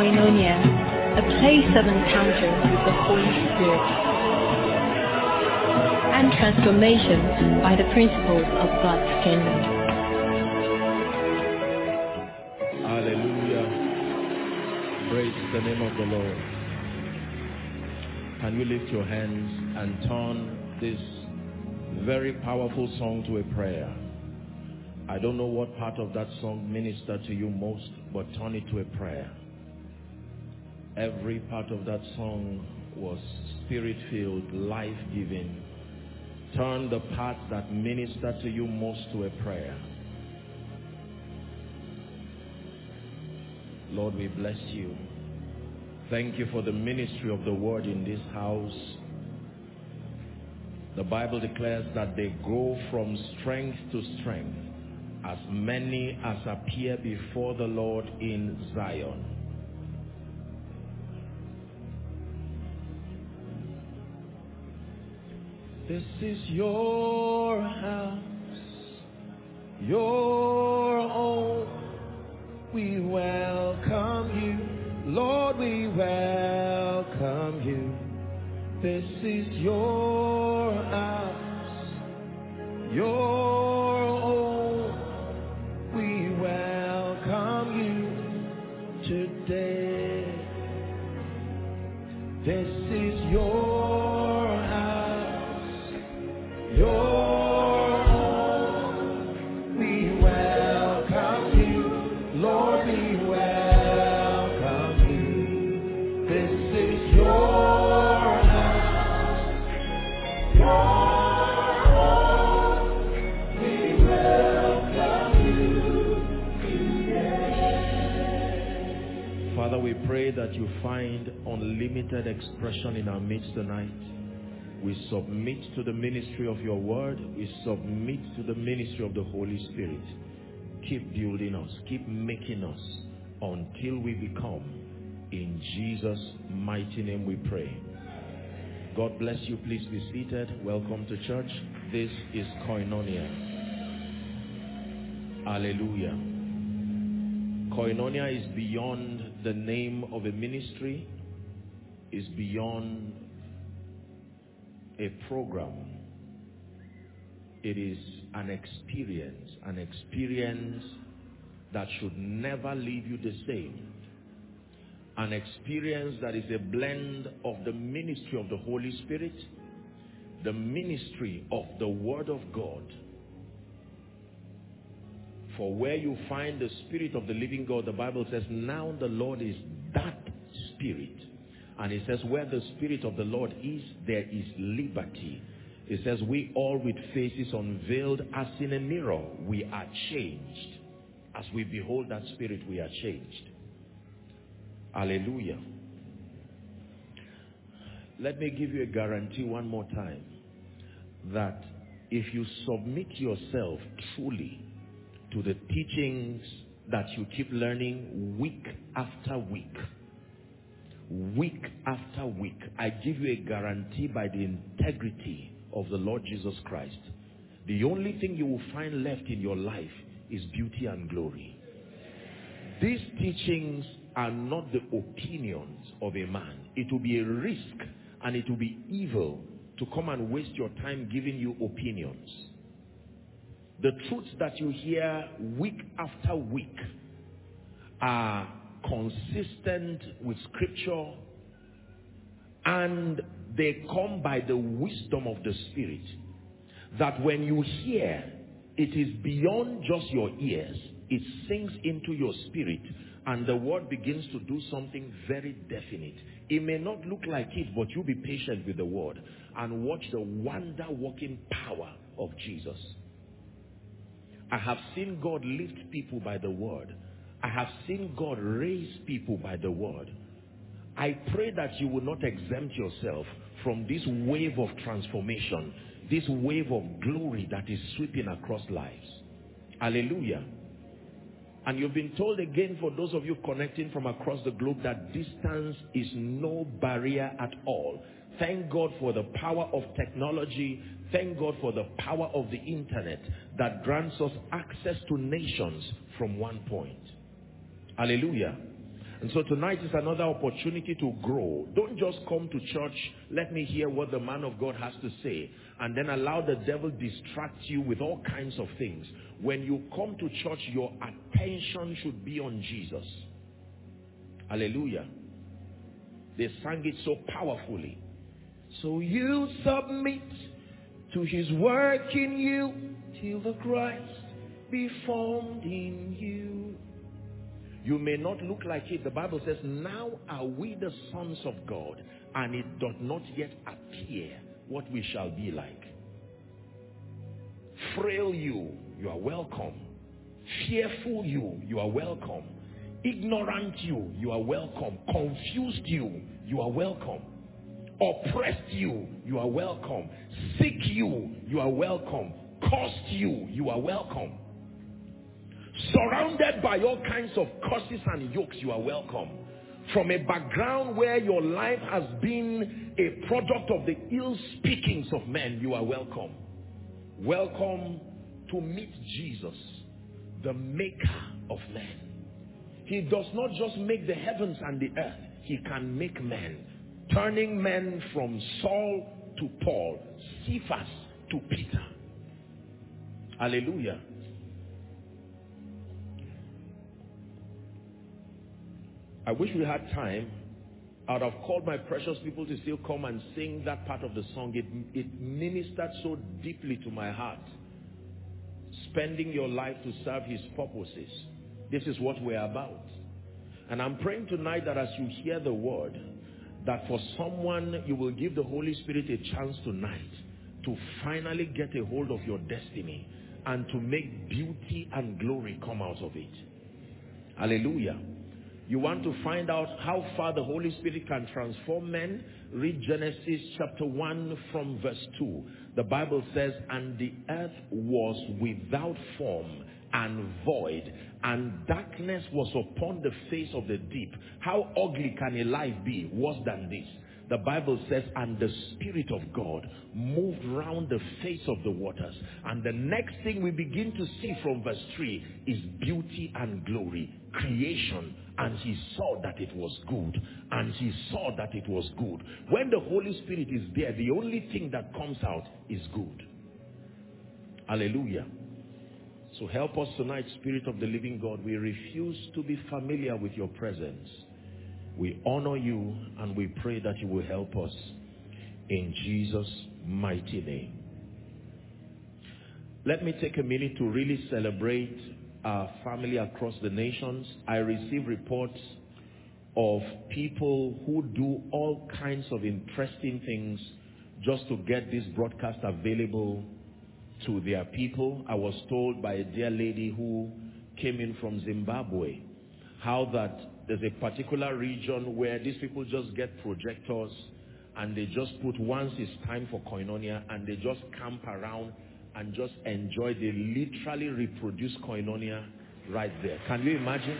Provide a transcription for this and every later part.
Koinonia, a place of encounter with the Holy Spirit and transformation by the principles of God's kingdom. Hallelujah. Praise the name of the Lord. Can you lift your hands and turn this very powerful song to a prayer? I don't know what part of that song ministered to you most, but turn it to a prayer. Every part of that song was spirit-filled, life-giving. Turn the part that ministered to you most to a prayer. Lord, we bless you. Thank you for the ministry of the word in this house. The Bible declares that they go from strength to strength, as many as appear before the Lord in Zion. This is your house, your home. We welcome you, Lord, we welcome you. This is your house, your home. We welcome you today. This is your house, your home. We welcome you, Lord, we welcome you. This is your house, your home. We welcome you today. Father, we pray that you find unlimited expression in our midst tonight. We submit to the ministry of your word. We submit to the ministry of the Holy Spirit. Keep building us. Keep making us until we become. In Jesus' mighty name we pray. God bless you. Please be seated. Welcome to church. This is Koinonia. Hallelujah. Koinonia is beyond the name of a ministry. Is beyond a program. It is an experience that should never leave you the same. An experience that is a blend of the ministry of the Holy Spirit, the ministry of the Word of God. For where you find the Spirit of the living God, the Bible says, now the Lord is that Spirit. And it says, where the Spirit of the Lord is, there is liberty. It says, we all with faces unveiled as in a mirror, we are changed. As we behold that Spirit, we are changed. Hallelujah. Let me give you a guarantee one more time, that if you submit yourself truly to the teachings that you keep learning week after week, I give you a guarantee by the integrity of the Lord Jesus Christ, the only thing you will find left in your life is beauty and glory. These teachings are not the opinions of a man. It will be a risk and it will be evil to come and waste your time giving you opinions. The truths that you hear week after week are consistent with Scripture, and they come by the wisdom of the Spirit, that when you hear, it is beyond just your ears. It sinks into your spirit, and the word begins to do something very definite. It may not look like it, but you be patient with the word and watch the wonder-working power of Jesus. I have seen God lift people by the word. I have seen God raise people by the word. I pray that you will not exempt yourself from this wave of transformation, this wave of glory that is sweeping across lives. Hallelujah. And you've been told again, for those of you connecting from across the globe, that distance is no barrier at all. Thank God for the power of technology. Thank God for the power of the internet that grants us access to nations from one point. Hallelujah. And so tonight is another opportunity to grow. Don't just come to church, let me hear what the man of God has to say, and then allow the devil distract you with all kinds of things. When you come to church, your attention should be on Jesus. Hallelujah. They sang it so powerfully. So you submit to his work in you till the Christ be formed in you. You may not look like it. The Bible says, now are we the sons of God, and it doth not yet appear what we shall be like. Frail you are welcome. Fearful you are welcome. Ignorant you are welcome. Confused you are welcome. Oppressed you are welcome. Sick you are welcome. Cursed you are welcome. Surrounded by all kinds of curses and yokes, you are welcome. From a background where your life has been a product of the ill speakings of men, you are welcome. Welcome to meet Jesus, the maker of men. He does not just make the heavens and the earth, he can make men, turning men from Saul to Paul, Cephas to Peter. Hallelujah. I wish we had time. I would have called my precious people to still come and sing that part of the song. It ministered so deeply to my heart. Spending your life to serve his purposes. This is what we're about. And I'm praying tonight that as you hear the word, that for someone you will give the Holy Spirit a chance tonight to finally get a hold of your destiny and to make beauty and glory come out of it. Hallelujah. You want to find out how far the Holy Spirit can transform men? Read Genesis chapter 1 from verse 2. The Bible says, and the earth was without form and void, and darkness was upon the face of the deep. How ugly can a life be worse than this? The Bible says, and the Spirit of God moved round the face of the waters. And the next thing we begin to see from verse 3 is beauty and glory, creation. And he saw that it was good. And he saw that it was good. When the Holy Spirit is there, the only thing that comes out is good. Hallelujah. So help us tonight, Spirit of the living God. We refuse to be familiar with your presence. We honor you and we pray that you will help us in Jesus' mighty name. Let me take a minute to really celebrate our family across the nations. I receive reports of people who do all kinds of interesting things just to get this broadcast available to their people. I was told by a dear lady who came in from Zimbabwe how that there's a particular region where these people just get projectors and they just put, once it's time for koinonia, and they just camp around and just enjoy. They literally reproduce koinonia right there. Can you imagine?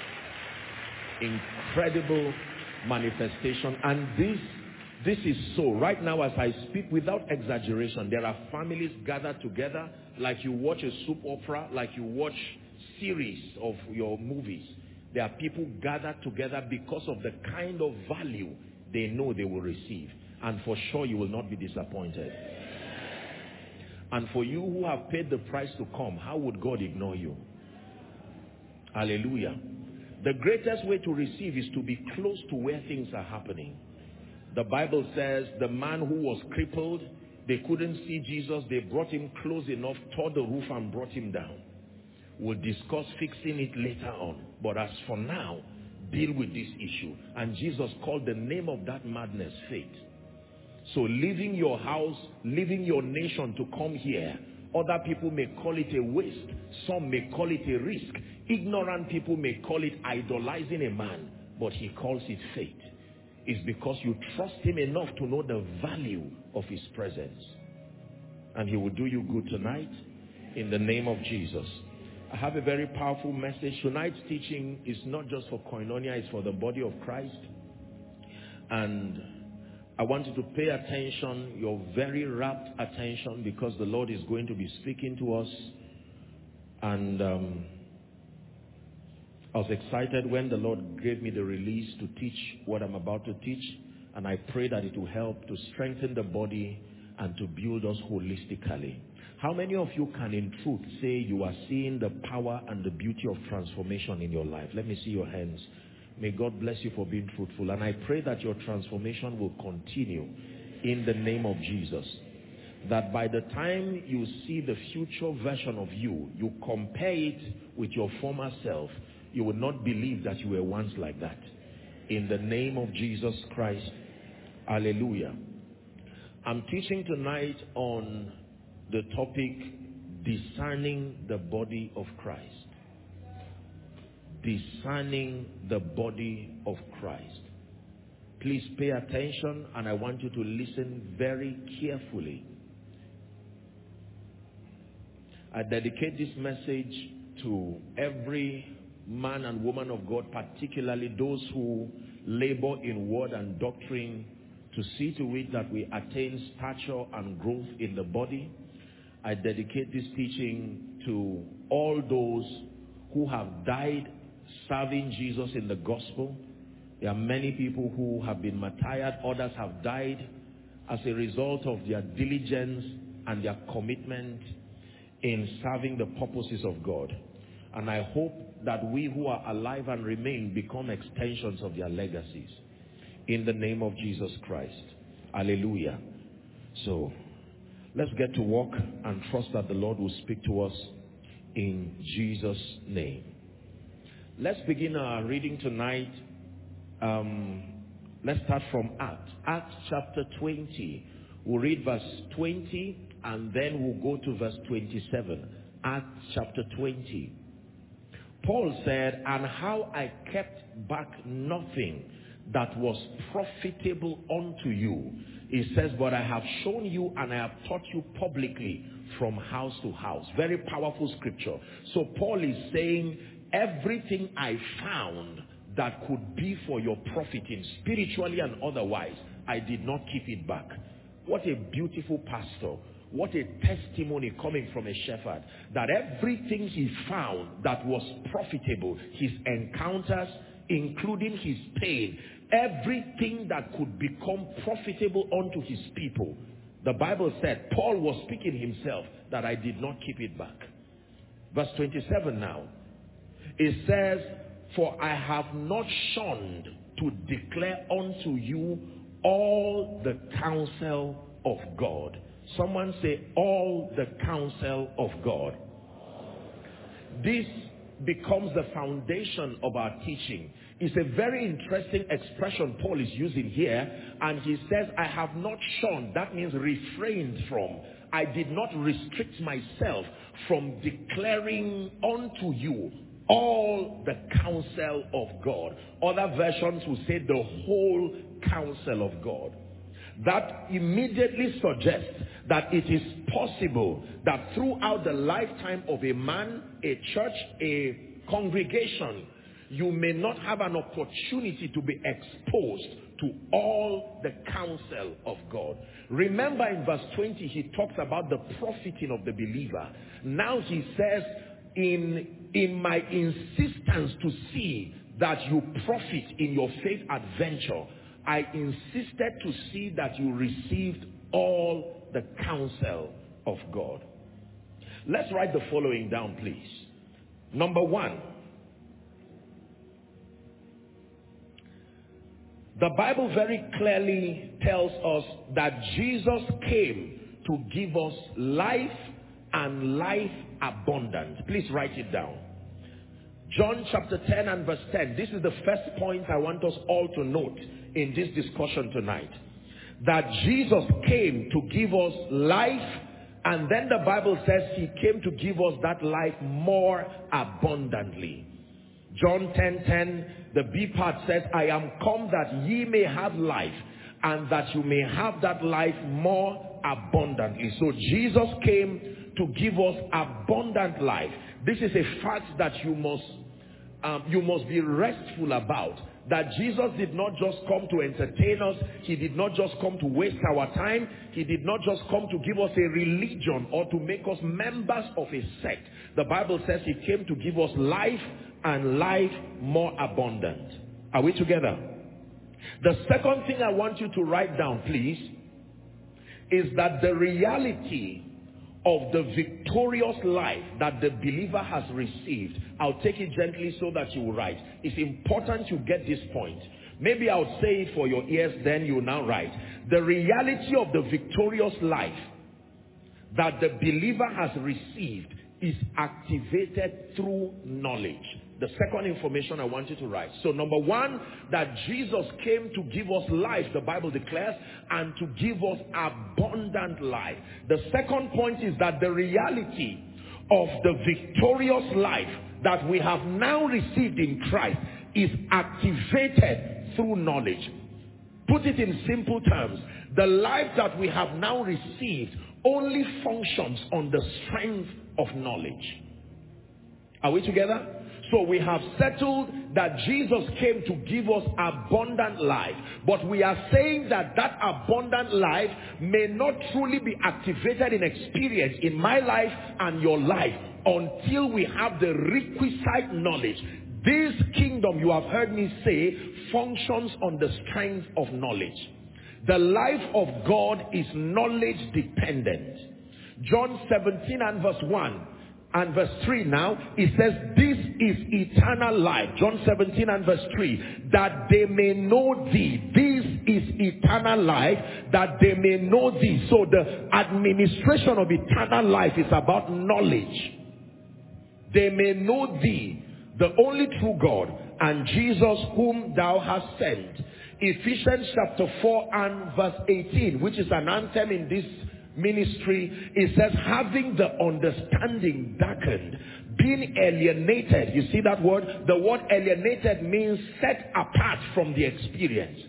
Incredible manifestation. And this is so. Right now as I speak, without exaggeration, there are families gathered together like you watch a soap opera, like you watch series of your movies. There are people gathered together because of the kind of value they know they will receive. And for sure you will not be disappointed. And for you who have paid the price to come, how would God ignore you? Hallelujah. The greatest way to receive is to be close to where things are happening. The Bible says the man who was crippled, they couldn't see Jesus. They brought him close enough, tore the roof and brought him down. We'll discuss fixing it later on. But as for now, deal with this issue. And Jesus called the name of that madness faith. So leaving your house, leaving your nation to come here, other people may call it a waste. Some may call it a risk. Ignorant people may call it idolizing a man. But he calls it faith. It's because you trust him enough to know the value of his presence. And he will do you good tonight in the name of Jesus. I have a very powerful message. Tonight's teaching is not just for koinonia, it's for the body of Christ. And I want you to pay attention, your very rapt attention, because the Lord is going to be speaking to us. And I was excited when the Lord gave me the release to teach what I'm about to teach, and I pray that it will help to strengthen the body and to build us holistically. How many of you can in truth say you are seeing the power and the beauty of transformation in your life? Let me see your hands. May God bless you for being truthful, and I pray that your transformation will continue in the name of Jesus. That by the time you see the future version of you, you compare it with your former self, you will not believe that you were once like that. In the name of Jesus Christ. Hallelujah. I'm teaching tonight on the topic, discerning the body of Christ. Discerning the body of Christ. Please pay attention, and I want you to listen very carefully. I dedicate this message to every man and woman of God, particularly those who labor in word and doctrine, to see to it that we attain stature and growth in the body. I dedicate this teaching to all those who have died serving Jesus in the gospel. There are many people who have been martyred. Others have died as a result of their diligence and their commitment in serving the purposes of God. And I hope that we who are alive and remain become extensions of their legacies. In the name of Jesus Christ. Hallelujah. So, let's get to work and trust that the Lord will speak to us in Jesus' name. Let's begin our reading tonight. Let's start from Acts. Acts chapter 20. We'll read verse 20 and then we'll go to verse 27. Acts chapter 20. Paul said, and how I kept back nothing that was profitable unto you. He says, but I have shown you and I have taught you publicly from house to house. Very powerful scripture. So Paul is saying, everything I found that could be for your profiting, spiritually and otherwise, I did not keep it back. What a beautiful pastor. What a testimony coming from a shepherd, that everything he found that was profitable, his encounters, including his pain, everything that could become profitable unto his people. The Bible said, Paul was speaking himself, that I did not keep it back. Verse 27 now. It says, for I have not shunned to declare unto you all the counsel of God. Someone say, all the counsel of God. This becomes the foundation of our teaching. It's a very interesting expression Paul is using here. And he says, I have not shunned. That means refrained from. I did not restrict myself from declaring unto you all the counsel of God. Other versions will say the whole counsel of God. That immediately suggests that it is possible that throughout the lifetime of a man, a church, a congregation, you may not have an opportunity to be exposed to all the counsel of God. Remember in verse 20, he talks about the profiting of the believer. Now he says, in my insistence to see that you profit in your faith adventure, I insisted to see that you received all the counsel of God. Let's write the following down, please. Number one, the Bible very clearly tells us that Jesus came to give us life and life abundant. Please write it down. John chapter 10 and verse 10. This is the first point I want us all to note in this discussion tonight. That Jesus came to give us life, and then the Bible says he came to give us that life more abundantly. John 10:10, the B part says, I am come that ye may have life, and that you may have that life more abundantly. So Jesus came to give us abundant life. This is a fact that you must be restful about. That Jesus did not just come to entertain us. He did not just come to waste our time. He did not just come to give us a religion or to make us members of a sect. The Bible says he came to give us life and life more abundant. Are we together? The second thing I want you to write down, please, is that the reality of the victorious life that the believer has received, I'll take it gently so that you will write. It's important you get this point. Maybe I'll say it for your ears, then you now write. The reality of the victorious life that the believer has received is activated through knowledge. The second information I want you to write. So number one, that Jesus came to give us life, the Bible declares, and to give us abundant life. The second point is that the reality of the victorious life that we have now received in Christ is activated through knowledge. Put it in simple terms. The life that we have now received only functions on the strength of knowledge. Are we together? So we have settled that Jesus came to give us abundant life. But we are saying that that abundant life may not truly be activated in experience in my life and your life until we have the requisite knowledge. This kingdom, you have heard me say, functions on the strength of knowledge. The life of God is knowledge dependent. John 17 and verse 1 and verse 3 now, it says, this is eternal life. John 17 and verse 3, that they may know thee. This is eternal life, that they may know thee. So the administration of eternal life is about knowledge. They may know thee, the only true God, and Jesus whom thou hast sent. Ephesians chapter 4 and verse 18, which is an anthem in this ministry, it says, having the understanding darkened, being alienated. You see that word? The word alienated means set apart from the experience,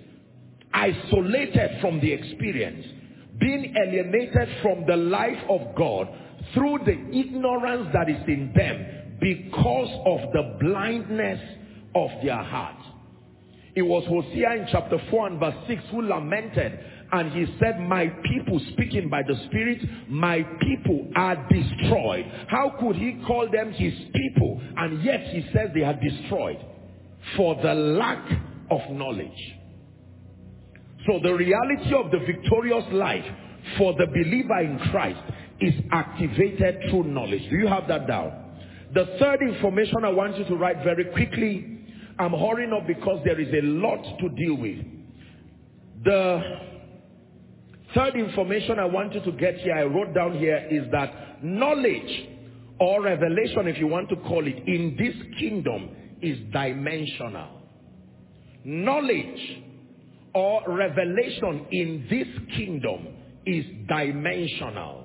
isolated from the experience, being alienated from the life of God through the ignorance that is in them because of the blindness of their heart. It was Hosea in chapter 4 and verse 6 who lamented, and he said, my people, speaking by the Spirit, my people are destroyed. How could he call them his people? And yet he says they are destroyed for the lack of knowledge. So the reality of the victorious life for the believer in Christ is activated through knowledge. Do you have that down? The third information I want you to write very quickly. I'm hurrying up because there is a lot to deal with. The third information I want you to get here, I wrote down here, is that knowledge or revelation, if you want to call it, in this kingdom is dimensional. Knowledge or revelation in this kingdom is dimensional.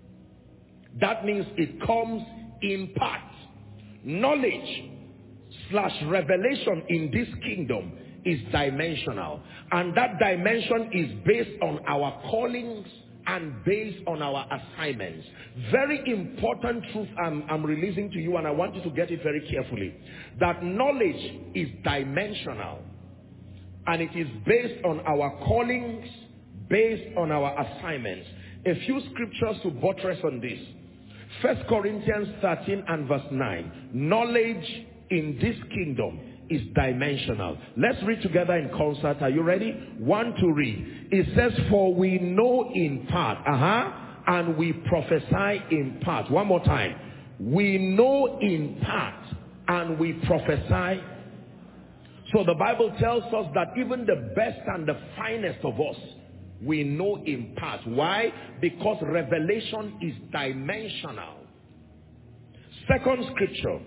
That means it comes in part. Knowledge / revelation in this kingdom is dimensional, and that dimension is based on our callings and based on our assignments. Very important truth I'm releasing to you, and I want you to get it very carefully, that knowledge is dimensional, and it is based on our callings, based on our assignments. A few scriptures to buttress on this. 1 Corinthians 13 and verse 9. Knowledge in this kingdom is dimensional. Let's read together in concert. Are you ready? 1 to read. It says, for we know in part, and we prophesy in part. One more time. We know in part, and we prophesy. So the Bible tells us that even the best and the finest of us, we know in part. Why? Because revelation is dimensional. Second scripture,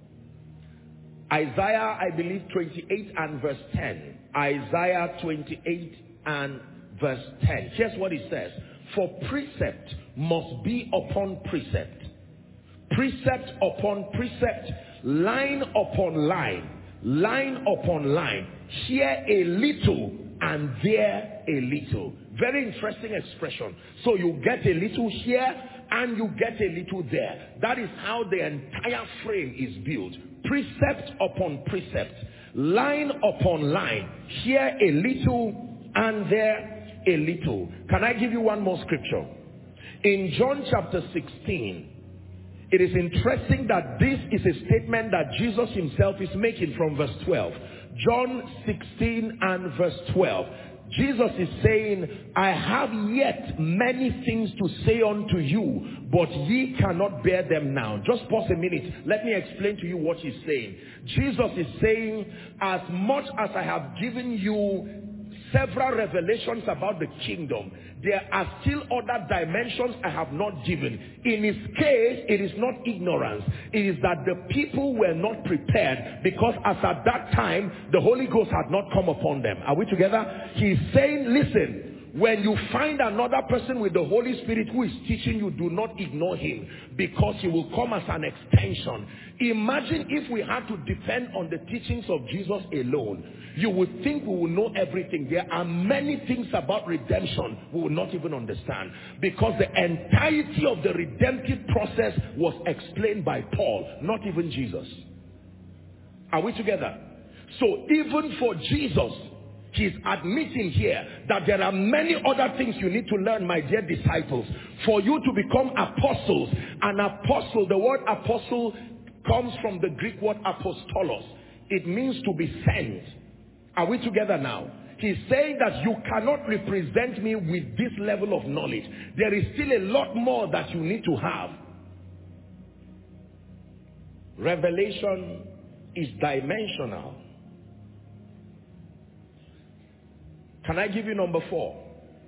Isaiah, I believe, 28 and verse 10. Isaiah 28 and verse 10. Here's what it says. For precept must be upon precept, precept upon precept, line upon line, line upon line, here a little and there a little. Very interesting expression. So you get a little here and you get a little there. That is how the entire frame is built. Precept upon precept, line upon line, here a little and there a little. Can I give you one more scripture? In John chapter 16, It is interesting that this is a statement that Jesus himself is making from verse 12. John 16 and verse 12. Jesus is saying, I have yet many things to say unto you, but ye cannot bear them now. Just pause a minute. Let me explain to you what he's saying. Jesus is saying, as much as I have given you several revelations about the kingdom, there are still other dimensions I have not given. In his case, it is not ignorance. It is that the people were not prepared, because as at that time, the Holy Ghost had not come upon them. Are we together? He's saying, listen, when you find another person with the Holy Spirit who is teaching you, do not ignore him, because he will come as an extension. Imagine if we had to depend on the teachings of Jesus alone. You would think we will know everything. There are many things about redemption we will not even understand, because the entirety of the redemptive process was explained by Paul, not even Jesus. Are we together? So even for Jesus, he's admitting here that there are many other things you need to learn, my dear disciples, for you to become apostles. An apostle, the word apostle comes from the Greek word apostolos. It means to be sent. Are we together now? He's saying that you cannot represent me with this level of knowledge. There is still a lot more that you need to have. Revelation is dimensional. Can I give you number 4?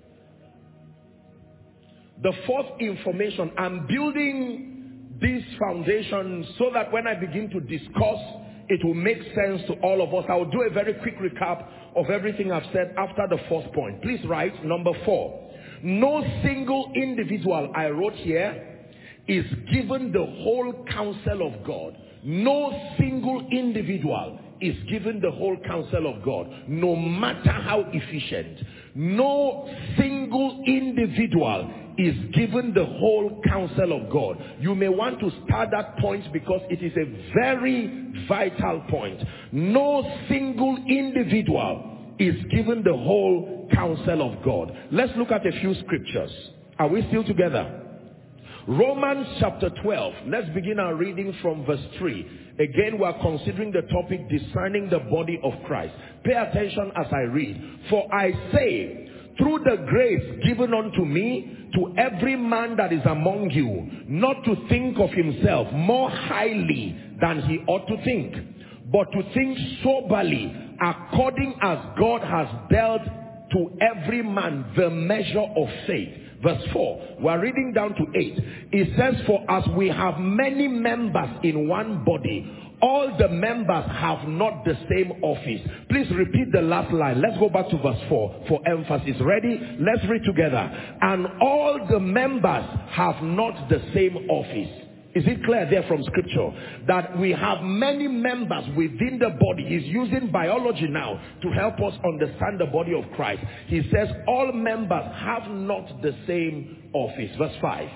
The fourth information, I'm building this foundation so that when I begin to discuss, it will make sense to all of us. I will do a very quick recap of everything I've said after the fourth point. Please write number 4. No single individual, I wrote here, is given the whole counsel of God. No single individual is given the whole counsel of God, no matter how efficient. No single individual is given the whole counsel of God. You may want to start that point because it is a very vital point. No single individual is given the whole counsel of God. Let's look at a few scriptures. Are we still together? Romans chapter 12. Let's begin our reading from verse 3. Again, we are considering the topic discerning the body of Christ. Pay attention as I read. For I say, through the grace given unto me, to every man that is among you, not to think of himself more highly than he ought to think, but to think soberly, according as God has dealt to every man the measure of faith. Verse 4, we are reading down to 8. It says, for as we have many members in one body, all the members have not the same office. Please repeat the last line. Let's go back to verse 4 for emphasis. Ready? Let's read together. And all the members have not the same office. Is it clear there from scripture that we have many members within the body? He's using biology now to help us understand the body of Christ. He says all members have not the same office. Verse 5.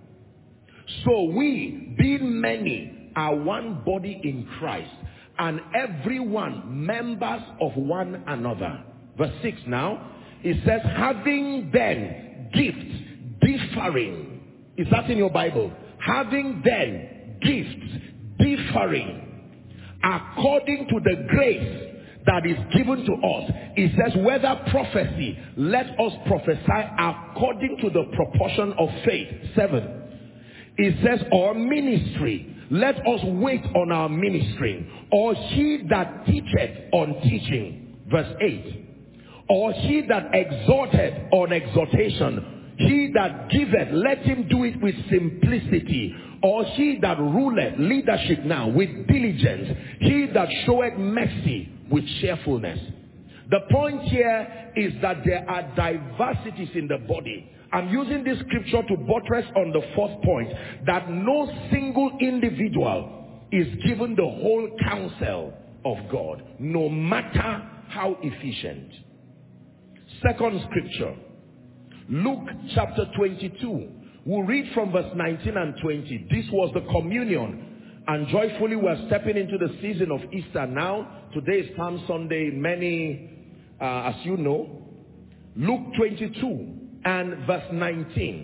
So we, being many, are one body in Christ, and everyone members of one another. Verse 6 now. It says, having then gifts differing. Is that in your Bible? Having then gifts differing according to the grace that is given to us. It says, whether prophecy, let us prophesy according to the proportion of faith. 7. It says, or ministry, let us wait on our ministering. Or he that teacheth on teaching. Verse 8. Or he that exhorteth on exhortation. He that giveth, let him do it with simplicity. Or he that ruleth, leadership now, with diligence. He that showeth mercy with cheerfulness. The point here is that there are diversities in the body. I'm using this scripture to buttress on the fourth point, that no single individual is given the whole counsel of God, no matter how efficient. Second scripture, Luke chapter 22. We'll read from verse 19 and 20. This was the communion, and joyfully we're stepping into the season of Easter now. Today is Palm Sunday. Many, as you know. Luke 22 and verse 19.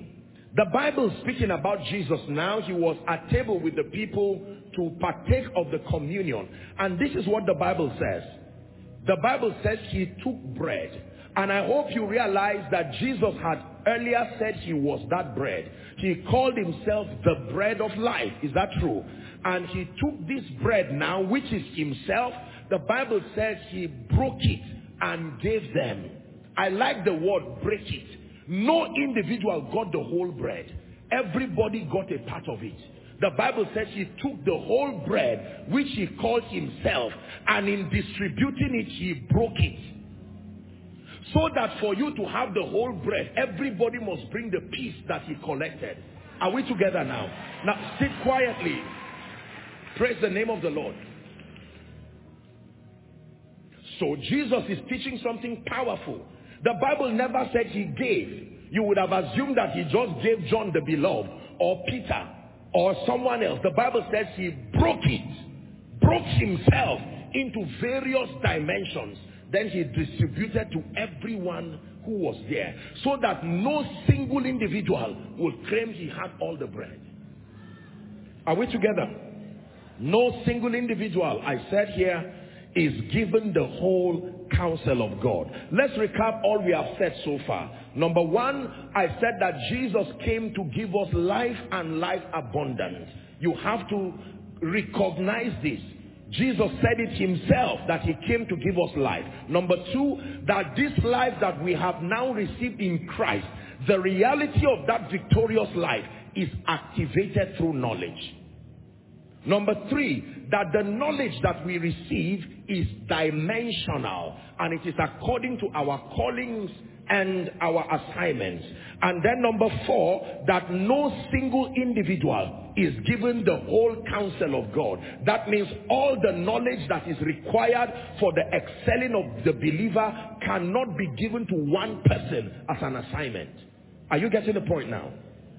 The Bible speaking about Jesus now, he was at table with the people to partake of the communion. And this is what the Bible says. The Bible says he took bread. And I hope you realize that Jesus had earlier said he was that bread. He called himself the bread of life. Is that true? And he took this bread now, which is himself. The Bible says he broke it and gave them. I like the word break it. No individual got the whole bread. Everybody got a part of it. The Bible says he took the whole bread, which he called himself, and in distributing it, he broke it. So that for you to have the whole bread, everybody must bring the piece that he collected. Are we together now? Now, sit quietly. Praise the name of the Lord. So Jesus is teaching something powerful. The Bible never said he gave. You would have assumed that he just gave John the beloved, or Peter, or someone else. The Bible says he broke it, broke himself into various dimensions. Then he distributed to everyone who was there, so that no single individual would claim he had all the bread. Are we together? No single individual, I said here, is given the whole counsel of God. Let's recap all we have said so far. Number one, I said that Jesus came to give us life and life abundant. You have to recognize this. Jesus said it himself that he came to give us life. Number two, that this life that we have now received in Christ, the reality of that victorious life is activated through knowledge. Number three, that the knowledge that we receive is dimensional, and it is according to our callings and our assignments. And then number four, that no single individual is given the whole counsel of God. That means all the knowledge that is required for the excelling of the believer cannot be given to one person as an assignment. Are you getting the point now?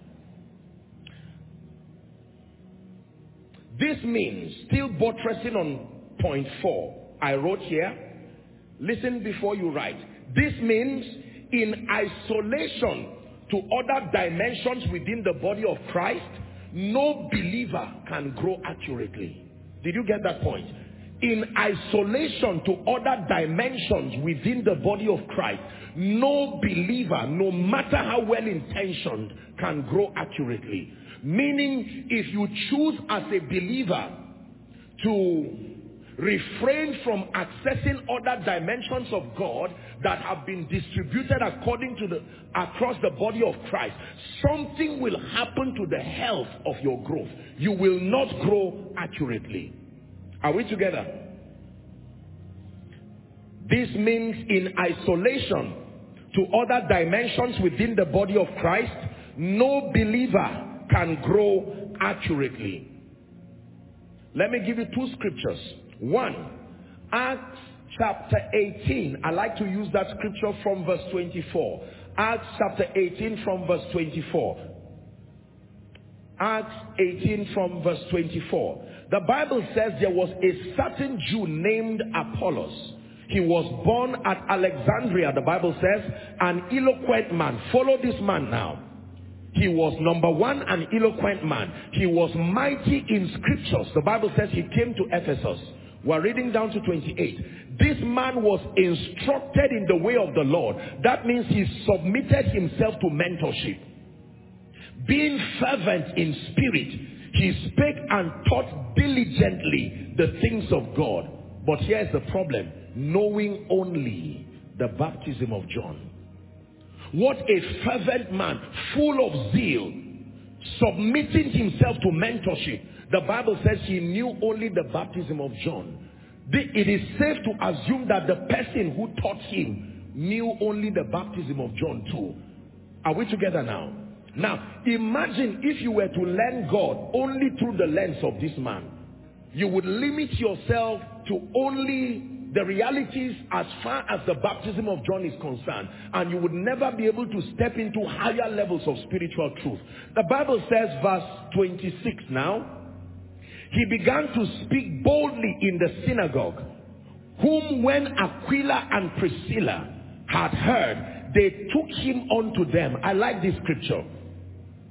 This means, still buttressing on point 4, I wrote here, listen before you write. This means in isolation to other dimensions within the body of Christ, no believer can grow accurately. Did you get that point? In isolation to other dimensions within the body of Christ, no believer, no matter how well intentioned, can grow accurately. Meaning, if you choose as a believer to refrain from accessing other dimensions of God that have been distributed according to across the body of Christ, something will happen to the health of your growth. You will not grow accurately. Are we together? This means in isolation to other dimensions within the body of Christ, no believer can grow accurately. Let me give you two scriptures. One, Acts chapter 18. I like to use that scripture from verse 24. Acts chapter 18 from verse 24. Acts 18 from verse 24. The Bible says there was a certain Jew named Apollos. He was born at Alexandria, the Bible says, an eloquent man. Follow this man now. He was, number one, an eloquent man. He was mighty in scriptures. The Bible says he came to Ephesus. We're reading down to 28. This man was instructed in the way of the Lord. That means he submitted himself to mentorship. Being fervent in spirit, he spake and taught diligently the things of God. But here's the problem. Knowing only the baptism of John. What a fervent man, full of zeal, submitting himself to mentorship. The Bible says he knew only the baptism of John. It is safe to assume that the person who taught him knew only the baptism of John too. Are we together now? Now, imagine if you were to learn God only through the lens of this man. You would limit yourself to only the realities as far as the baptism of John is concerned, and you would never be able to step into higher levels of spiritual truth. The Bible says, verse 26 now, he began to speak boldly in the synagogue, whom when Aquila and Priscilla had heard, they took him unto them. I like this scripture.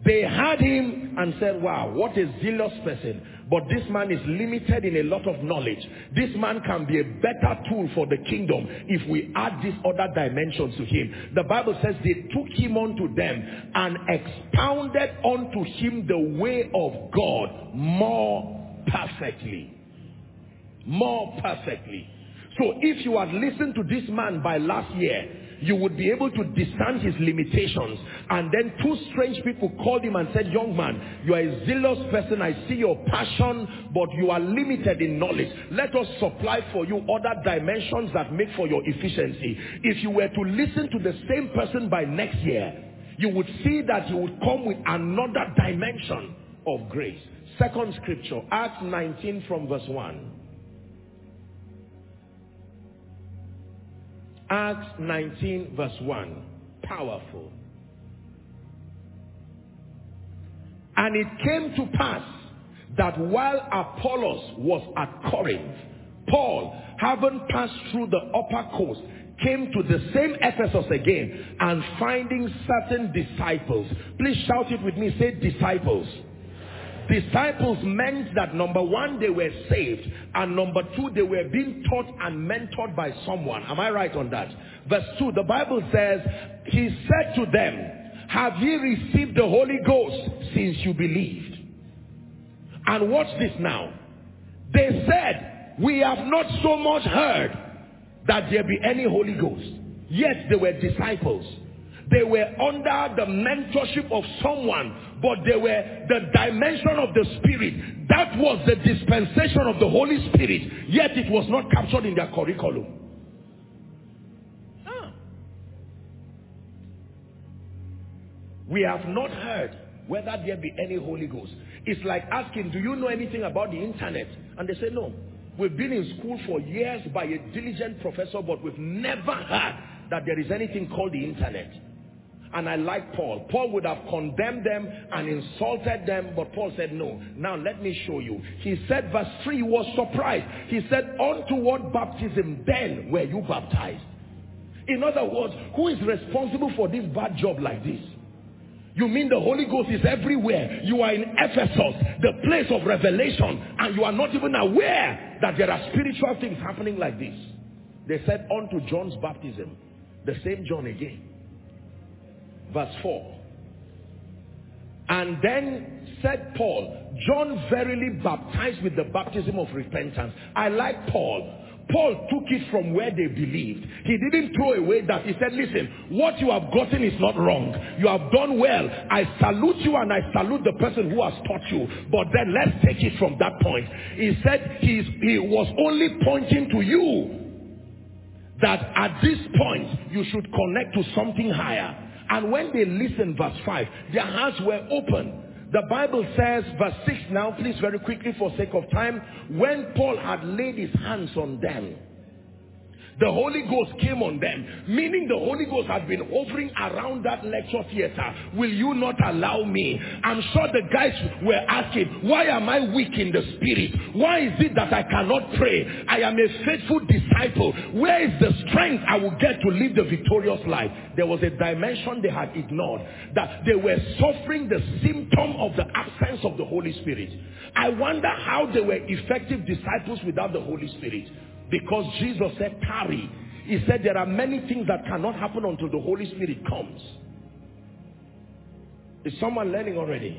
They had him and said, wow, what a zealous person. But this man is limited in a lot of knowledge. This man can be a better tool for the kingdom if we add these other dimensions to him. The Bible says they took him unto them and expounded unto him the way of God more perfectly. More perfectly. So if you had listened to this man by last year, you would be able to discern his limitations. And then two strange people called him and said, young man, you are a zealous person. I see your passion, but you are limited in knowledge. Let us supply for you other dimensions that make for your efficiency. If you were to listen to the same person by next year, you would see that he would come with another dimension of grace. Second scripture, Acts 19 from verse 1. Acts 19 verse 1. Powerful. And it came to pass that while Apollos was at Corinth, Paul, having passed through the upper coast, came to the same Ephesus again, and finding certain disciples. Please shout it with me. Say disciples. Disciples meant that number one, they were saved, and number two, they were being taught and mentored by someone. Am I right on that? Verse 2, the Bible says, he said to them, have ye received the Holy Ghost since you believed? And watch this now. They said, we have not so much heard that there be any Holy Ghost. Yet they were disciples. They were under the mentorship of someone, but they were the dimension of the Spirit. That was the dispensation of the Holy Spirit, yet it was not captured in their curriculum. We have not heard whether there be any Holy Ghost. It's like asking, do you know anything about the internet? And they say, no. We've been in school for years by a diligent professor, but we've never heard that there is anything called the internet. And I like Paul. Paul would have condemned them and insulted them, but Paul said, no. Now let me show you. He said, verse 3, he was surprised. He said, unto what baptism then were you baptized? In other words, who is responsible for this bad job like this? You mean the Holy Ghost is everywhere? You are in Ephesus, the place of revelation, and you are not even aware that there are spiritual things happening like this. They said, unto John's baptism. The same John again. Verse 4. And then said Paul, John verily baptized with the baptism of repentance. I like Paul. Paul took it from where they believed. He didn't throw away that. He said, listen, what you have gotten is not wrong. You have done well. I salute you and I salute the person who has taught you. But then let's take it from that point. He said he was only pointing to you that at this point you should connect to something higher. And when they listened, verse 5, their hearts were open. The Bible says, verse 6 now, please very quickly for sake of time, when Paul had laid his hands on them, the Holy Ghost came on them, meaning the Holy Ghost had been hovering around that lecture theater. Will you not allow me? I'm sure the guys were asking, why am I weak in the spirit? Why is it that I cannot pray? I am a faithful disciple. Where is the strength I will get to live the victorious life? There was a dimension they had ignored, that they were suffering the symptom of the absence of the Holy Spirit. I wonder how they were effective disciples without the Holy Spirit. Because Jesus said, tarry. He said there are many things that cannot happen until the Holy Spirit comes. Is someone learning already?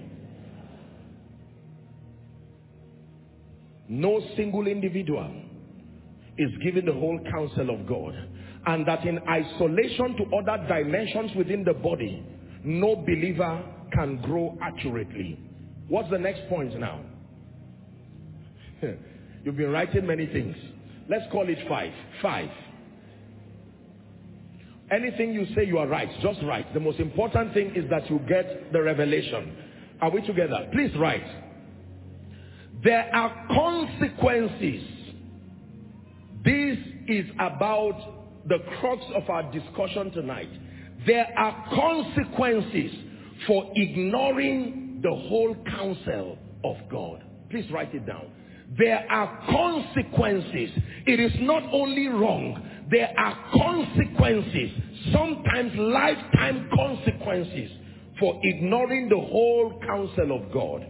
No single individual is given the whole counsel of God. And that in isolation to other dimensions within the body, no believer can grow accurately. What's the next point now? You've been writing many things. Let's call it 5. 5. Anything you say you are right, just write. The most important thing is that you get the revelation. Are we together? Please write. There are consequences. This is about the crux of our discussion tonight. There are consequences for ignoring the whole counsel of God. Please write it down. There are consequences. It is not only wrong. There are consequences, sometimes lifetime consequences, for ignoring the whole counsel of God.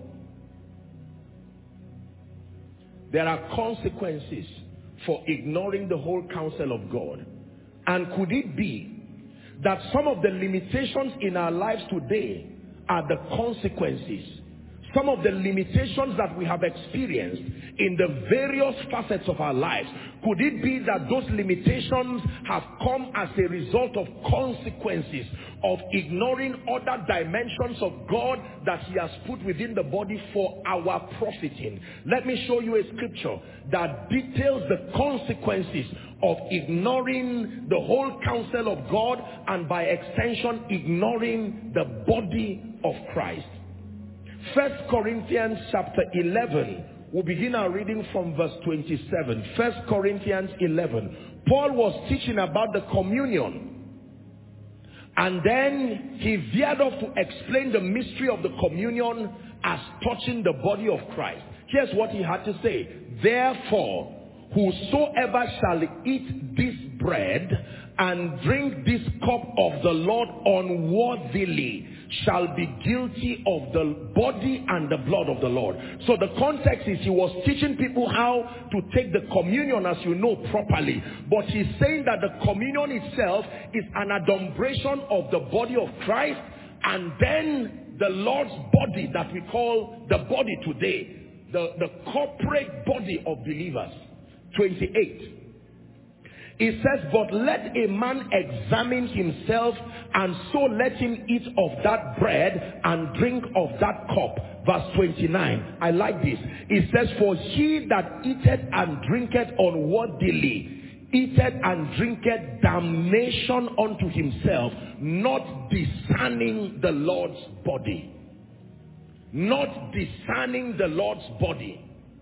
There are consequences for ignoring the whole counsel of God. And could it be that some of the limitations in our lives today are the consequences? Some of the limitations that we have experienced in the various facets of our lives, could it be that those limitations have come as a result of consequences of ignoring other dimensions of God that He has put within the body for our profiting? Let me show you a scripture that details the consequences of ignoring the whole counsel of God, and by extension ignoring the body of Christ. 1 Corinthians chapter 11, we'll begin our reading from verse 27. 1 Corinthians 11. Paul was teaching about the communion. And then he veered off to explain the mystery of the communion as touching the body of Christ. Here's what he had to say. Therefore, whosoever shall eat this bread and drink this cup of the Lord unworthily shall be guilty of the body and the blood of the Lord. So the context is he was teaching people how to take the communion, as you know, properly. But he's saying that the communion itself is an adumbration of the body of Christ, and then the Lord's body that we call the body today, the corporate body of believers. 28. It says, but let a man examine himself, and so let him eat of that bread and drink of that cup. Verse 29. I like this. It says, for he that eateth and drinketh unworthily eateth and drinketh damnation unto himself, not discerning the Lord's body. Not discerning the Lord's body.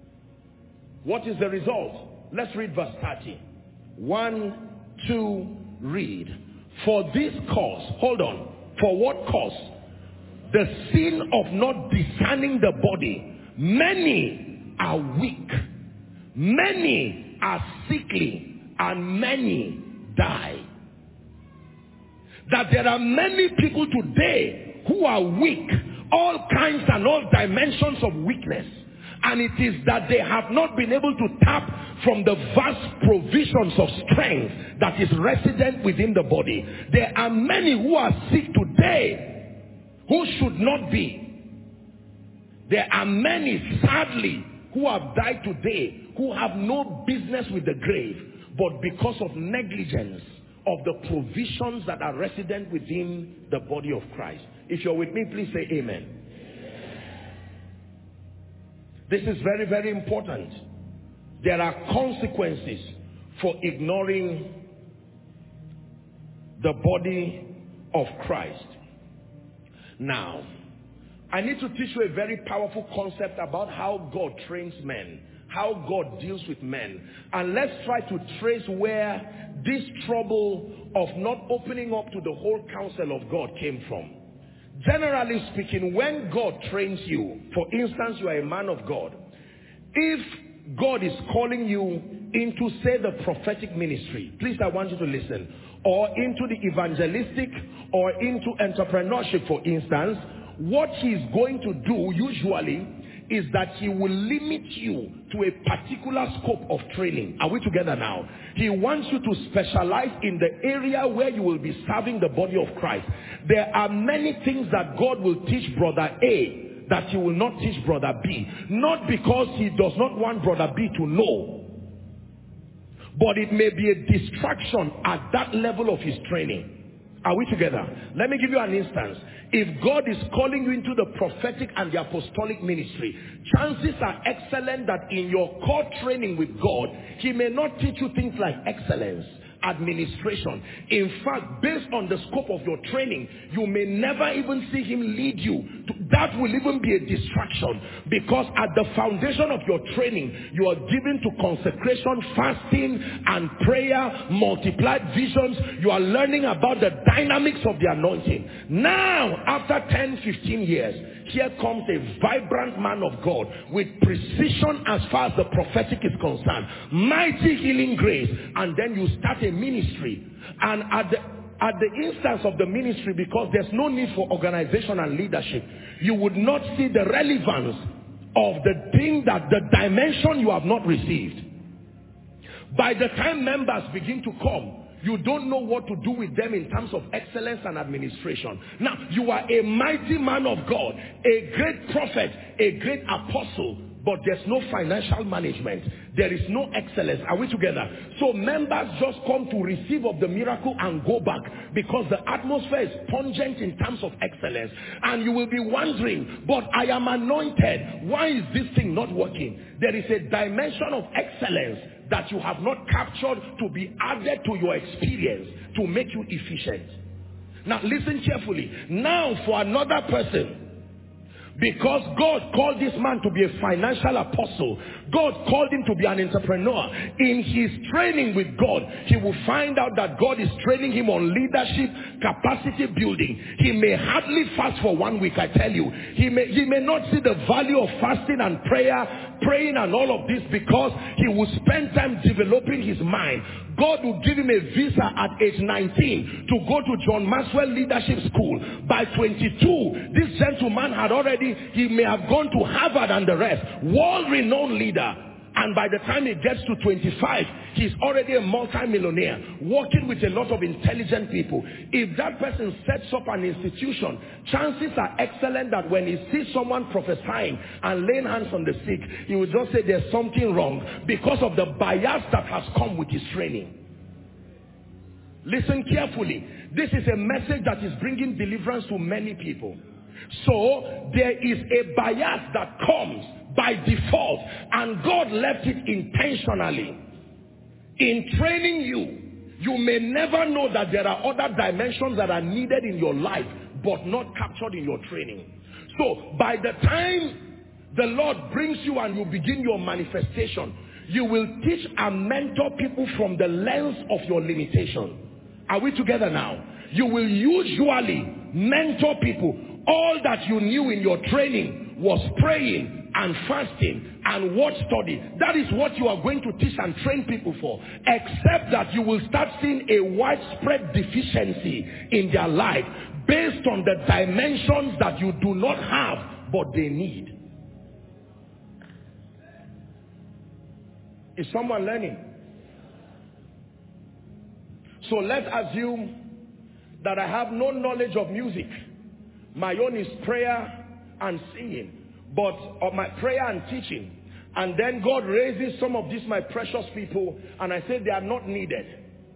What is the result? Let's read verse 30. 1, 2, read. For this cause, hold on. For what cause? The sin of not discerning the body. Many are weak. Many are sickly. And many die. That there are many people today who are weak. All kinds and all dimensions of weakness. And it is that they have not been able to tap from the vast provisions of strength that is resident within the body. There are many who are sick today who should not be. There are many, sadly, who have died today who have no business with the grave, but because of negligence of the provisions that are resident within the body of Christ. If you're with me, please say amen. This is very, very important. There are consequences for ignoring the body of Christ. Now, I need to teach you a very powerful concept about how God trains men, how God deals with men. And let's try to trace where this trouble of not opening up to the whole counsel of God came from. Generally speaking, when God trains you, for instance, you are a man of God. If God is calling you into, say, the prophetic ministry, please, I want you to listen, or into the evangelistic, or into entrepreneurship, for instance, what He's going to do usually is that He will limit you to a particular scope of training. Are we together now? He wants you to specialize in the area where you will be serving the body of Christ. There are many things that God will teach brother A that He will not teach brother B. Not because He does not want brother B to know, but it may be a distraction at that level of his training. Are we together? Let me give you an instance. If God is calling you into the prophetic and the apostolic ministry, chances are excellent that in your core training with God, He may not teach you things like excellence, administration. In fact, based on the scope of your training, you may never even see Him lead you. That will even be a distraction, because at the foundation of your training, you are given to consecration, fasting, and prayer, multiplied visions. You are learning about the dynamics of the anointing. Now, after 10, 15 years, here comes a vibrant man of God with precision as far as the prophetic is concerned, mighty healing grace, and then you start a ministry. And at the instance of the ministry, because there's no need for organization and leadership, you would not see the relevance of the thing, that the dimension you have not received. By the time members begin to come, you don't know what to do with them in terms of excellence and administration. Now, you are a mighty man of God, a great prophet, a great apostle, but there's no financial management. There is no excellence. Are we together? So members just come to receive of the miracle and go back, because the atmosphere is pungent in terms of excellence. And you will be wondering, but I am anointed. Why is this thing not working? There is a dimension of excellence that you have not captured to be added to your experience to make you efficient. Now listen carefully. Now for another person, because God called this man to be a financial apostle, God called him to be an entrepreneur. In his training with God, he will find out that God is training him on leadership, capacity building. He may hardly fast for 1 week, I tell you. He may not see the value of fasting and praying and all of this, because he will spend time developing his mind. God will give him a visa at age 19 to go to John Maxwell Leadership School. By 22, this gentleman he may have gone to Harvard and the rest, world-renowned leader. And by the time he gets to 25, he's already a multi-millionaire, working with a lot of intelligent people. If that person sets up an institution, chances are excellent that when he sees someone prophesying and laying hands on the sick, he will just say there's something wrong, because of the bias that has come with his training. Listen carefully. This is a message that is bringing deliverance to many people. So there is a bias that comes by default, and God left it intentionally. In training you, you may never know that there are other dimensions that are needed in your life but not captured in your training. So by the time the Lord brings you and you begin your manifestation, you will teach and mentor people from the lens of your limitation. Are we together now? You will usually mentor people. All that you knew in your training was praying and fasting and word study. That is what you are going to teach and train people for. Except that you will start seeing a widespread deficiency in their life based on the dimensions that you do not have but they need. Is someone learning? So let's assume that I have no knowledge of music. My own is prayer and singing, but of my prayer and teaching. And then God raises some of these my precious people, and I say they are not needed.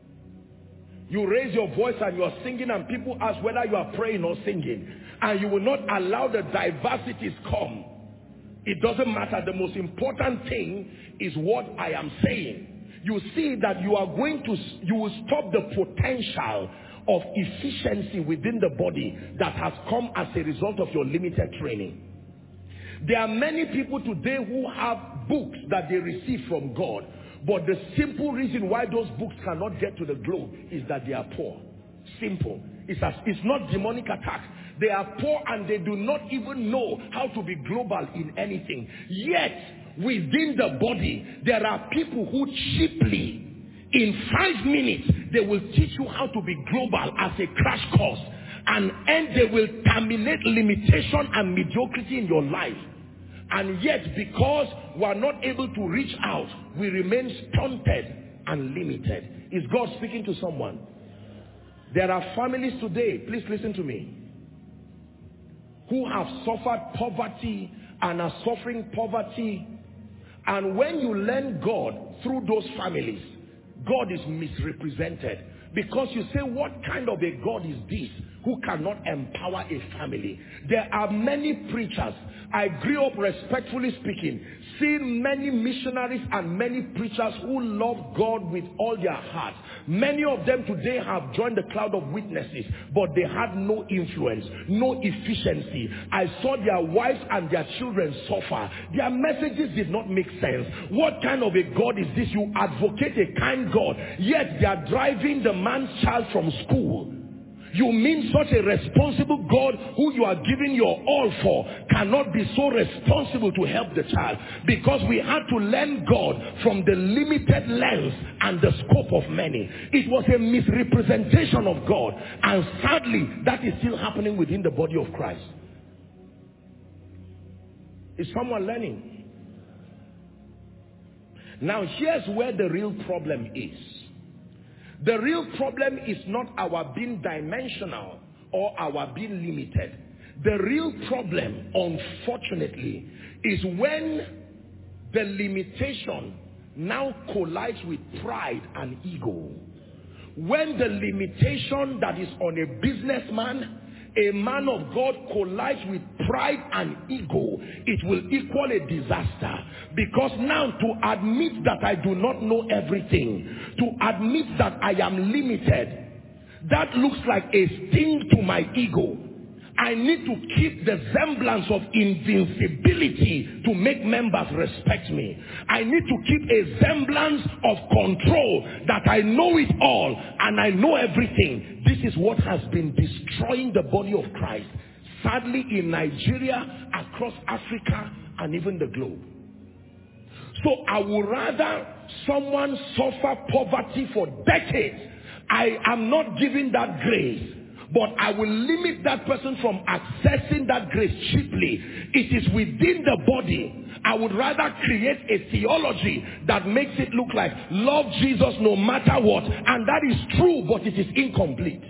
You raise your voice and you are singing, and people ask whether you are praying or singing, and you will not allow the diversities come. It doesn't matter. The most important thing is what I am saying. You see that you will stop the potential of efficiency within the body that has come as a result of your limited training. There are many people today who have books that they receive from God, but the simple reason why those books cannot get to the globe is that they are poor. Simple. It's not demonic attack. They are poor and they do not even know how to be global in anything. Yet, within the body, there are people who cheaply, in 5 minutes, they will teach you how to be global as a crash course. And they will terminate limitation and mediocrity in your life. And yet, because we are not able to reach out, we remain stunted and limited. Is God speaking to someone? There are families today, please listen to me, who have suffered poverty and are suffering poverty. And when you learn God through those families, God is misrepresented. Because you say, what kind of a God is this who cannot empower a family? There are many preachers. I grew up, respectfully speaking, seeing many missionaries and many preachers who love God with all their heart. Many of them today have joined the cloud of witnesses, but they had no influence, no efficiency. I saw their wives and their children suffer. Their messages did not make sense. What kind of a God is this? You advocate a kind God, yet they are driving the man's child from school. You mean such a responsible God who you are giving your all for cannot be so responsible to help the child, because we had to learn God from the limited lens and the scope of many. It was a misrepresentation of God, and sadly that is still happening within the body of Christ. Is someone learning? Now here's where the real problem is. The real problem is not our being dimensional or our being limited. The real problem, unfortunately, is when the limitation now collides with pride and ego. When the limitation that is on a businessman, a man of God, collides with pride and ego, it will equal a disaster. Because now to admit that I do not know everything, to admit that I am limited, that looks like a sting to my ego. I need to keep the semblance of invincibility to make members respect me. I need to keep a semblance of control, that I know it all and I know everything. This is what has been destroying the body of Christ, sadly, in Nigeria, across Africa, and even the globe. So I would rather someone suffer poverty for decades. I am not giving that grace, but I will limit that person from accessing that grace cheaply. It is within the body. I would rather create a theology that makes it look like love Jesus no matter what. And that is true, but it is incomplete.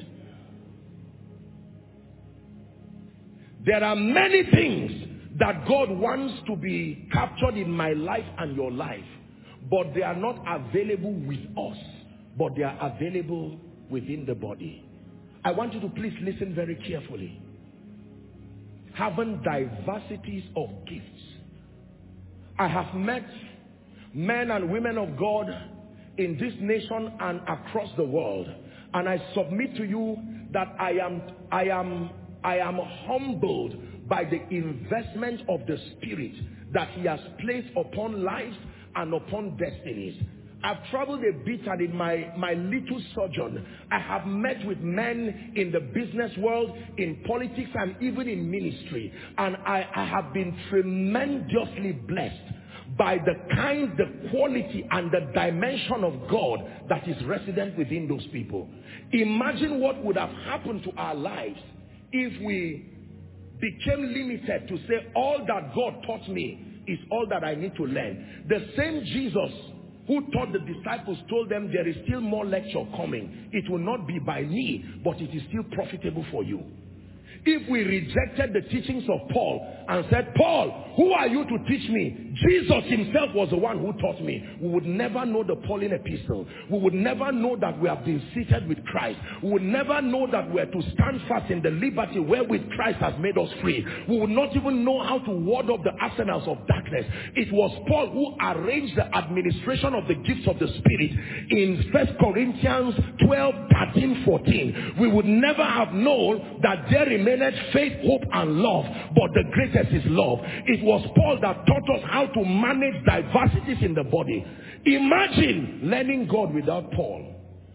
There are many things that God wants to be captured in my life and your life, but they are not available with us, but they are available within the body. I want you to please listen very carefully. Having diversities of gifts. I have met men and women of God in this nation and across the world, and I submit to you that I am humbled by the investment of the Spirit that He has placed upon lives and upon destinies. I've traveled a bit, and in my little sojourn, I have met with men in the business world, in politics, and even in ministry. And I have been tremendously blessed by the kind, the quality, and the dimension of God that is resident within those people. Imagine what would have happened to our lives if we became limited to say, all that God taught me is all that I need to learn. The same Jesus who taught the disciples told them, there is still more lecture coming. It will not be by me, but it is still profitable for you. If we rejected the teachings of Paul and said, Paul, who are you to teach me? Jesus himself was the one who taught me. We would never know the Pauline epistle. We would never know that we have been seated with Christ. We would never know that we are to stand fast in the liberty wherewith Christ has made us free. We would not even know how to ward off the arsenals of darkness. It was Paul who arranged the administration of the gifts of the Spirit in 1 Corinthians 12, 13, 14. We would never have known that there remained faith, hope, and love, but the greatest is love. It was Paul that taught us how to manage diversities in the body. Imagine learning God without Paul.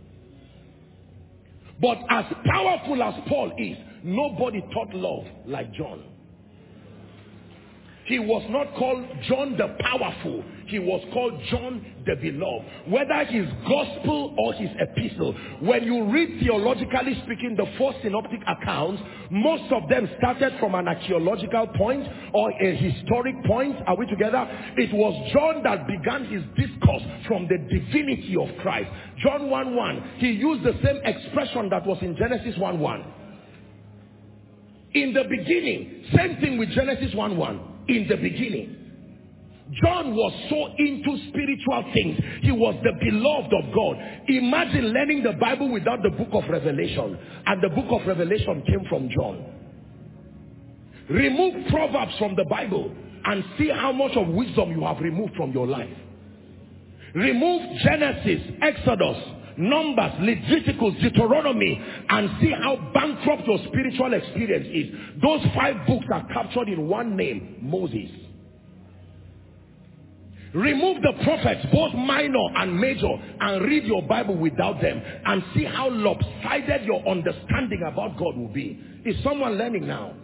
But as powerful as Paul is, nobody taught love like John. He was not called John the Powerful. He was called John the Beloved. Whether his gospel or his epistle, when you read theologically speaking the four synoptic accounts, most of them started from an archaeological point or a historic point. Are we together? It was John that began his discourse from the divinity of Christ. John 1:1, he used the same expression that was in Genesis 1:1. In the beginning, same thing with Genesis 1:1. In the beginning, John was so into spiritual things. He was the beloved of God. Imagine learning the Bible without the book of Revelation. And the book of Revelation came from John. Remove Proverbs from the Bible and see how much of wisdom you have removed from your life. Remove Genesis, Exodus, Numbers, Leviticus, Deuteronomy, and see how bankrupt your spiritual experience is. Those 5 books are captured in one name, Moses. Remove the prophets, both minor and major, and read your Bible without them, and see how lopsided your understanding about God will be. Is someone learning now?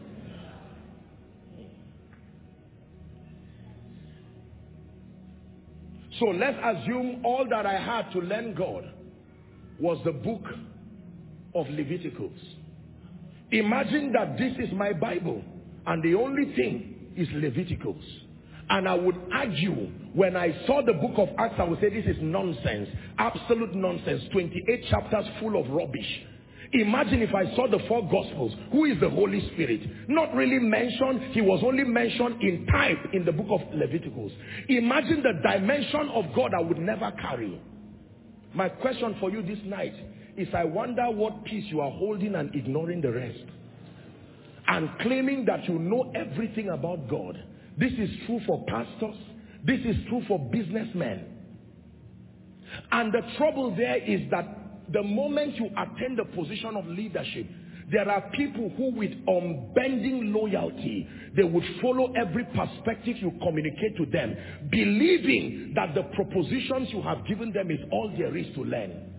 So let's assume all that I had to learn God was the book of Leviticus. Imagine that this is my Bible and the only thing is Leviticus. And I would argue, when I saw the book of Acts, I would say this is nonsense, absolute nonsense, 28 chapters full of rubbish. Imagine if I saw the 4 Gospels. Who is the Holy Spirit? Not really mentioned. He was only mentioned in type in the book of Leviticus. Imagine the dimension of God I would never carry. My question for you this night is, I wonder what peace you are holding and ignoring the rest, and claiming that you know everything about God. This is true for pastors. This is true for businessmen. And the trouble there is that the moment you attain the position of leadership, there are people who, with unbending loyalty, they would follow every perspective you communicate to them, believing that the propositions you have given them is all there is to learn.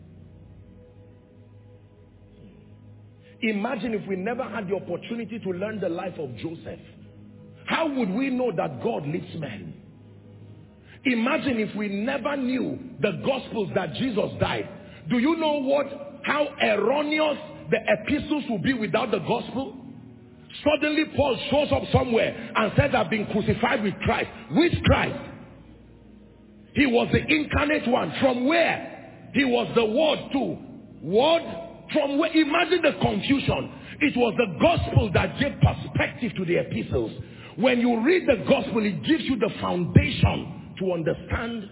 Imagine if we never had the opportunity to learn the life of Joseph. How would we know that God leads men? Imagine if we never knew the Gospels that Jesus died. Do you know how erroneous the epistles will be without the Gospel? Suddenly Paul shows up somewhere and says, I've been crucified with Christ. Which Christ? He was the incarnate one. From where? He was the Word too. Word? From where? Imagine the confusion. It was the Gospel that gave perspective to the epistles. When you read the Gospel, it gives you the foundation to understand.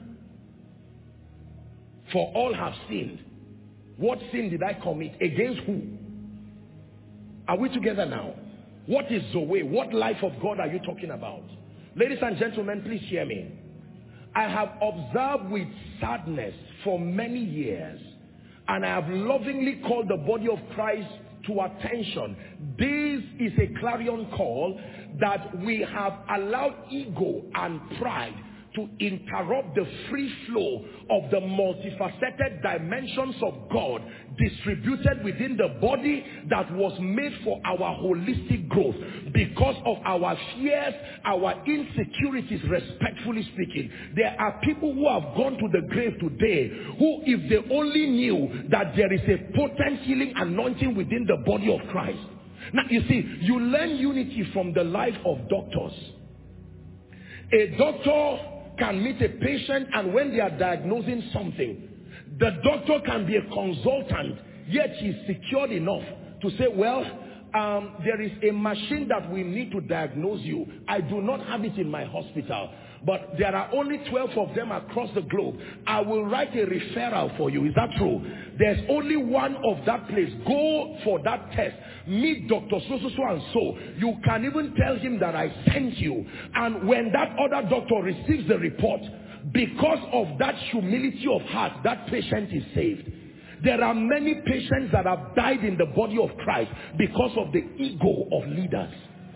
For all have sinned. What sin did I commit? Against who? Are we together now? What is Zoe? What life of God are you talking about? Ladies and gentlemen, please hear me. I have observed with sadness for many years, and I have lovingly called the body of Christ to attention. This is a clarion call that we have allowed ego and pride to interrupt the free flow of the multifaceted dimensions of God distributed within the body that was made for our holistic growth. Because of our fears, our insecurities, respectfully speaking, there are people who have gone to the grave today who, if they only knew that there is a potent healing anointing within the body of Christ. Now, you see, you learn unity from the life of doctors. A doctor can meet a patient, and when they are diagnosing something, the doctor can be a consultant, yet he's secured enough to say, well, there is a machine that we need to diagnose you. I do not have it in my hospital, but there are only 12 of them across the globe. I will write a referral for you. Is that true? There's only one of that place. Go for that test. Meet Dr. So and so. You can even tell him that I sent you. And when that other doctor receives the report, because of that humility of heart, that patient is saved. There are many patients that have died in the body of Christ because of the ego of leaders.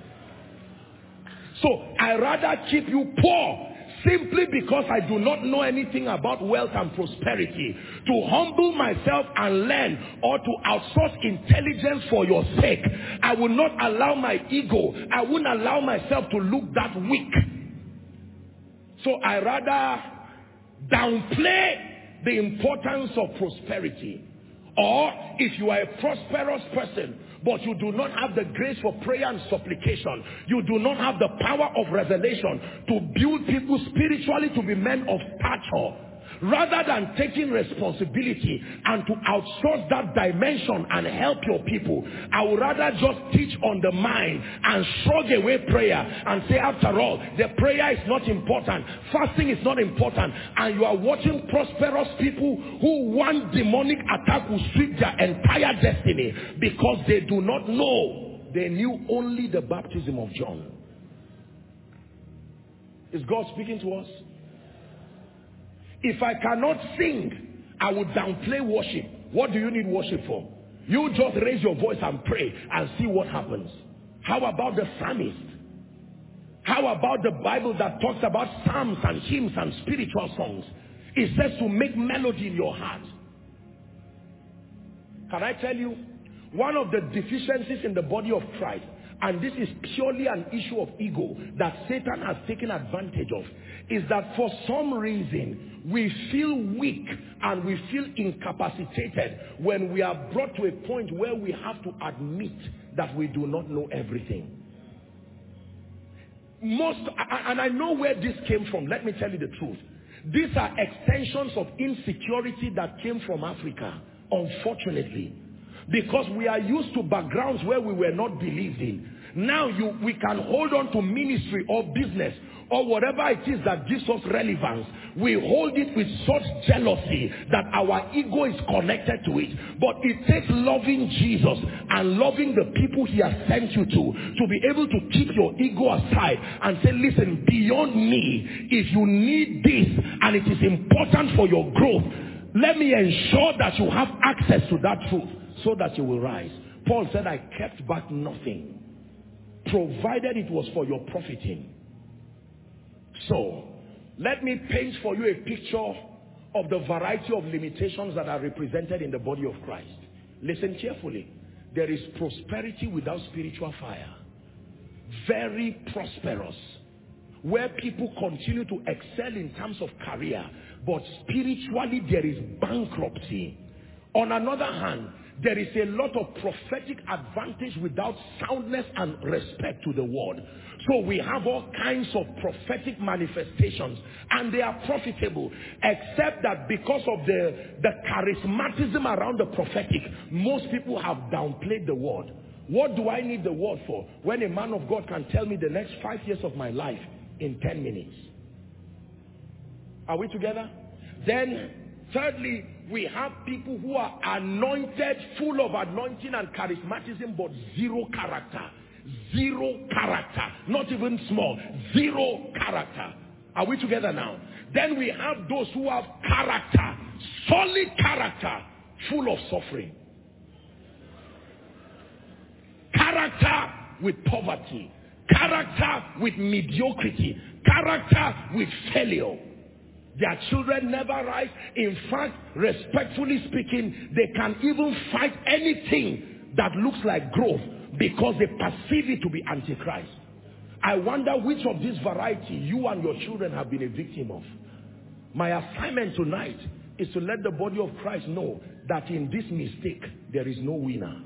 So I rather keep you poor simply because I do not know anything about wealth and prosperity, to humble myself and learn, or to outsource intelligence for your sake. I will not allow my ego, I wouldn't allow myself to look that weak. So I rather downplay the importance of prosperity. Or if you are a prosperous person, but you do not have the grace for prayer and supplication, you do not have the power of revelation to build people spiritually to be men of stature, rather than taking responsibility and to outsource that dimension and help your people, I would rather just teach on the mind and shrug away prayer and say, after all, the prayer is not important, fasting is not important, and you are watching prosperous people who one demonic attack will sweep their entire destiny because they do not know. They knew only the baptism of John. Is God speaking to us? If I cannot sing, I would downplay worship. What do you need worship for? You just raise your voice and pray and see what happens. How about the psalmist? How about the Bible that talks about psalms and hymns and spiritual songs? It says to make melody in your heart. Can I tell you, one of the deficiencies in the body of Christ, and this is purely an issue of ego that Satan has taken advantage of, is that for some reason we feel weak and we feel incapacitated when we are brought to a point where we have to admit that we do not know everything. And I know where this came from. Let me tell you the truth. These are extensions of insecurity that came from Africa, unfortunately. Because we are used to backgrounds where we were not believed in. Now we can hold on to ministry or business or whatever it is that gives us relevance. We hold it with such jealousy that our ego is connected to it. But it takes loving Jesus and loving the people he has sent you to be able to keep your ego aside and say, listen, beyond me, if you need this and it is important for your growth, let me ensure that you have access to that truth so that you will rise. Paul said, I kept back nothing, provided it was for your profiting. So, let me paint for you a picture of the variety of limitations that are represented in the body of Christ. Listen carefully. There is prosperity without spiritual fire. Very prosperous. Where people continue to excel in terms of career, but spiritually there is bankruptcy. On another hand, there is a lot of prophetic advantage without soundness and respect to the word. So we have all kinds of prophetic manifestations and they are profitable, except that because of the charismatism around the prophetic, most people have downplayed the word. What do I need the word for when a man of God can tell me the next 5 years of my life in 10 minutes? Are we together? Then, thirdly, we have people who are anointed, full of anointing and charismatism, but zero character. Zero character. Not even small. Zero character. Are we together now? Then we have those who have character, solid character, full of suffering. Character with poverty. Character with mediocrity. Character with failure. Their children never rise. In fact, respectfully speaking, they can even fight anything that looks like growth because they perceive it to be antichrist. I wonder which of this variety you and your children have been a victim of. My assignment tonight is to let the body of Christ know that in this mistake, there is no winner.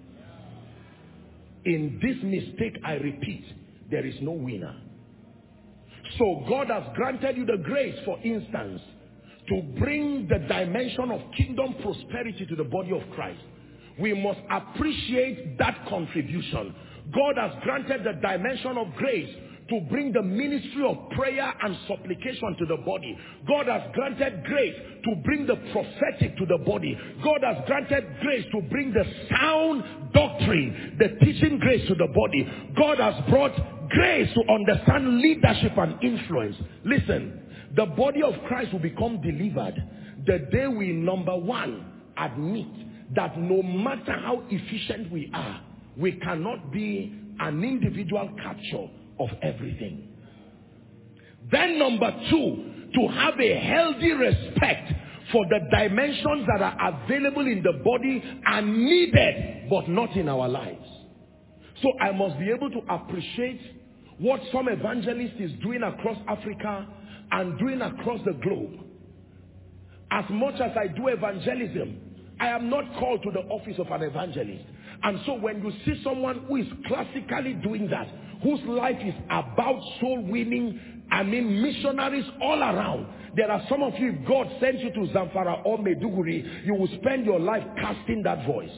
In this mistake, I repeat, there is no winner. So God has granted you the grace, for instance, to bring the dimension of kingdom prosperity to the body of Christ. We must appreciate that contribution. God has granted the dimension of grace to bring the ministry of prayer and supplication to the body. God has granted grace to bring the prophetic to the body. God has granted grace to bring the sound doctrine, the teaching grace to the body. God has brought grace to understand leadership and influence. Listen, the body of Christ will become delivered the day we, number one, admit that no matter how efficient we are, we cannot be an individual capture of everything. Then number two, to have a healthy respect for the dimensions that are available in the body and needed, but not in our lives. So I must be able to appreciate what some evangelist is doing across Africa and doing across the globe. As much as I do evangelism, I am not called to the office of an evangelist. And so when you see someone who is classically doing that, whose life is about soul winning, I mean missionaries all around. There are some of you, if God sends you to Zamfara or Meduguri, you will spend your life casting that voice.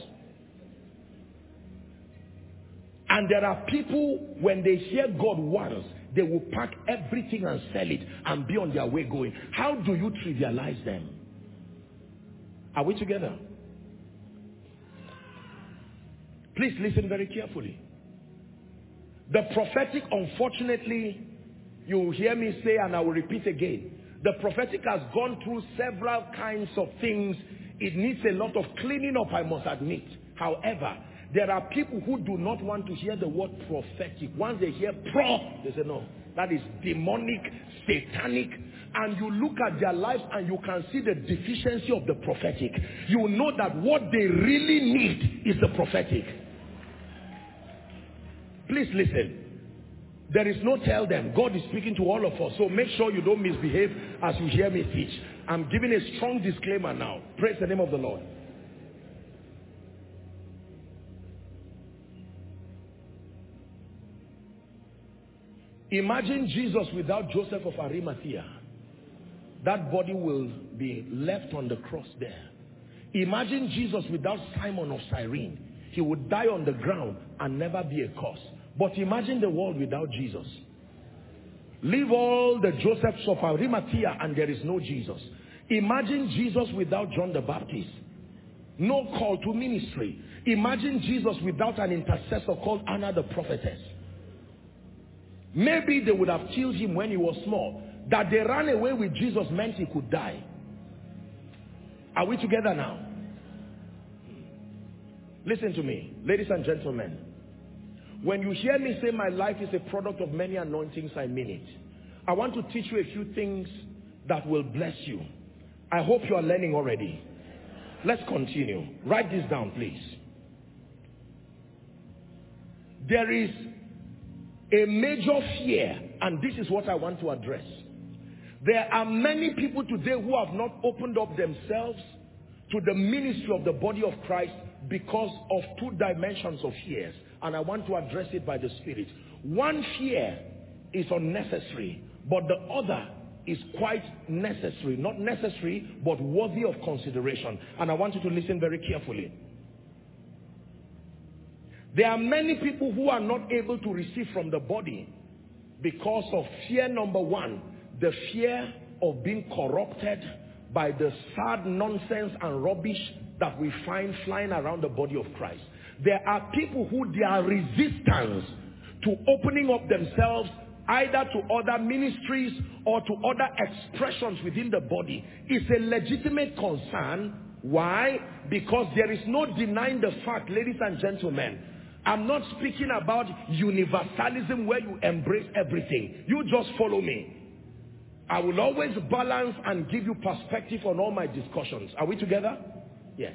And there are people, when they hear God once, they will pack everything and sell it and be on their way going. How do you trivialize them? Are we together? Please listen very carefully. The prophetic, unfortunately, you will hear me say, and I will repeat again, the prophetic has gone through several kinds of things. It needs a lot of cleaning up, I must admit. However, there are people who do not want to hear the word prophetic. Once they hear pro, they say, no, that is demonic, satanic, and you look at their lives and you can see the deficiency of the prophetic, you know that what they really need is the prophetic. Please listen. There is no tell them. God is speaking to all of us. So make sure you don't misbehave as you hear me teach. I'm giving a strong disclaimer now. Praise the name of the Lord. Imagine Jesus without Joseph of Arimathea. That body will be left on the cross there. Imagine Jesus without Simon of Cyrene. He would die on the ground and never be a cause. But imagine the world without Jesus. Leave all the Josephs of Arimathea and there is no Jesus. Imagine Jesus without John the Baptist. No call to ministry. Imagine Jesus without an intercessor called Anna the prophetess. Maybe they would have killed him when he was small. That they ran away with Jesus meant he could die. Are we together now? Listen to me, ladies and gentlemen. When you hear me say my life is a product of many anointings, I mean it. I want to teach you a few things that will bless you. I hope you are learning already. Let's continue. Write this down, please. There is a major fear, and this is what I want to address. There are many people today who have not opened up themselves to the ministry of the body of Christ because of two dimensions of fears. And I want to address it by the Spirit. One fear is unnecessary, but the other is quite necessary. Not necessary, but worthy of consideration. And I want you to listen very carefully. There are many people who are not able to receive from the body because of fear number one, the fear of being corrupted by the sad nonsense and rubbish that we find flying around the body of Christ. There are people who their resistance to opening up themselves either to other ministries or to other expressions within the body is a legitimate concern. Why? Because there is no denying the fact, ladies and gentlemen. I'm not speaking about universalism where you embrace everything. You just follow me. I will always balance and give you perspective on all my discussions. Are we together? Yes.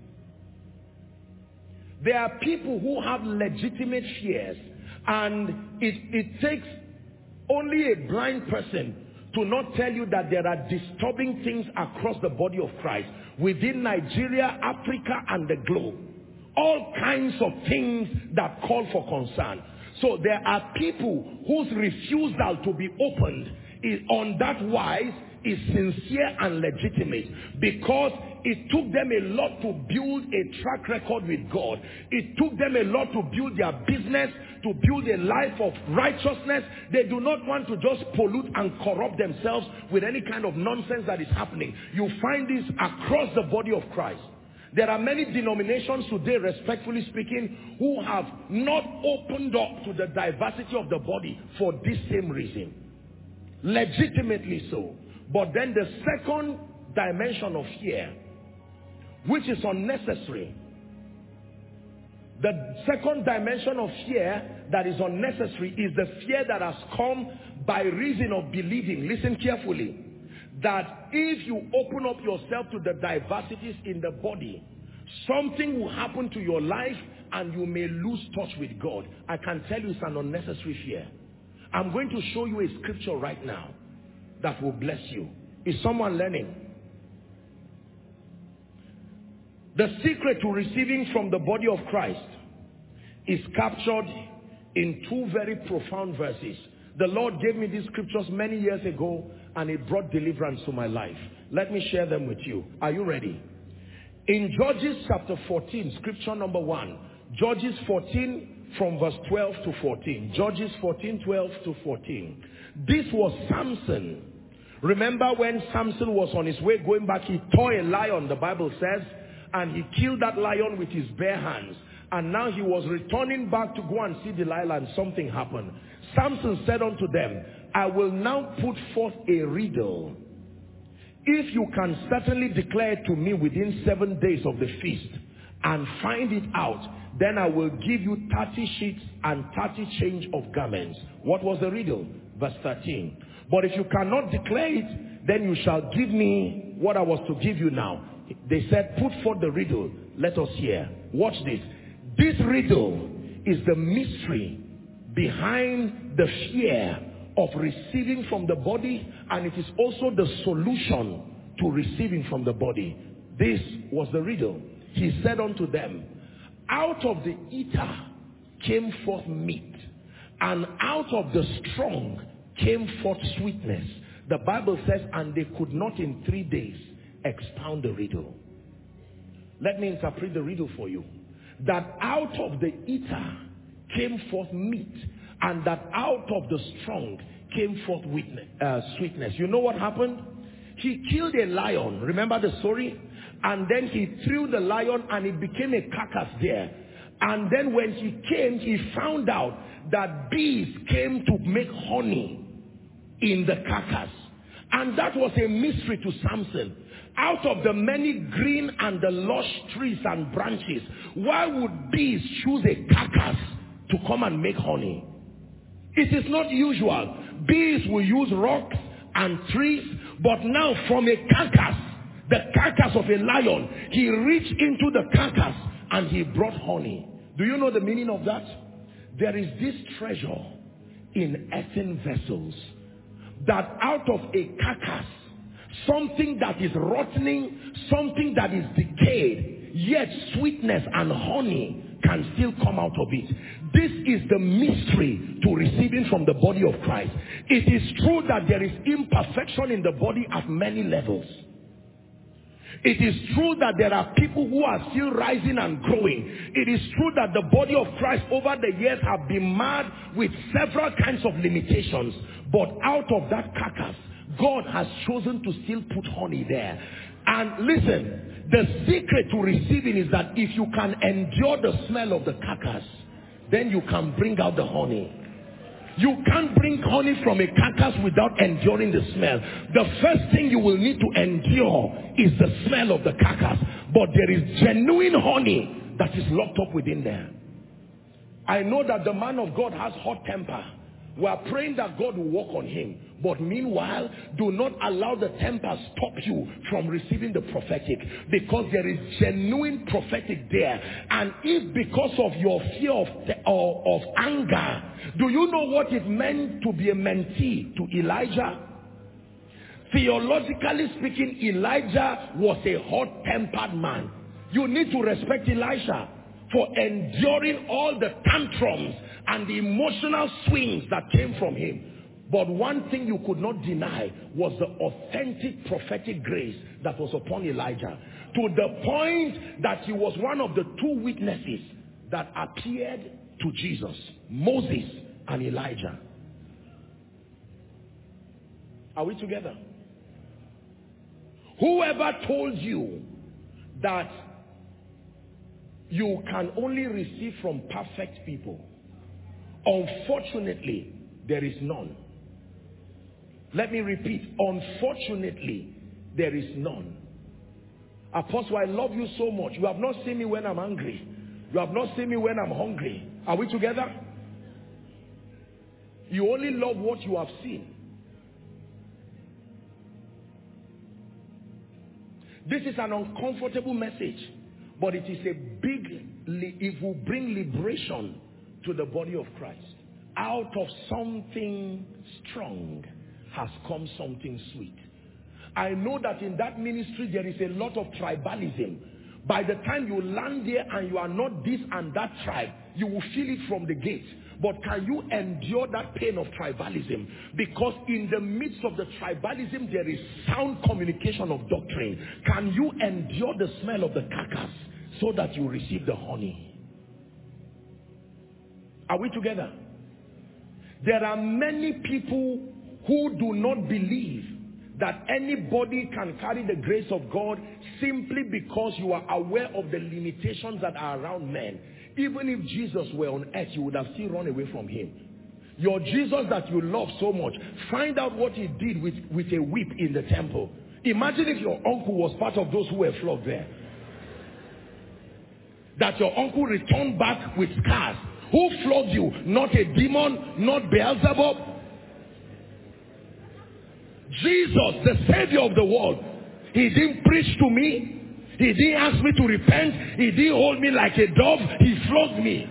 There are people who have legitimate fears, and it takes only a blind person to not tell you that there are disturbing things across the body of Christ within Nigeria, Africa, and the globe. All kinds of things that call for concern. So there are people whose refusal to be opened is on that wise is sincere and legitimate, because it took them a lot to build a track record with God. It took them a lot to build their business, to build a life of righteousness. They do not want to just pollute and corrupt themselves with any kind of nonsense that is happening. You find this across the body of Christ. There are many denominations today, respectfully speaking, who have not opened up to the diversity of the body for this same reason. Legitimately so. But then the second dimension of fear, which is unnecessary. The second dimension of fear that is unnecessary is the fear that has come by reason of believing. Listen carefully. That if you open up yourself to the diversities in the body, something will happen to your life and you may lose touch with God. I can tell you it's an unnecessary fear. I'm going to show you a scripture right now that will bless you. Is someone learning? The secret to receiving from the body of Christ is captured in two very profound verses. The Lord gave me these scriptures many years ago, and it brought deliverance to my life. Let me share them with you. Are you ready? In Judges chapter 14, scripture number 1. Judges 14 from verse 12 to 14. Judges 14, 12 to 14. This was Samson. Remember when Samson was on his way going back, he tore a lion, the Bible says, and he killed that lion with his bare hands. And now he was returning back to go and see Delilah, and something happened. Samson said unto them, I will now put forth a riddle. If you can certainly declare it to me within 7 days of the feast and find it out, then I will give you 30 sheets and 30 change of garments. What was the riddle? Verse 13. But if you cannot declare it, then you shall give me what I was to give you now. They said, put forth the riddle. Let us hear. Watch this. This riddle is the mystery behind the fear of receiving from the body, and it is also the solution to receiving from the body. This was the riddle. He said unto them, out of the eater came forth meat, and out of the strong came forth sweetness. The Bible says, and they could not in 3 days expound the riddle. Let me interpret the riddle for you. That out of the eater came forth meat, and that out of the strong came forth sweetness. You know what happened? He killed a lion. Remember the story? And then he threw the lion and it became a carcass there. And then when he came, he found out that bees came to make honey in the carcass. And that was a mystery to Samson. Out of the many green and the lush trees and branches, why would bees choose a carcass to come and make honey? It is not usual. Bees will use rocks and trees, but now from a carcass, the carcass of a lion, he reached into the carcass and he brought honey. Do you know the meaning of that? There is this treasure in earthen vessels, that out of a carcass, something that is rotting, something that is decayed, yet sweetness and honey can still come out of it. This is the mystery to receiving from the body of Christ. It is true that there is imperfection in the body at many levels. It is true that there are people who are still rising and growing. It is true that the body of Christ over the years have been marred with several kinds of limitations. But out of that carcass, God has chosen to still put honey there. And listen, the secret to receiving is that if you can endure the smell of the carcass, then you can bring out the honey. You can't bring honey from a carcass without enduring the smell. The first thing you will need to endure is the smell of the carcass. But there is genuine honey that is locked up within there. I know that the man of God has hot temper. We are praying that God will work on him. But meanwhile, do not allow the temper stop you from receiving the prophetic. Because there is genuine prophetic there. And if because of your fear of anger, do you know what it meant to be a mentee to Elijah? Theologically speaking, Elijah was a hot-tempered man. You need to respect Elisha for enduring all the tantrums and the emotional swings that came from him. But one thing you could not deny was the authentic prophetic grace that was upon Elijah, to the point that he was one of the two witnesses that appeared to Jesus, Moses and Elijah. Are we together? Whoever told you that you can only receive from perfect people, unfortunately, there is none. Let me repeat, unfortunately, there is none. Apostle, I love you so much. You have not seen me when I'm angry. You have not seen me when I'm hungry. Are we together? You only love what you have seen. This is an uncomfortable message, but it is a big, it will bring liberation to the body of Christ. Out of something strong has come something sweet. I know that in that ministry there is a lot of tribalism. By the time you land there and you are not this and that tribe, you will feel it from the gate. But can you endure that pain of tribalism? Because in the midst of the tribalism, there is sound communication of doctrine. Can you endure the smell of the carcass so that you receive the honey? Are we together? There are many people who do not believe that anybody can carry the grace of God simply because you are aware of the limitations that are around men. Even if Jesus were on earth, you would have still run away from him. Your Jesus that you love so much, find out what he did with a whip in the temple. Imagine if your uncle was part of those who were flogged there. That your uncle returned back with scars. Who flogged you? Not a demon, not Beelzebub. Jesus, the Savior of the world, he didn't preach to me. He didn't ask me to repent. He didn't hold me like a dove. He flogged me.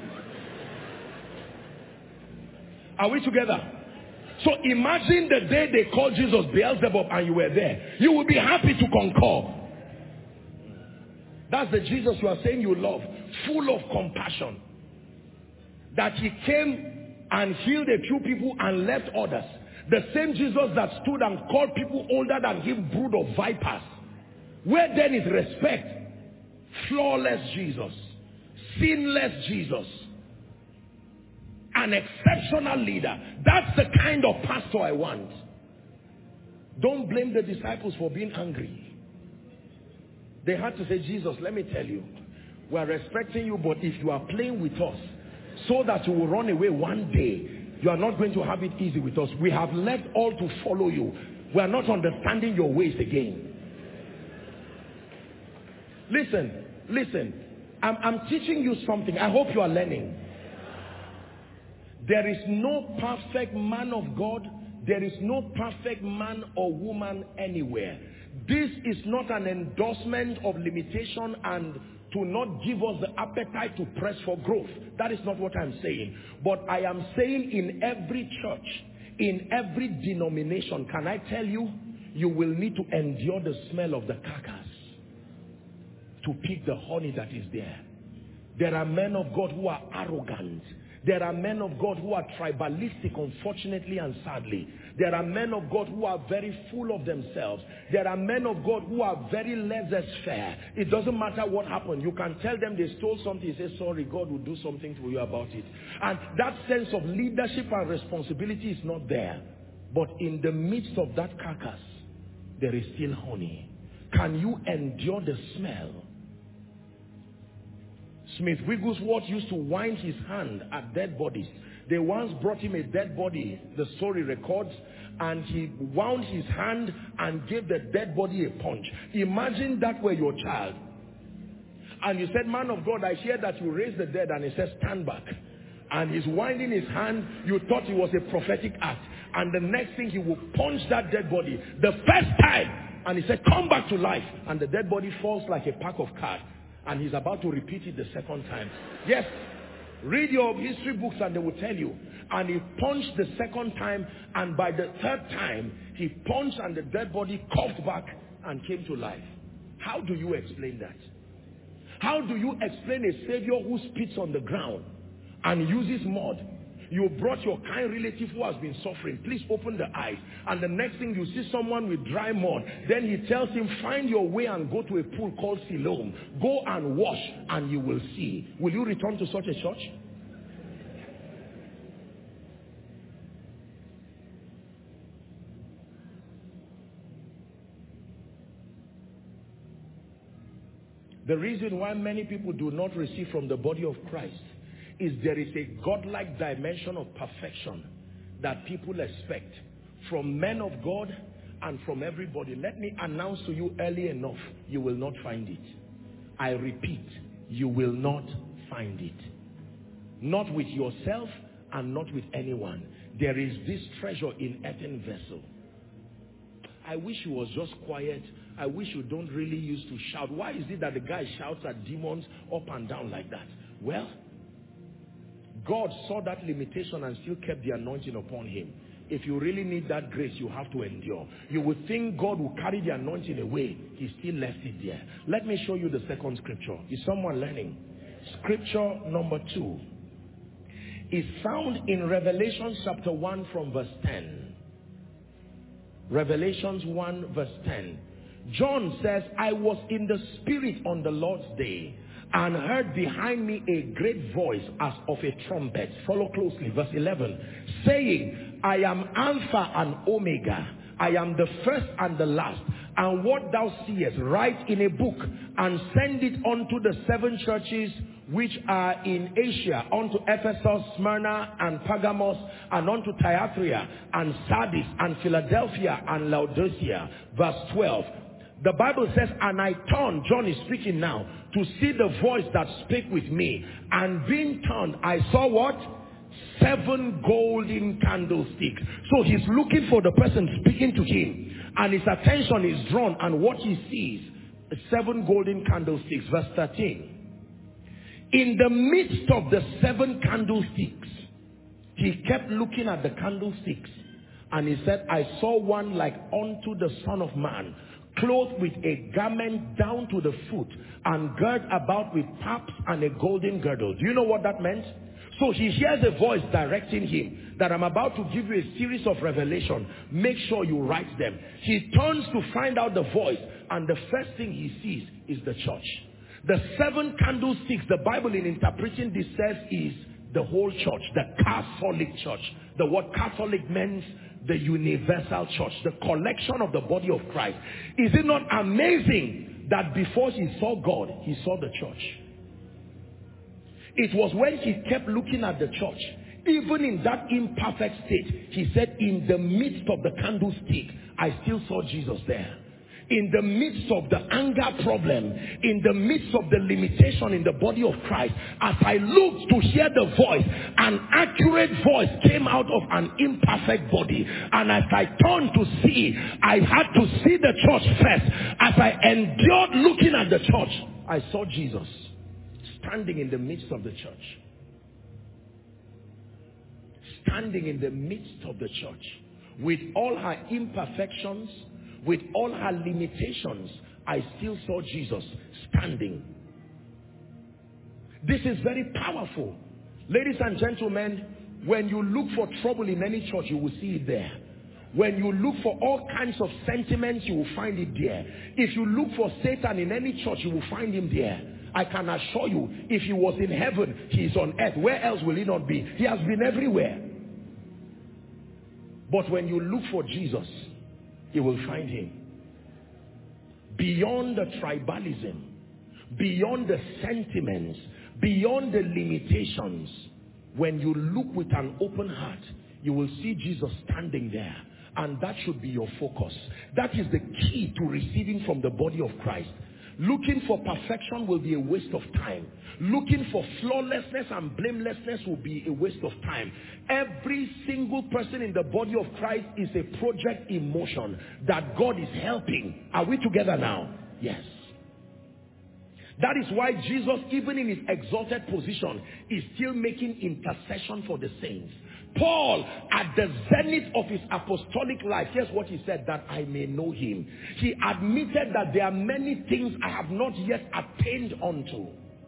Are we together? So imagine the day they called Jesus Beelzebub and you were there. You will be happy to concur. That's the Jesus you are saying you love. Full of compassion. That he came and healed a few people and left others. The same Jesus that stood and called people older than him brood of vipers. Where then is respect? Flawless Jesus. Sinless Jesus. An exceptional leader. That's the kind of pastor I want. Don't blame the disciples for being angry. They had to say, Jesus, let me tell you, we are respecting you, but if you are playing with us so that you will run away one day, you are not going to have it easy with us. We have left all to follow you. We are not understanding your ways again. Listen. I'm teaching you something. I hope you are learning. There is no perfect man of God. There is no perfect man or woman anywhere. This is not an endorsement of limitation and to not give us the appetite to press for growth. That is not what I'm saying. But I am saying in every church, in every denomination, can I tell you, you will need to endure the smell of the carcass to pick the honey that is there. There are men of God who are arrogant. There are men of God who are tribalistic, unfortunately and sadly. There are men of God who are very full of themselves. There are men of God who are very laissez-faire. It doesn't matter what happened. You can tell them they stole something. You say, sorry, God will do something for you about it. And that sense of leadership and responsibility is not there. But in the midst of that carcass, there is still honey. Can you endure the smell? Smith Wigglesworth used to wind his hand at dead bodies. They once brought him a dead body, the story records, and he wound his hand and gave the dead body a punch. Imagine that were your child. And you said, man of God, I hear that you raised the dead, and he says, stand back. And he's winding his hand. You thought it was a prophetic act. And the next thing, he will punch that dead body. The first time, and he said, come back to life. And the dead body falls like a pack of cards. And he's about to repeat it the second time. Yes, read your history books and they will tell you. And he punched the second time, and by the third time, he punched and the dead body coughed back and came to life. How do you explain that? How do you explain a Savior who spits on the ground and uses mud? You brought your kind relative who has been suffering. Please open the eyes. And the next thing, you see someone with dry mud. Then he tells him, find your way and go to a pool called Siloam. Go and wash and you will see. Will you return to such a church? The reason why many people do not receive from the body of Christ is there is a godlike dimension of perfection that people expect from men of God and from everybody. Let me announce to you early enough, you will not find it. I repeat, you will not find it. Not with yourself and not with anyone. There is this treasure in earthen vessel. I wish you was just quiet. I wish you don't really used to shout. Why is it that the guy shouts at demons up and down like that? Well, God saw that limitation and still kept the anointing upon him. If you really need that grace, you have to endure. You would think God will carry the anointing away. He still left it there. Let me show you the second scripture. Is someone learning? Scripture number 2 is found in Revelation chapter 1 from verse 10. Revelations 1 verse 10. John says, I was in the spirit on the Lord's day, and heard behind me a great voice as of a trumpet. Follow closely, verse 11. Saying, I am Alpha and Omega. I am the first and the last. And what thou seest, write in a book, and send it unto the 7 churches which are in Asia, unto Ephesus, Smyrna, and Pergamos, and unto Thyatira, and Sardis, and Philadelphia, and Laodicea. Verse 12. The Bible says, and I turned, John is speaking now, to see the voice that spake with me. And being turned, I saw what? 7 golden candlesticks. So he's looking for the person speaking to him, and his attention is drawn, and what he sees is 7 golden candlesticks. Verse 13. In the midst of the 7 candlesticks, he kept looking at the candlesticks, and he said, I saw one like unto the Son of Man, clothed with a garment down to the foot, and girt about with paps and a golden girdle. Do you know what that meant? So he hears a voice directing him that I'm about to give you a series of revelation. Make sure you write them. He turns to find out the voice, and the first thing he sees is the church. The 7 candlesticks, the Bible in interpreting this says, is the whole church, the Catholic church. The word Catholic means the universal church, the collection of the body of Christ. Is it not amazing that before he saw God, he saw the church? It was when he kept looking at the church, even in that imperfect state, he said, in the midst of the candlestick, I still saw Jesus there. In the midst of the anger problem, in the midst of the limitation in the body of Christ, as I looked to hear the voice, an accurate voice came out of an imperfect body. And as I turned to see, I had to see the church first. As I endured looking at the church, I saw Jesus standing in the midst of the church. Standing in the midst of the church. With all her imperfections, with all her limitations, I still saw Jesus standing. This is very powerful. Ladies and gentlemen, when you look for trouble in any church, you will see it there. When you look for all kinds of sentiments, you will find it there. If you look for Satan in any church, you will find him there. I can assure you, if he was in heaven, he is on earth. Where else will he not be? He has been everywhere. But when you look for Jesus, you will find him. Beyond the tribalism, beyond the sentiments, beyond the limitations, when you look with an open heart, you will see Jesus standing there. And that should be your focus. That is the key to receiving from the body of Christ. Looking for perfection will be a waste of time. Looking for flawlessness and blamelessness will be a waste of time. Every single person in the body of Christ is a project in motion that God is helping. Are we together now? Yes. That is why Jesus, even in his exalted position, is still making intercession for the saints. Paul, at the zenith of his apostolic life, here's what he said, that I may know him. He admitted that there are many things I have not yet attained unto.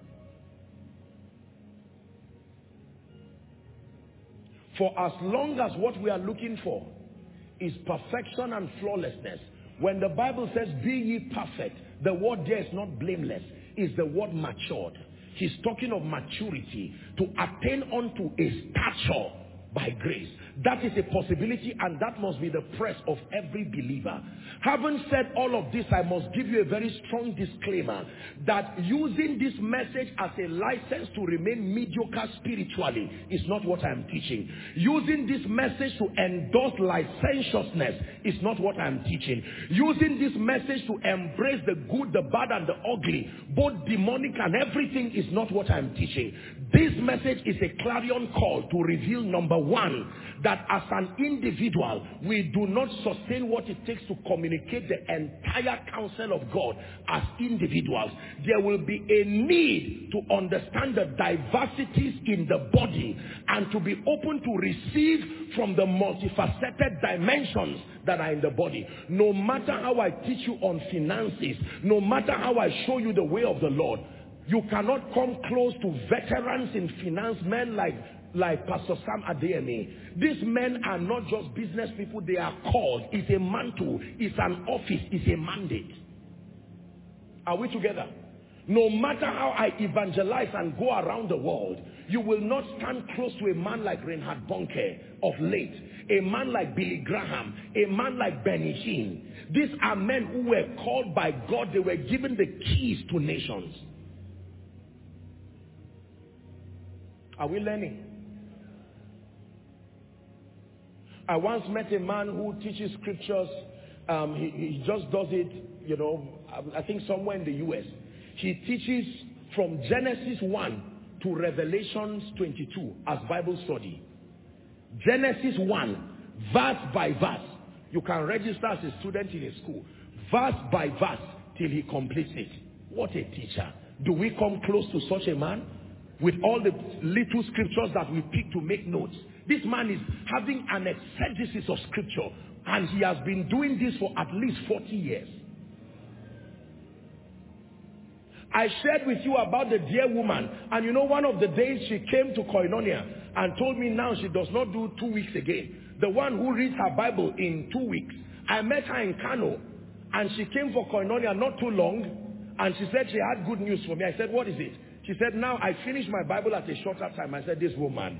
For as long as what we are looking for is perfection and flawlessness, when the Bible says, be ye perfect, the word there is not blameless, is the word matured. He's talking of maturity, to attain unto a stature by grace. That is a possibility, and that must be the press of every believer. Having said all of this, I must give you a very strong disclaimer that using this message as a license to remain mediocre spiritually is not what I am teaching. Using this message to endorse licentiousness is not what I am teaching. Using this message to embrace the good, the bad, and the ugly, both demonic and everything, is not what I am teaching. This message is a clarion call to reveal, number one, that as an individual, we do not sustain what it takes to communicate the entire counsel of God as individuals. There will be a need to understand the diversities in the body and to be open to receive from the multifaceted dimensions that are in the body. No matter how I teach you on finances, no matter how I show you the way of the Lord, you cannot come close to veterans in finance, men like Pastor Sam Adeyemi. These men are not just business people, they are called. It's a mantle, it's an office, it's a mandate. Are we together? No matter how I evangelize and go around the world, you will not stand close to a man like Reinhard Bonnke of late, a man like Billy Graham, a man like Benny Hinn. These are men who were called by God. They were given the keys to nations. Are we learning? I once met a man who teaches scriptures. He just does it, you know, I think somewhere in the US. He teaches from Genesis 1 to to Revelation 22 as Bible study. Genesis 1, verse by verse. You can register as a student in a school. Verse by verse till he completes it. What a teacher. Do we come close to such a man? With all the little scriptures that we pick to make notes. This man is having an exegesis of scripture. And he has been doing this for at least 40 years. I shared with you about the dear woman. And you know, one of the days she came to Koinonia and told me now she does not do 2 weeks again. The one who reads her Bible in 2 weeks. I met her in Kano. And she came for Koinonia not too long. And she said she had good news for me. I said, what is it? She said, now I finished my Bible at a shorter time. I said, this woman.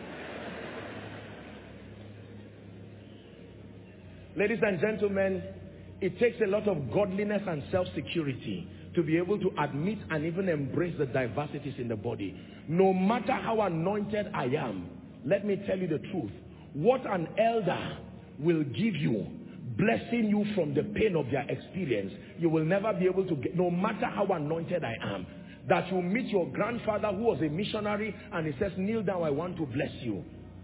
Ladies and gentlemen, it takes a lot of godliness and self-security to be able to admit and even embrace the diversities in the body. No matter how anointed I am, let me tell you the truth. What an elder will give you, blessing you from the pain of their experience, you will never be able to get, no matter how anointed I am. That you meet your grandfather who was a missionary and he says, kneel down, I want to bless you.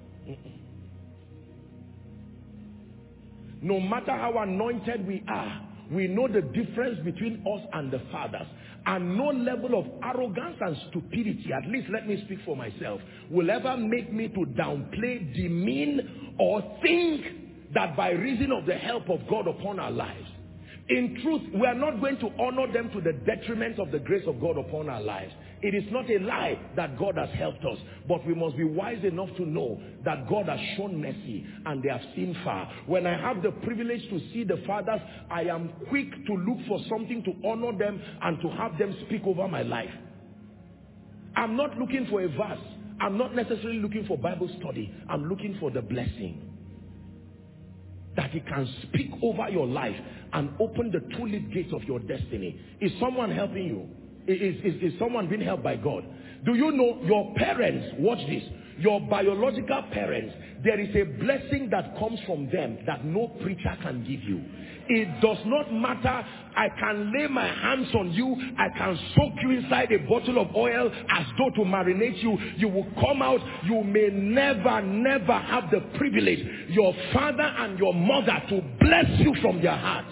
No matter how anointed we are, we know the difference between us and the fathers. And no level of arrogance and stupidity, at least let me speak for myself, will ever make me to downplay, demean, or think that by reason of the help of God upon our lives. In truth, we are not going to honor them to the detriment of the grace of God upon our lives. It is not a lie that God has helped us, but we must be wise enough to know that God has shown mercy and they have seen far. When I have the privilege to see the fathers, I am quick to look for something to honor them and to have them speak over my life. I'm not looking for a verse. I'm not necessarily looking for Bible study. I'm looking for the blessing. That he can speak over your life and open the tulip gates of your destiny. Is someone helping you? Is someone being helped by God? Do you know your parents, watch this, your biological parents, there is a blessing that comes from them that no preacher can give you. It does not matter. I can lay my hands on you. I can soak you inside a bottle of oil as though to marinate you. You will come out. You may never have the privilege, your father and your mother, to bless you from their hearts.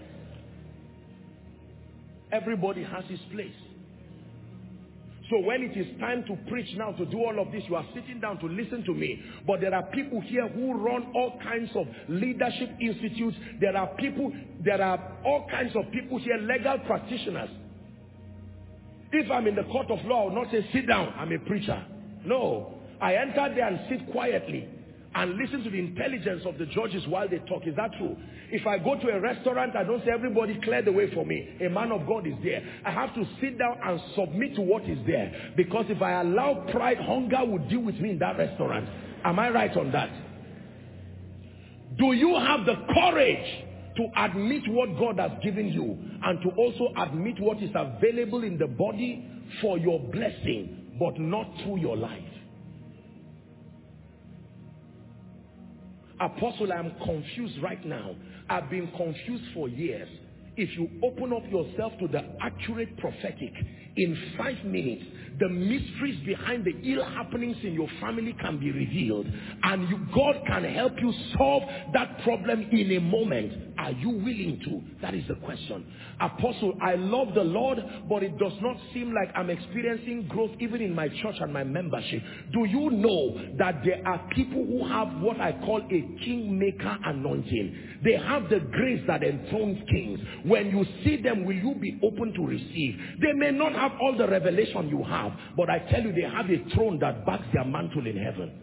Everybody has his place. So when it is time to preach now, to do all of this, you are sitting down to listen to me. But there are people here who run all kinds of leadership institutes. There are all kinds of people here, legal practitioners. If I'm in the court of law, I will not say, sit down, I'm a preacher. No. I enter there and sit quietly and listen to the intelligence of the judges while they talk. Is that true? If I go to a restaurant, I don't say, everybody clear the way for me. A man of God is there. I have to sit down and submit to what is there. Because if I allow pride, hunger will deal with me in that restaurant. Am I right on that? Do you have the courage to admit what God has given you and to also admit what is available in the body for your blessing, but not through your life? Apostle, I am confused right now. I've been confused for years. If you open up yourself to the accurate prophetic, in 5 minutes, the mysteries behind the ill happenings in your family can be revealed. And God can help you solve that problem in a moment. Are you willing to? That is the question. Apostle, I love the Lord, but it does not seem like I'm experiencing growth even in my church and my membership. Do you know that there are people who have what I call a kingmaker anointing? They have the grace that enthrones kings. When you see them, will you be open to receive? They may not have all the revelation you have, but I tell you, they have a throne that backs their mantle in heaven.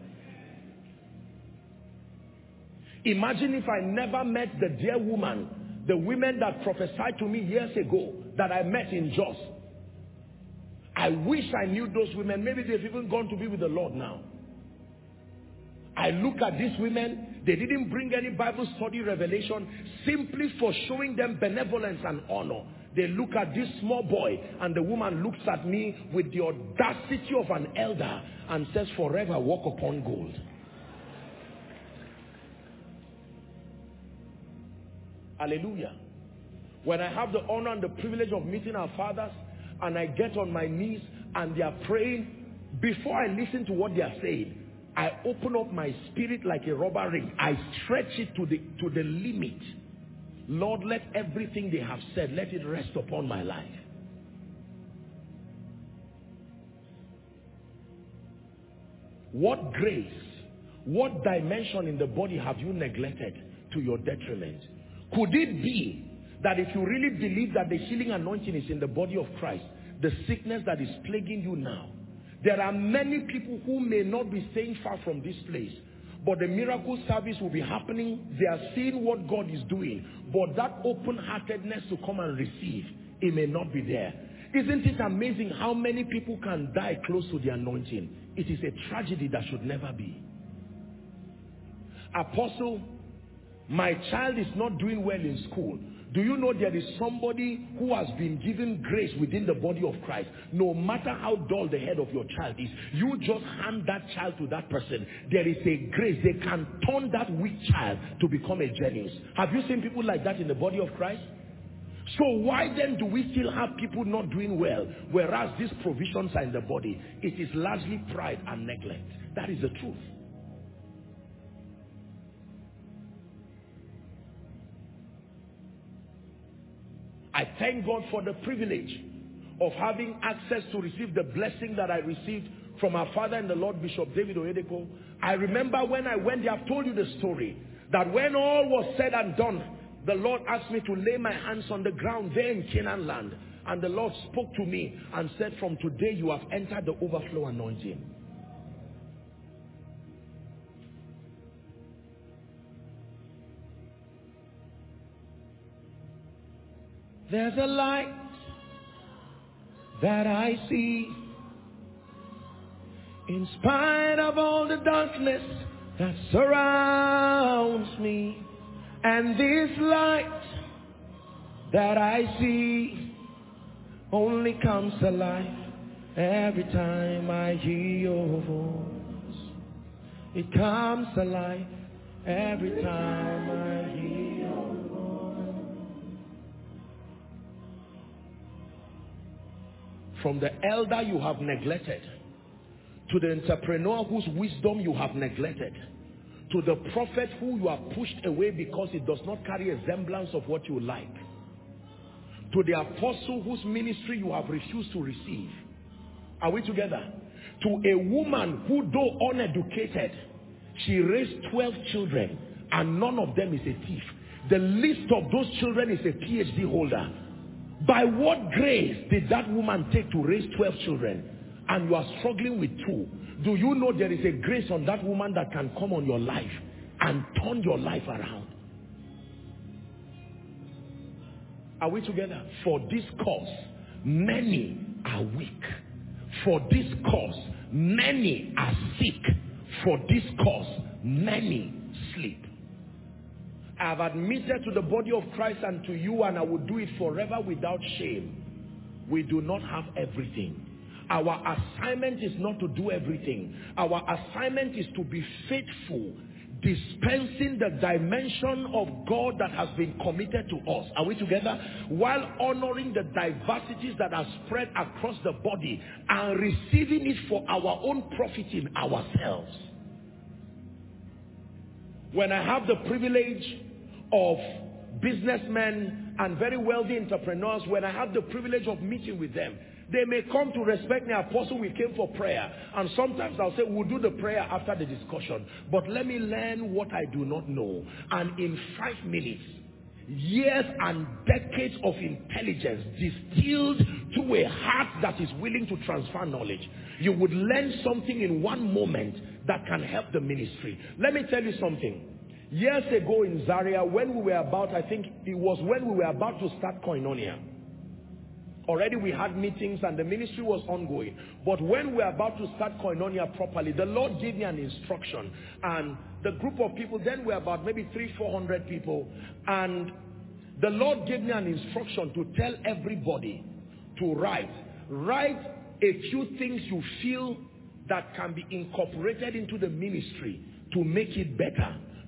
Imagine if I never met the dear woman, the women that prophesied to me years ago that I met in Jos. I wish I knew those women. Maybe they've even gone to be with the Lord now. I look at these women, they didn't bring any Bible study revelation, simply for showing them benevolence and honor. They look at this small boy, and the woman looks at me with the audacity of an elder and says, forever walk upon gold. Hallelujah. When I have the honor and the privilege of meeting our fathers, and I get on my knees and they are praying, Before I listen to what they are saying, I open up my spirit like a rubber ring. I stretch it to the limit. Lord, let everything they have said, let it rest upon my life. What grace, what dimension in the body have you neglected to your detriment? Could it be that if you really believe that the healing anointing is in the body of Christ, the sickness that is plaguing you now, there are many people who may not be staying far from this place, but the miracle service will be happening. They are seeing what God is doing, but that open-heartedness to come and receive, it may not be there. Isn't it amazing how many people can die close to the anointing? It is a tragedy that should never be. Apostle, my child is not doing well in school. Do you know there is somebody who has been given grace within the body of Christ? No matter how dull the head of your child is, you just hand that child to that person. There is a grace. They can turn that weak child to become a genius. Have you seen people like that in the body of Christ? So why then do we still have people not doing well, whereas these provisions are in the body? It is largely pride and neglect. That is the truth. I thank God for the privilege of having access to receive the blessing that I received from our father in the Lord, Bishop David Oyedepo. I remember when I went there, I've told you the story, that when all was said and done, the Lord asked me to lay my hands on the ground there in Canaan land. And the Lord spoke to me and said, from today you have entered the overflow anointing. There's a light that I see in spite of all the darkness that surrounds me. And this light that I see only comes alive every time I hear your voice. It comes alive every time I hear your voice. From the elder you have neglected, to the entrepreneur whose wisdom you have neglected, to the prophet who you have pushed away because it does not carry a semblance of what you like, to the apostle whose ministry you have refused to receive. Are we together? To a woman who, though uneducated, she raised 12 children and none of them is a thief. The least of those children is a PhD holder. By what grace did that woman take to raise 12 children? And you are struggling with 2. Do you know there is a grace on that woman that can come on your life and turn your life around? Are we together? For this cause, many are weak. For this cause, many are sick. For this cause, many sleep. I have admitted to the body of Christ and to you, and I will do it forever without shame. We do not have everything. Our assignment is not to do everything. Our assignment is to be faithful, dispensing the dimension of God that has been committed to us. Are we together? While honoring the diversities that are spread across the body and receiving it for our own profit in ourselves. When I have the privilege of businessmen and very wealthy entrepreneurs, when I have the privilege of meeting with them, they may come to respect me. Apostle, we came for prayer. And sometimes I'll say, we'll do the prayer after the discussion. But let me learn what I do not know. And in 5 minutes, years and decades of intelligence distilled to a heart that is willing to transfer knowledge, you would learn something in one moment that can help the ministry. Let me tell you something. Years ago in Zaria, when we were about, I think it was when we were about to start Koinonia. Already we had meetings and the ministry was ongoing. But when we were about to start Koinonia properly, the Lord gave me an instruction. And the group of people, then were about maybe 300-400 people. And the Lord gave me an instruction to tell everybody to write a few things you feel that can be incorporated into the ministry to make it better.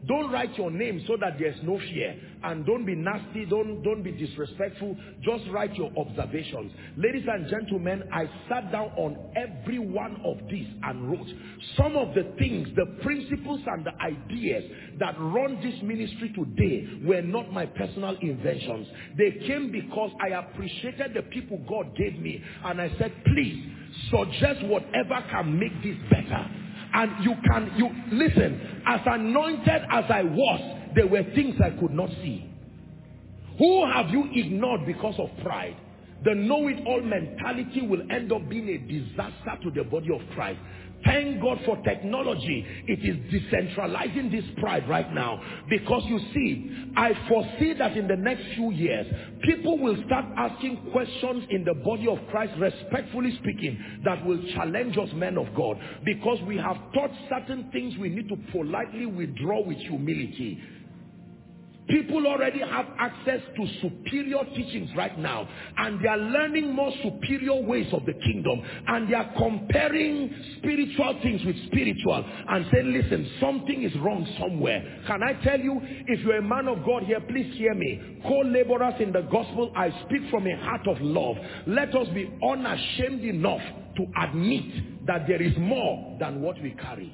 Don't write your name so that there's no fear. And don't be nasty, don't be disrespectful. Just write your observations. Ladies and gentlemen, I sat down on every one of these and wrote some of the things, the principles and the ideas that run this ministry today were not my personal inventions. They came because I appreciated the people God gave me, and I said, please suggest whatever can make this better. And you listen, as anointed as I was, there were things I could not see. Who have you ignored because of pride? The know-it-all mentality will end up being a disaster to the body of Christ. Thank God for technology. It is decentralizing this pride right now. Because you see, I foresee that in the next few years, people will start asking questions in the body of Christ, respectfully speaking, that will challenge us men of God. Because we have taught certain things we need to politely withdraw with humility. People already have access to superior teachings right now, and they are learning more superior ways of the kingdom, and they are comparing spiritual things with spiritual and saying, listen, something is wrong somewhere. Can I tell you, if you're a man of God here, please hear me. Co-laborers in the gospel, I speak from a heart of love. Let us be unashamed enough to admit that there is more than what we carry.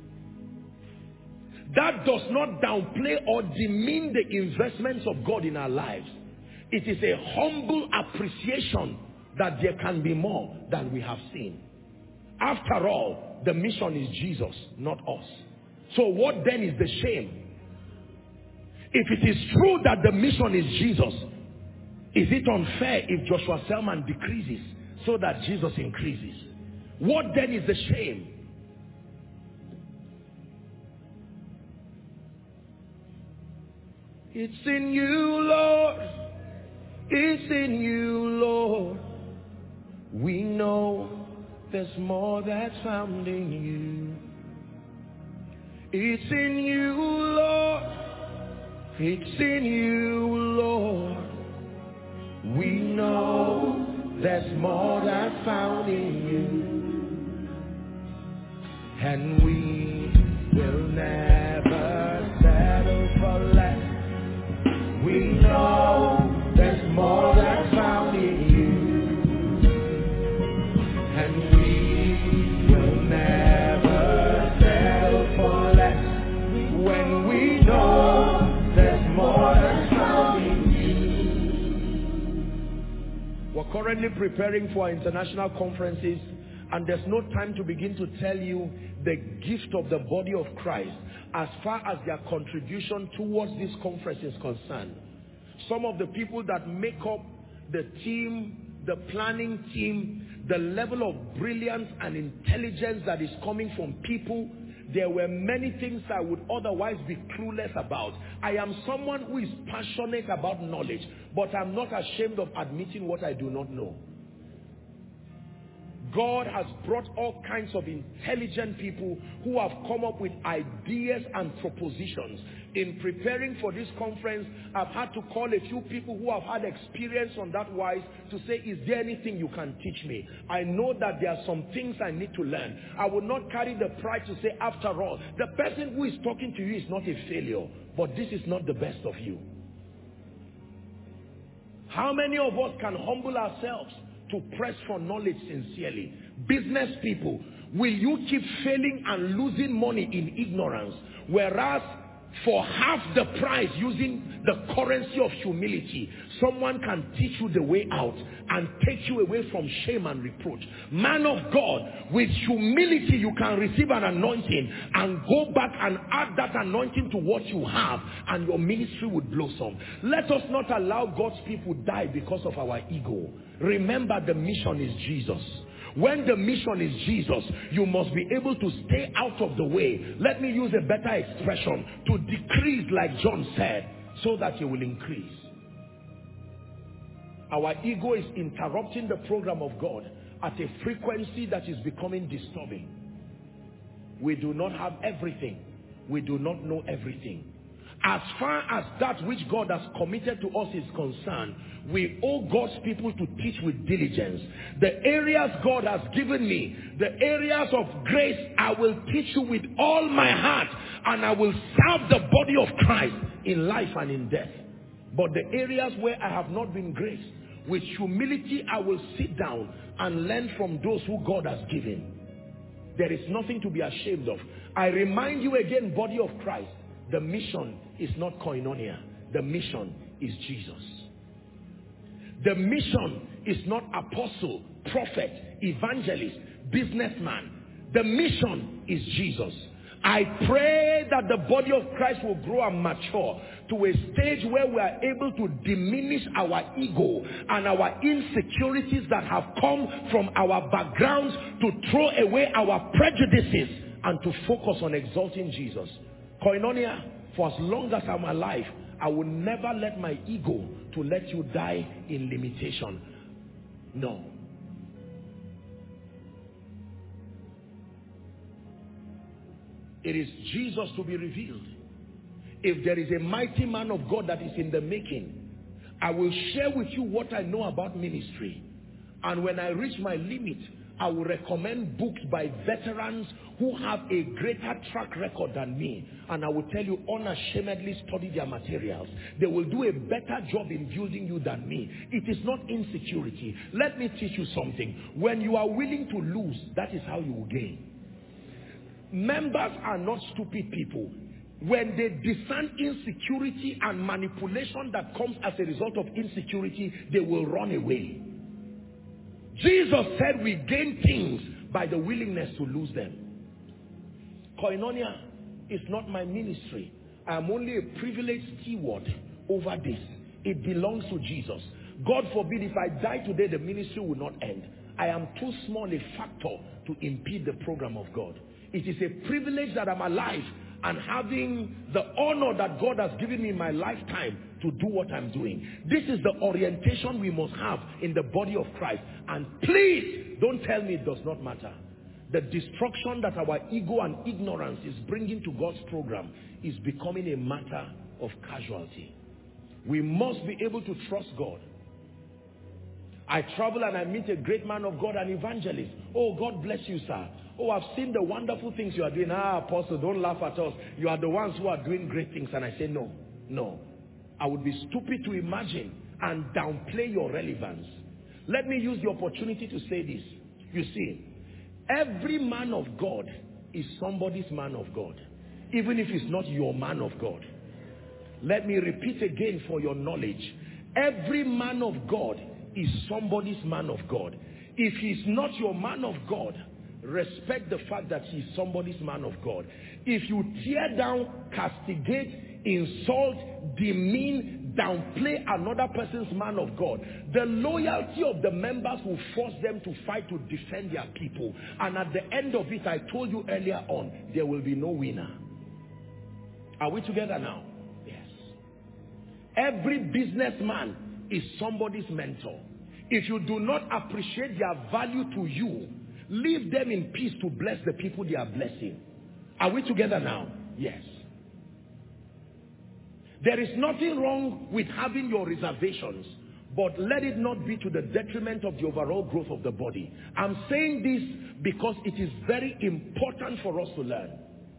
That does not downplay or demean the investments of God in our lives. It is a humble appreciation that there can be more than we have seen. After all, the mission is Jesus, not us. So what then is the shame? If it is true that the mission is Jesus, is it unfair if Joshua Selman decreases so that Jesus increases? What then is the shame? It's in you, Lord. It's in you, Lord. We know there's more that's found in you. It's in you, Lord. It's in you, Lord. We know there's more that's found in you. And we will never settle for less. We know there's more that's found in you. And we will never settle for less. When we know there's more that's found in you. We're currently preparing for our international conferences, and there's no time to begin to tell you the gift of the body of Christ as far as their contribution towards this conference is concerned. Some of the people that make up the team, the planning team, the level of brilliance and intelligence that is coming from people, there were many things I would otherwise be clueless about. I am someone who is passionate about knowledge, but I'm not ashamed of admitting what I do not know. God has brought all kinds of intelligent people who have come up with ideas and propositions. In preparing for this conference, I've had to call a few people who have had experience on that wise to say, is there anything you can teach me? I know that there are some things I need to learn. I will not carry the pride to say, after all, the person who is talking to you is not a failure, but this is not the best of you. How many of us can humble ourselves to press for knowledge sincerely? Business people, will you keep failing and losing money in ignorance, whereas for half the price, using the currency of humility, someone can teach you the way out and take you away from shame and reproach? Man of God, with humility you can receive an anointing and go back and add that anointing to what you have, and your ministry would blossom. Let us not allow God's people die because of our ego. Remember, the mission is Jesus. When the mission is Jesus, you must be able to stay out of the way. Let me use a better expression, to decrease like John said, so that you will increase. Our ego is interrupting the program of God at a frequency that is becoming disturbing. We do not have everything. We do not know everything. As far as that which God has committed to us is concerned, we owe God's people to teach with diligence. The areas God has given me, the areas of grace, I will teach you with all my heart, and I will serve the body of Christ in life and in death. But the areas where I have not been graced, with humility I will sit down and learn from those who God has given. There is nothing to be ashamed of. I remind you again, body of Christ, the mission is not koinonia. The mission is Jesus. The mission is not apostle, prophet, evangelist, businessman. The mission is Jesus. I pray that the body of Christ will grow and mature to a stage where we are able to diminish our ego and our insecurities that have come from our backgrounds, to throw away our prejudices and to focus on exalting Jesus. Koinonia, for as long as I'm alive, I will never let my ego to let you die in limitation. No. It is Jesus to be revealed. If there is a mighty man of God that is in the making, I will share with you what I know about ministry. And when I reach my limit, I will recommend books by veterans who have a greater track record than me. And I will tell you, unashamedly study their materials. They will do a better job in building you than me. It is not insecurity. Let me teach you something. When you are willing to lose, that is how you will gain. Members are not stupid people. When they discern insecurity and manipulation that comes as a result of insecurity, they will run away. Jesus said we gain things by the willingness to lose them. Koinonia is not my ministry. I am only a privileged steward over this. It belongs to Jesus. God forbid, if I die today, the ministry will not end. I am too small a factor to impede the program of God. It is a privilege that I'm alive and having the honor that God has given me in my lifetime to do what I'm doing. This is the orientation we must have in the body of Christ. And please, don't tell me it does not matter. The destruction that our ego and ignorance is bringing to God's program is becoming a matter of casualty. We must be able to trust God. I travel and I meet a great man of God, an evangelist. Oh, God bless you, sir. Oh, I've seen the wonderful things you are doing. Ah, apostle, don't laugh at us. You are the ones who are doing great things. And I say, no, no. I would be stupid to imagine and downplay your relevance. Let me use the opportunity to say this. You see, every man of God is somebody's man of God, even if it's not your man of God. Let me repeat again for your knowledge. Every man of God is somebody's man of God. If he's not your man of God, respect the fact that he's somebody's man of God. If you tear down, castigate, insult, demean, downplay another person's man of God, the loyalty of the members will force them to fight to defend their people. And at the end of it, I told you earlier on, there will be no winner. Are we together now? Yes. Every businessman is somebody's mentor. If you do not appreciate their value to you, leave them in peace to bless the people they are blessing. Are we together now? Yes. There is nothing wrong with having your reservations, but let it not be to the detriment of the overall growth of the body. I'm saying this because it is very important for us to learn.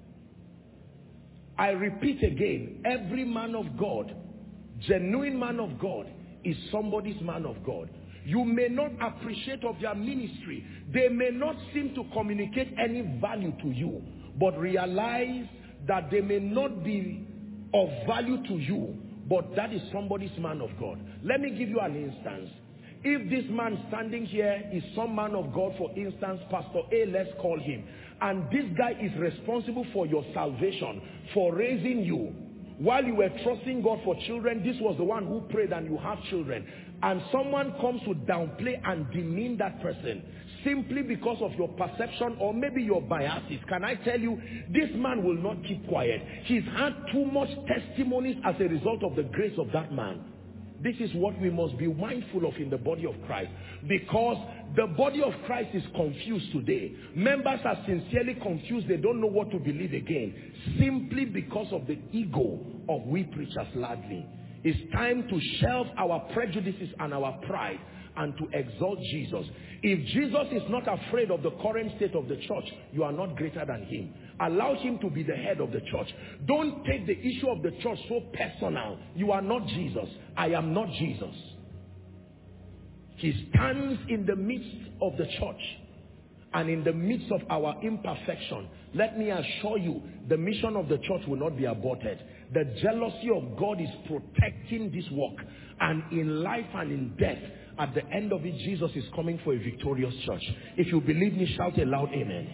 I repeat again, every man of God, genuine man of God, is somebody's man of God. You may not appreciate of their ministry. They may not seem to communicate any value to you, but realize that they may not be of value to you, but that is somebody's man of God. Let me give you an instance. If this man standing here is some man of God, for instance, Pastor A, let's call him, and this guy is responsible for your salvation, for raising you. While you were trusting God for children, this was the one who prayed and you have children. And someone comes to downplay and demean that person simply because of your perception or maybe your biases. Can I tell you, this man will not keep quiet. He's had too much testimonies as a result of the grace of that man. This is what we must be mindful of in the body of Christ, because the body of Christ is confused today. Members are sincerely confused. They don't know what to believe again, simply because of the ego of we preachers largely. It's time to shelve our prejudices and our pride and to exalt Jesus. If Jesus is not afraid of the current state of the church, you are not greater than him. Allow him to be the head of the church. Don't take the issue of the church so personal. You are not Jesus. I am not Jesus. He stands in the midst of the church and in the midst of our imperfection. Let me assure you, the mission of the church will not be aborted. The jealousy of God is protecting this work. And in life and in death, at the end of it, Jesus is coming for a victorious church. If you believe me, shout a loud amen.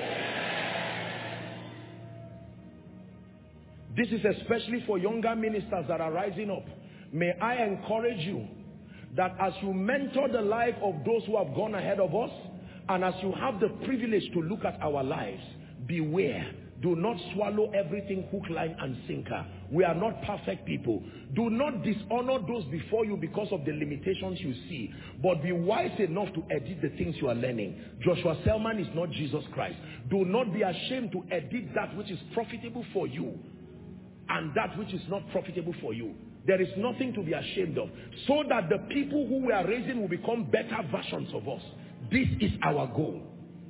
This is especially for younger ministers that are rising up. May I encourage you that as you mentor the life of those who have gone ahead of us, and as you have the privilege to look at our lives, beware. Do not swallow everything hook, line, and sinker. We are not perfect people. Do not dishonor those before you because of the limitations you see. But be wise enough to edit the things you are learning. Joshua Selman is not Jesus Christ. Do not be ashamed to edit that which is profitable for you and that which is not profitable for you. There is nothing to be ashamed of. So that the people who we are raising will become better versions of us. This is our goal.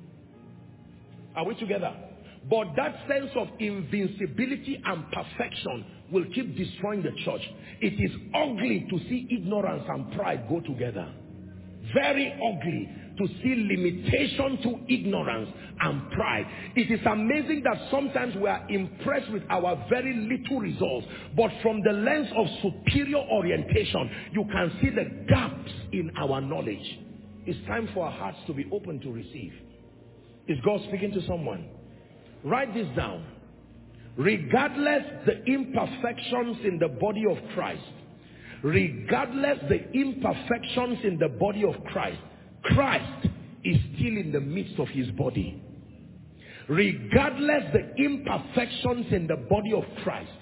Are we together? But that sense of invincibility and perfection will keep destroying the church. It is ugly to see ignorance and pride go together. Very ugly to see limitation to ignorance and pride. It is amazing that sometimes we are impressed with our very little results, but from the lens of superior orientation, you can see the gaps in our knowledge. It's time for our hearts to be open to receive. Is God speaking to someone? Write this down. Regardless the imperfections in the body of Christ, regardless the imperfections in the body of Christ, Christ is still in the midst of his body. Regardless the imperfections in the body of Christ,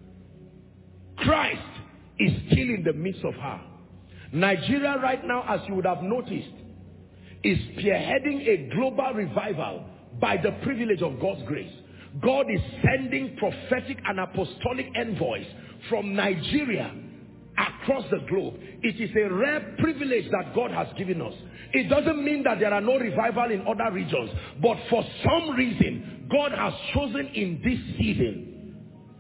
Christ is still in the midst of her. Nigeria right now, as you would have noticed, is spearheading a global revival by the privilege of God's grace. God is sending prophetic and apostolic envoys from Nigeria across the globe. It is a rare privilege that God has given us. It doesn't mean that there are no revival in other regions, but for some reason, God has chosen in this season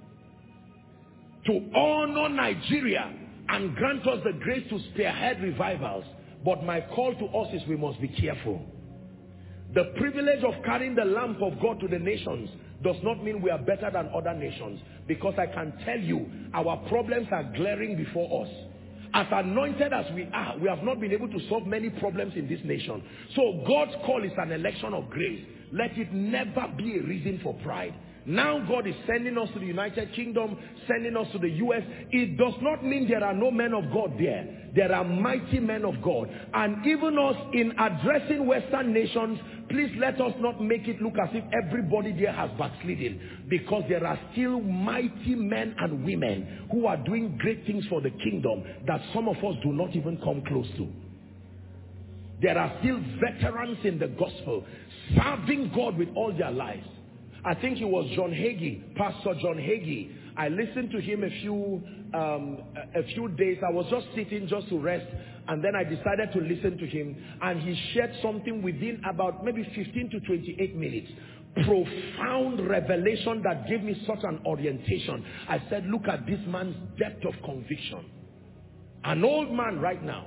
to honor Nigeria and grant us the grace to spearhead revivals. But my call to us is we must be careful. The privilege of carrying the lamp of God to the nations does not mean we are better than other nations, because I can tell you our problems are glaring before us. As anointed as we are, we have not been able to solve many problems in this nation. So God's call is an election of grace. Let it never be a reason for pride. Now God is sending us to the United Kingdom, sending us to the US. It does not mean there are no men of God there. There are mighty men of God. And even us, in addressing Western nations, please let us not make it look as if everybody there has backslidden, because there are still mighty men and women who are doing great things for the kingdom that some of us do not even come close to. There are still veterans in the gospel serving God with all their lives. I think it was John Hagee, Pastor John Hagee. I listened to him a few days. I was just sitting just to rest, and then I decided to listen to him, and he shared something within about maybe 15 to 28 minutes. Profound revelation that gave me such an orientation. I said, look at this man's depth of conviction. An old man right now.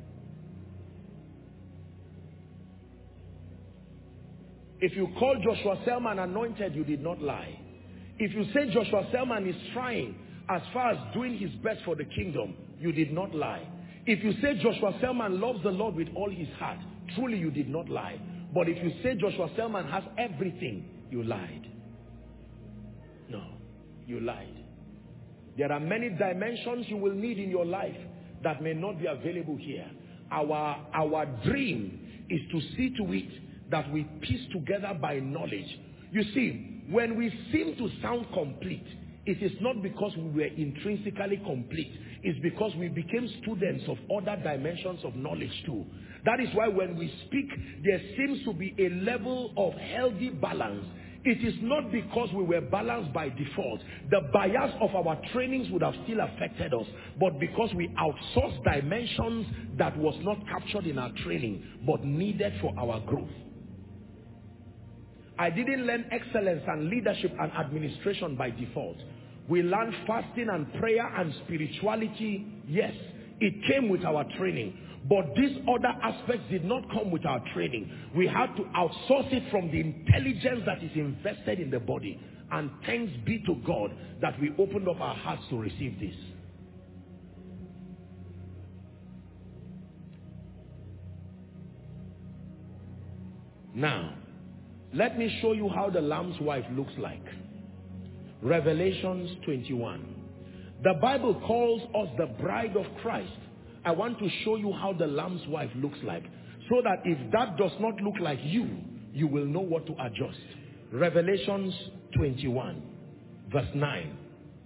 If you call Joshua Selman anointed, you did not lie. If you say Joshua Selman is trying as far as doing his best for the kingdom, you did not lie. If you say Joshua Selman loves the Lord with all his heart, truly you did not lie. But if you say Joshua Selman has everything, you lied. No, you lied. There are many dimensions you will need in your life that may not be available here. Our dream is to see to it that we piece together by knowledge. You see, when we seem to sound complete, It is not because we were intrinsically complete. It's because we became students of other dimensions of knowledge too. That is why when we speak, there seems to be a level of healthy balance. It is not because we were balanced by default. The bias of our trainings would have still affected us, but because we outsourced dimensions that was not captured in our training, but needed for our growth. I didn't learn excellence and leadership and administration by default. We learned fasting and prayer and spirituality. Yes, it came with our training. But these other aspects did not come with our training. We had to outsource it from the intelligence that is invested in the body. And thanks be to God that we opened up our hearts to receive this. Now, let me show you how the Lamb's wife looks like. Revelations 21. The Bible calls us the bride of Christ. I want to show you how the Lamb's wife looks like, so that if that does not look like you, you will know what to adjust. Revelations 21, verse 9.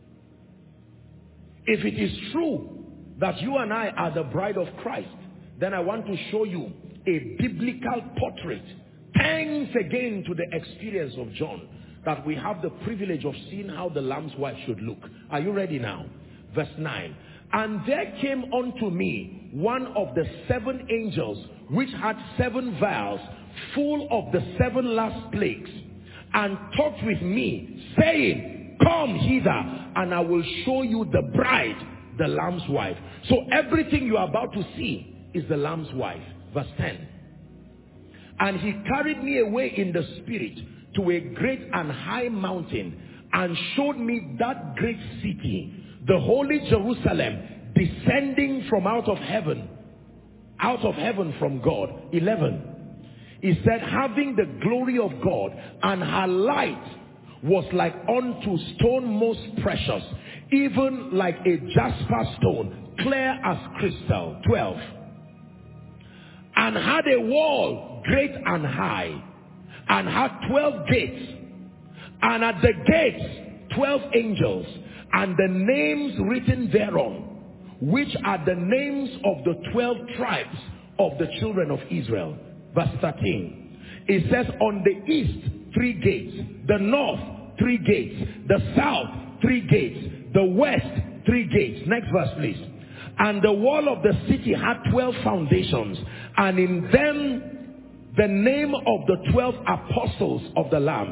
If it is true that you and I are the bride of Christ, then I want to show you a biblical portrait. Thanks again to the experience of John, that we have the privilege of seeing how the Lamb's wife should look. Are you ready now? Verse 9. And there came unto me one of the 7 angels, which had 7 vials, full of the 7 last plagues, and talked with me, saying, Come hither, and I will show you the bride, the Lamb's wife. So everything you are about to see is the Lamb's wife. Verse 10. And he carried me away in the spirit to a great and high mountain, and showed me that great city, the holy Jerusalem, descending from out of heaven from God. 11. He said, having the glory of God, and her light was like unto stone most precious, even like a jasper stone, clear as crystal. 12. And had a wall great and high, and had 12 gates, and at the gates 12 angels, and the names written thereon, which are the names of the 12 tribes of the children of Israel. Verse 13. It says, on the east 3 gates, the north 3 gates, the south 3 gates, the west 3 gates. Next verse please. And the wall of the city had 12 foundations, and in them the name of the 12 apostles of the Lamb.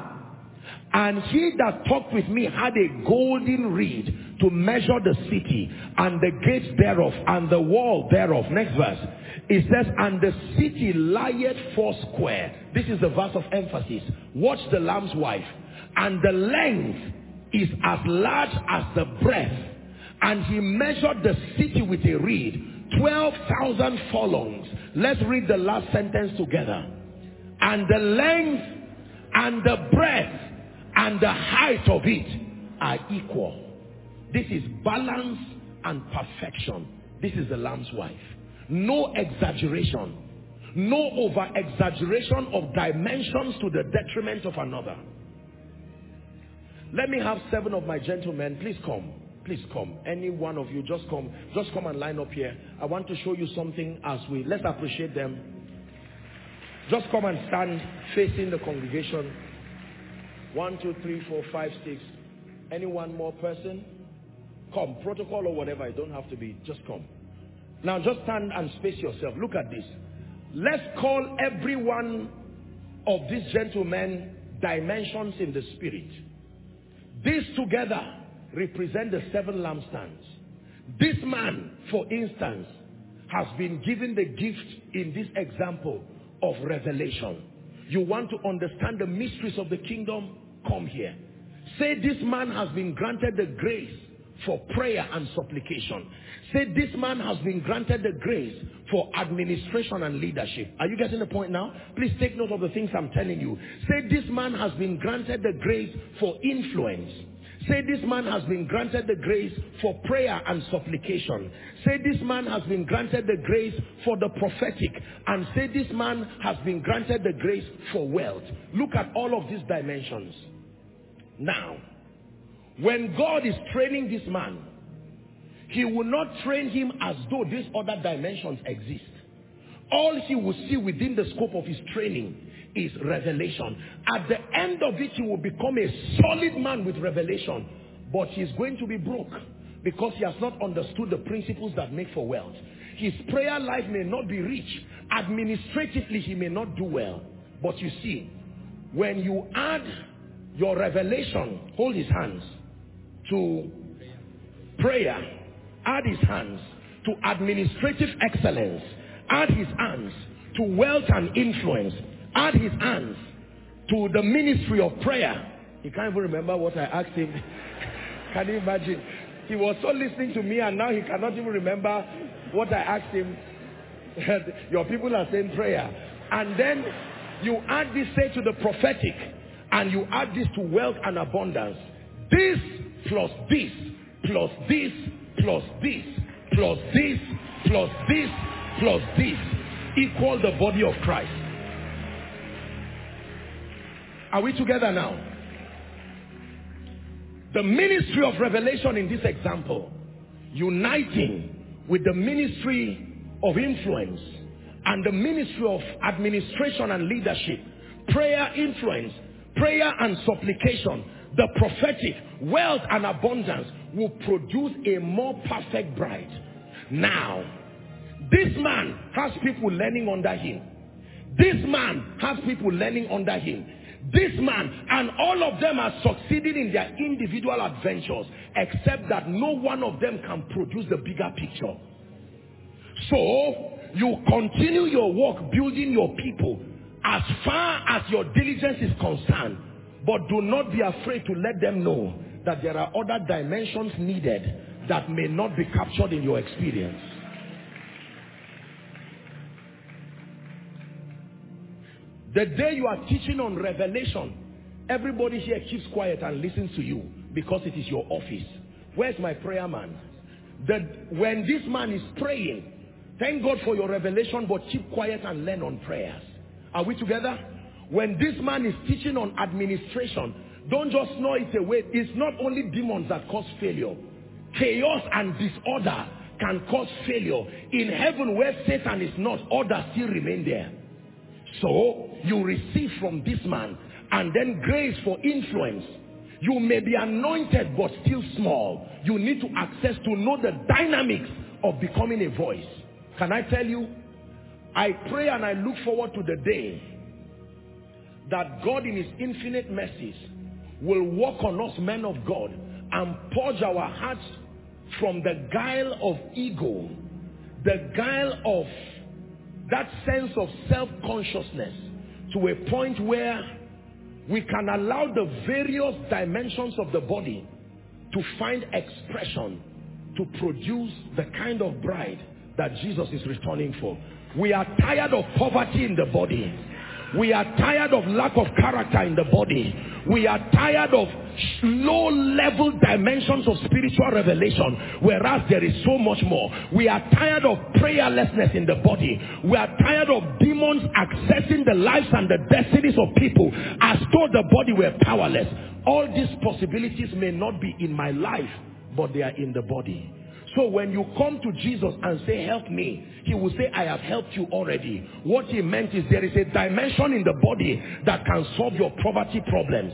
And he that talked with me had a golden reed to measure the city, and the gates thereof, and the wall thereof. Next verse. It says, and the city lieth 4 This is the verse of emphasis. Watch the Lamb's wife. And the length is as large as the breadth. And he measured the city with a reed, 12,000 furlongs. Let's read the last sentence together. And the length and the breadth and the height of it are equal. This is balance and perfection. This is the Lamb's wife. No exaggeration. No over-exaggeration of dimensions to the detriment of another. Let me have 7 of my gentlemen. Please come. Please come. Any one of you, just come. Just come and line up here. I want to show you something as let's appreciate them. Just come and stand facing the congregation. 1, 2, 3, 4, 5, 6. Any one more person? Come. Protocol or whatever. It don't have to be. Just come. Now just stand and space yourself. Look at this. Let's call every one of these gentlemen dimensions in the spirit. These together represent the 7 lampstands. This man, for instance, has been given the gift in this example of revelation. You want to understand the mysteries of the kingdom? Come here. Say this man has been granted the grace for prayer and supplication. Say this man has been granted the grace for administration and leadership. Are you getting the point now? Please take note of the things I'm telling you. Say this man has been granted the grace for influence. Say this man has been granted the grace for prayer and supplication. Say this man has been granted the grace for the prophetic. And say this man has been granted the grace for wealth. Look at all of these dimensions. Now, When God is training this man, he will not train him as though these other dimensions exist. All he will see within the scope of his training is revelation. At the end of it, he will become a solid man with revelation. But he's going to be broke because he has not understood the principles that make for wealth. His prayer life may not be rich. Administratively, he may not do well. But you see, when you add your revelation, hold his hands, to prayer, add his hands to administrative excellence, add his hands to wealth and influence, add his hands to the ministry of prayer. He can't even remember what I asked him. Can you imagine? He was so listening to me and now he cannot even remember what I asked him. Your people are saying prayer. And then you add this, say, to the prophetic, and you add this to wealth and abundance. This plus this plus this plus this plus this plus this plus this equal the body of Christ. Are we together now? The ministry of revelation in this example, uniting with the ministry of influence and the ministry of administration and leadership, prayer, influence, prayer and supplication, the prophetic, wealth and abundance will produce a more perfect bride. Now, this man has people learning under him. This man has people learning under him. This man, and all of them are succeeding in their individual adventures, except that no one of them can produce the bigger picture. So, you continue your work building your people as far as your diligence is concerned, but do not be afraid to let them know that there are other dimensions needed that may not be captured in your experience. The day you are teaching on revelation, everybody here keeps quiet and listens to you because it is your office. Where's my prayer man? When this man is praying, thank God for your revelation, but keep quiet and learn on prayers. Are we together? When this man is teaching on administration, don't just know it away. It's not only demons that cause failure. Chaos and disorder can cause failure. In heaven where Satan is not, order still remain there. So, you receive from this man, and then grace for influence. You may be anointed but still small. You need to access to know the dynamics of becoming a voice. Can I tell you, I pray and I look forward to the day that God in his infinite mercies will work on us men of God and purge our hearts from the guile of ego, the guile of that sense of self-consciousness, to a point where we can allow the various dimensions of the body to find expression to produce the kind of bride that Jesus is returning for. We are tired of poverty in the body. We are tired of lack of character in the body. We are tired of low-level dimensions of spiritual revelation, whereas there is so much more. We are tired of prayerlessness in the body. We are tired of demons accessing the lives and the destinies of people as though the body were powerless. All these possibilities may not be in my life, but they are in the body. So when you come to Jesus and say, help me, he will say, I have helped you already. What he meant is there is a dimension in the body that can solve your poverty problems.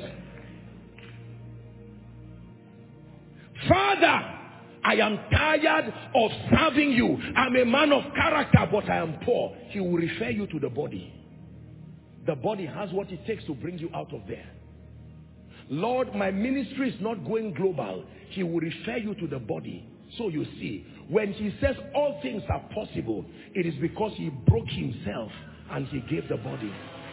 Father, I am tired of serving you. I'm a man of character, but I am poor. He will refer you to the body. The body has what it takes to bring you out of there. Lord, my ministry is not going global. He will refer you to the body. So you see, when he says all things are possible, it is because he broke himself and he gave the body.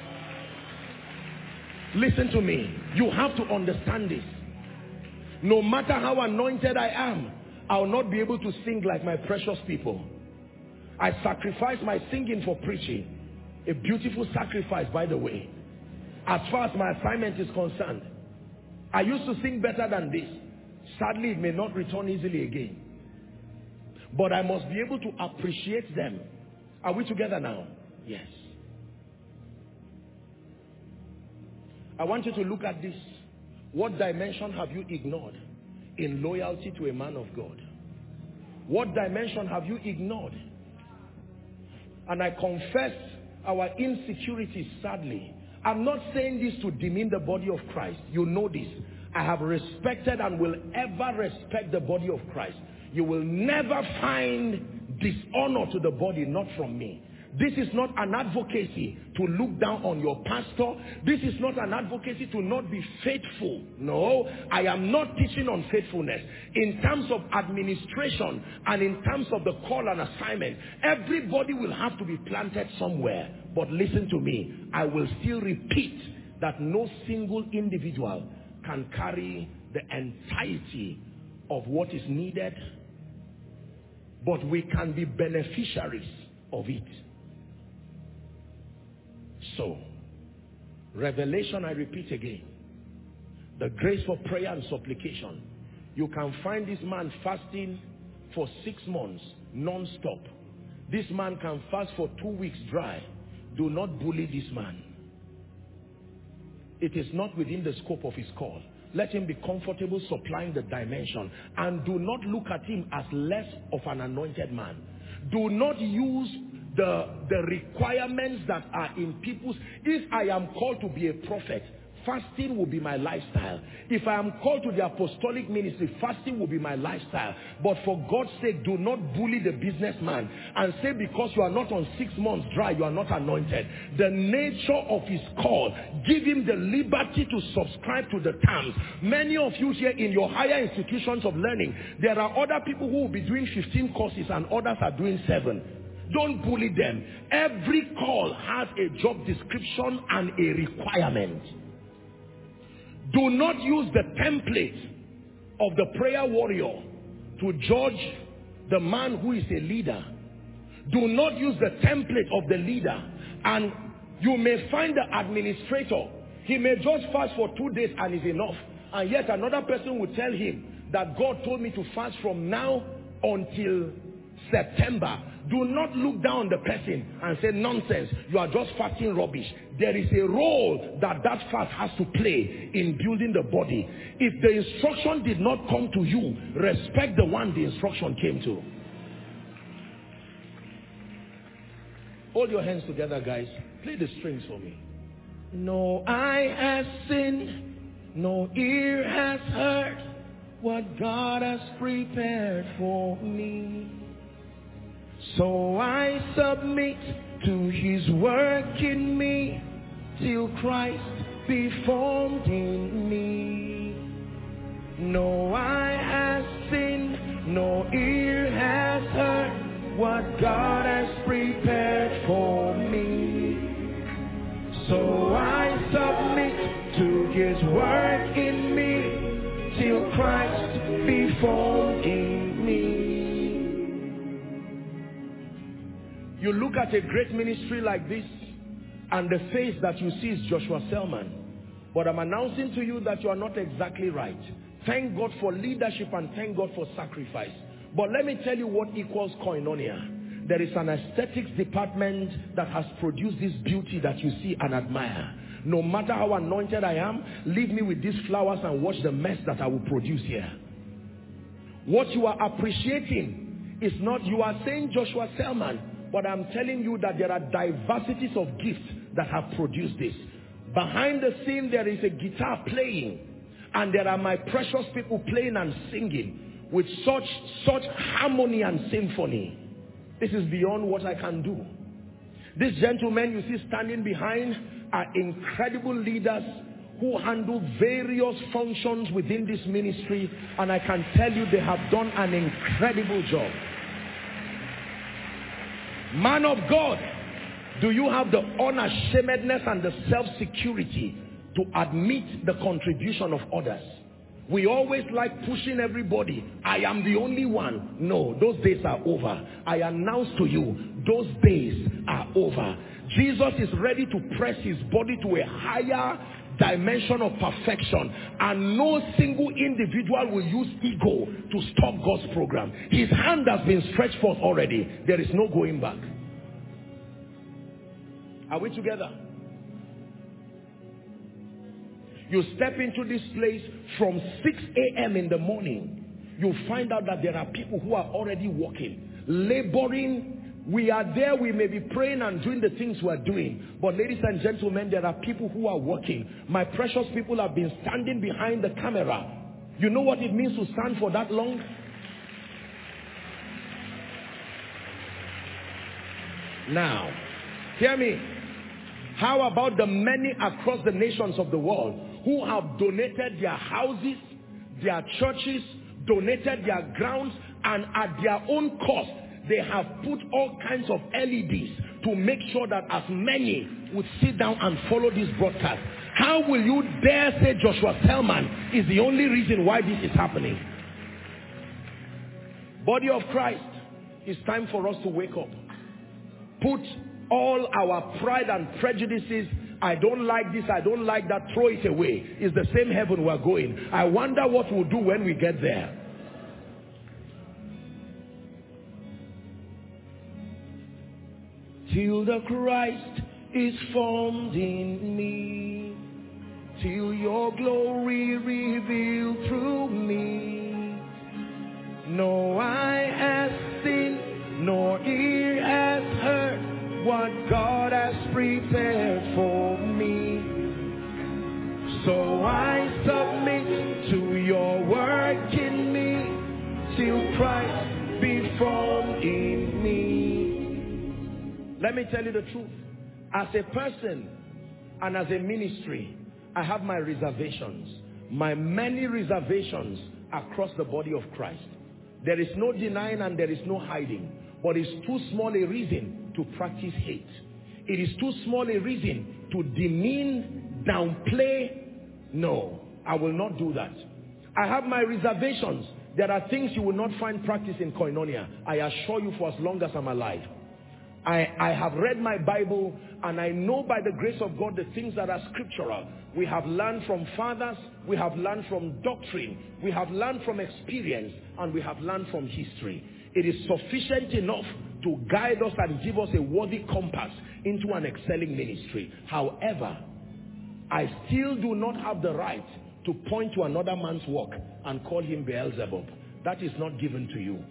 Listen to me. You have to understand this. No matter how anointed I am, I will not be able to sing like my precious people. I sacrifice my singing for preaching. A beautiful sacrifice, by the way. As far as my assignment is concerned, I used to sing better than this. Sadly, it may not return easily again. But I must be able to appreciate them. Are we together now? Yes. I want you to look at this. What dimension have you ignored? in loyalty to a man of God? What dimension have you ignored? And I confess our insecurities, sadly. I'm not saying this to demean the body of Christ. You know this. I have respected and will ever respect the body of Christ. You will never find dishonor to the body, not from me. This is not an advocacy to look down on your pastor. This is not an advocacy to not be faithful. No, I am not teaching on faithfulness. In terms of administration and in terms of the call and assignment, everybody will have to be planted somewhere. But listen to me, I will still repeat that no single individual can carry the entirety of what is needed, but we can be beneficiaries of it. So, revelation, I repeat again, the grace for prayer and supplication. You can find this man fasting for 6 months, non-stop. This man can fast for 2 weeks dry. Do not bully this man. It is not within the scope of his call. Let him be comfortable supplying the dimension. And do not look at him as less of an anointed man. Do not use the requirements that are in people's. If I am called to be a prophet, fasting will be my lifestyle. If I am called to the apostolic ministry, fasting will be my lifestyle. But for God's sake, do not bully the businessman and say because you are not on 6 months dry, you are not anointed. The nature of his call, give him the liberty to subscribe to the terms. Many of you here in your higher institutions of learning, there are other people who will be doing 15 courses and others are doing 7. Don't bully them. Every call has a job description and a requirement. Do not use the template of the prayer warrior to judge the man who is a leader. Do not use the template of the leader. And you may find the administrator, he may just fast for 2 days and is enough. And yet another person will tell him that God told me to fast from now until September. Do not look down on the person and say nonsense, you are just fasting rubbish. There is a role that fast has to play in building the body. If the instruction did not come to you, respect the one the instruction came to. Hold your hands together, guys. Play the strings for me. No eye has seen, no ear has heard what God has prepared for me. So I submit to his work in me till Christ be formed in me. No eye has seen, no ear has heard what God has prepared for me. So I submit to his work in me till Christ be formed in me. You look at a great ministry like this, and the face that you see is Joshua Selman. But I'm announcing to you that you are not exactly right. Thank God for leadership and thank God for sacrifice. But let me tell you what equals koinonia. There is an aesthetics department that has produced this beauty that you see and admire. No matter how anointed I am, leave me with these flowers and watch the mess that I will produce here. What you are appreciating is not, you are saying Joshua Selman, but I'm telling you that there are diversities of gifts that have produced this. Behind the scene, there is a guitar playing, and there are my precious people playing and singing with such harmony and symphony. This is beyond what I can do. These gentlemen you see standing behind are incredible leaders who handle various functions within this ministry, and I can tell you they have done an incredible job. Man of God, do you have the unashamedness and the self-security to admit the contribution of others? We always like pushing everybody. I am the only one. No, those days are over. I announce to you, those days are over. Jesus is ready to press his body to a higher dimension of perfection, and no single individual will use ego to stop God's program. His hand has been stretched forth already. There is no going back. Are we together? You step into this place from 6 a.m. in the morning, you find out that there are people who are already working, laboring. We are there, we may be praying and doing the things we are doing, but ladies and gentlemen, there are people who are working. My precious people have been standing behind the camera. You know what it means to stand for that long? Now, hear me. How about the many across the nations of the world who have donated their houses, their churches, donated their grounds, and at their own cost, they have put all kinds of LEDs to make sure that as many would sit down and follow this broadcast. How will you dare say Joshua Selman is the only reason why this is happening? Body of Christ, it's time for us to wake up. Put all our pride and prejudices, I don't like this, I don't like that, throw it away. It's the same heaven we're going. I wonder what we'll do when we get there. Till the Christ is formed in me, till your glory revealed through me. No eye has seen, nor ear has heard what God has prepared for me. So I submit to your work in me, till Christ be formed in me. Let me tell you the truth. As a person and as a ministry, I have my reservations, my many reservations across the body of Christ. There is no denying and there is no hiding, but it's too small a reason to practice hate. It is too small a reason to demean, downplay. No, I will not do that. I have my reservations. There are things you will not find practice in Koinonia. I assure you, for as long as I'm alive. I have read my Bible and I know by the grace of God the things that are scriptural. We have learned from fathers, we have learned from doctrine, we have learned from experience, and we have learned from history. It is sufficient enough to guide us and give us a worthy compass into an excelling ministry. However, I still do not have the right to point to another man's work and call him Beelzebub. That is not given to you.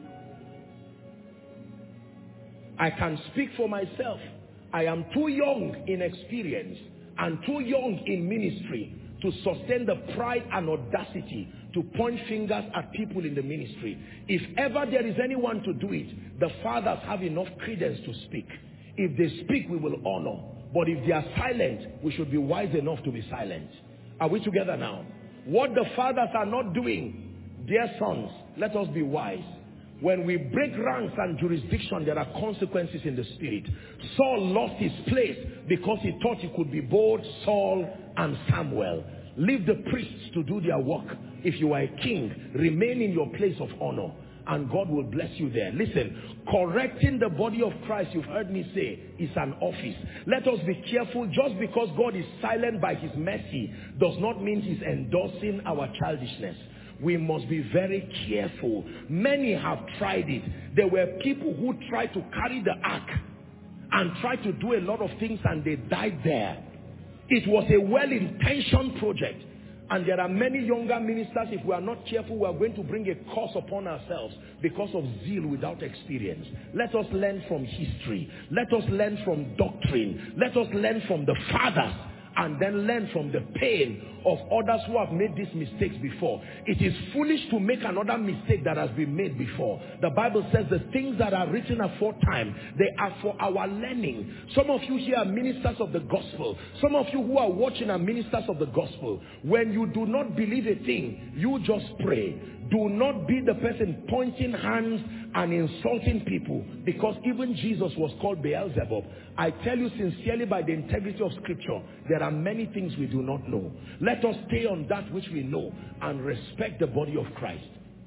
I can speak for myself. I am too young in experience and too young in ministry to sustain the pride and audacity to point fingers at people in the ministry. If ever there is anyone to do it, the fathers have enough credence to speak. If they speak, we will honor. But if they are silent, we should be wise enough to be silent. Are we together now? What the fathers are not doing, dear sons, let us be wise. When we break ranks and jurisdiction, there are consequences in the spirit. Saul lost his place because he thought he could be both Saul and Samuel. Leave the priests to do their work. If you are a king, remain in your place of honor, and God will bless you there. Listen, correcting the body of Christ, you've heard me say, is an office. Let us be careful. Just because God is silent by his mercy does not mean he's endorsing our childishness. We must be very careful. Many have tried it. There were people who tried to carry the ark and tried to do a lot of things and they died there. It was a well-intentioned project. And there are many younger ministers, if we are not careful, we are going to bring a curse upon ourselves because of zeal without experience. Let us learn from history. Let us learn from doctrine. Let us learn from the fathers, and then learn from the pain of others who have made these mistakes before. It is foolish to make another mistake that has been made before. The Bible says the things that are written aforetime, they are for our learning. Some of you here are ministers of the gospel. Some of you who are watching are ministers of the gospel. When you do not believe a thing, you just pray. Do not be the person pointing hands and insulting people, because even Jesus was called Beelzebub. I tell you sincerely, by the integrity of scripture, there are many things we do not know. Let us stay on that which we know and respect the body of Christ.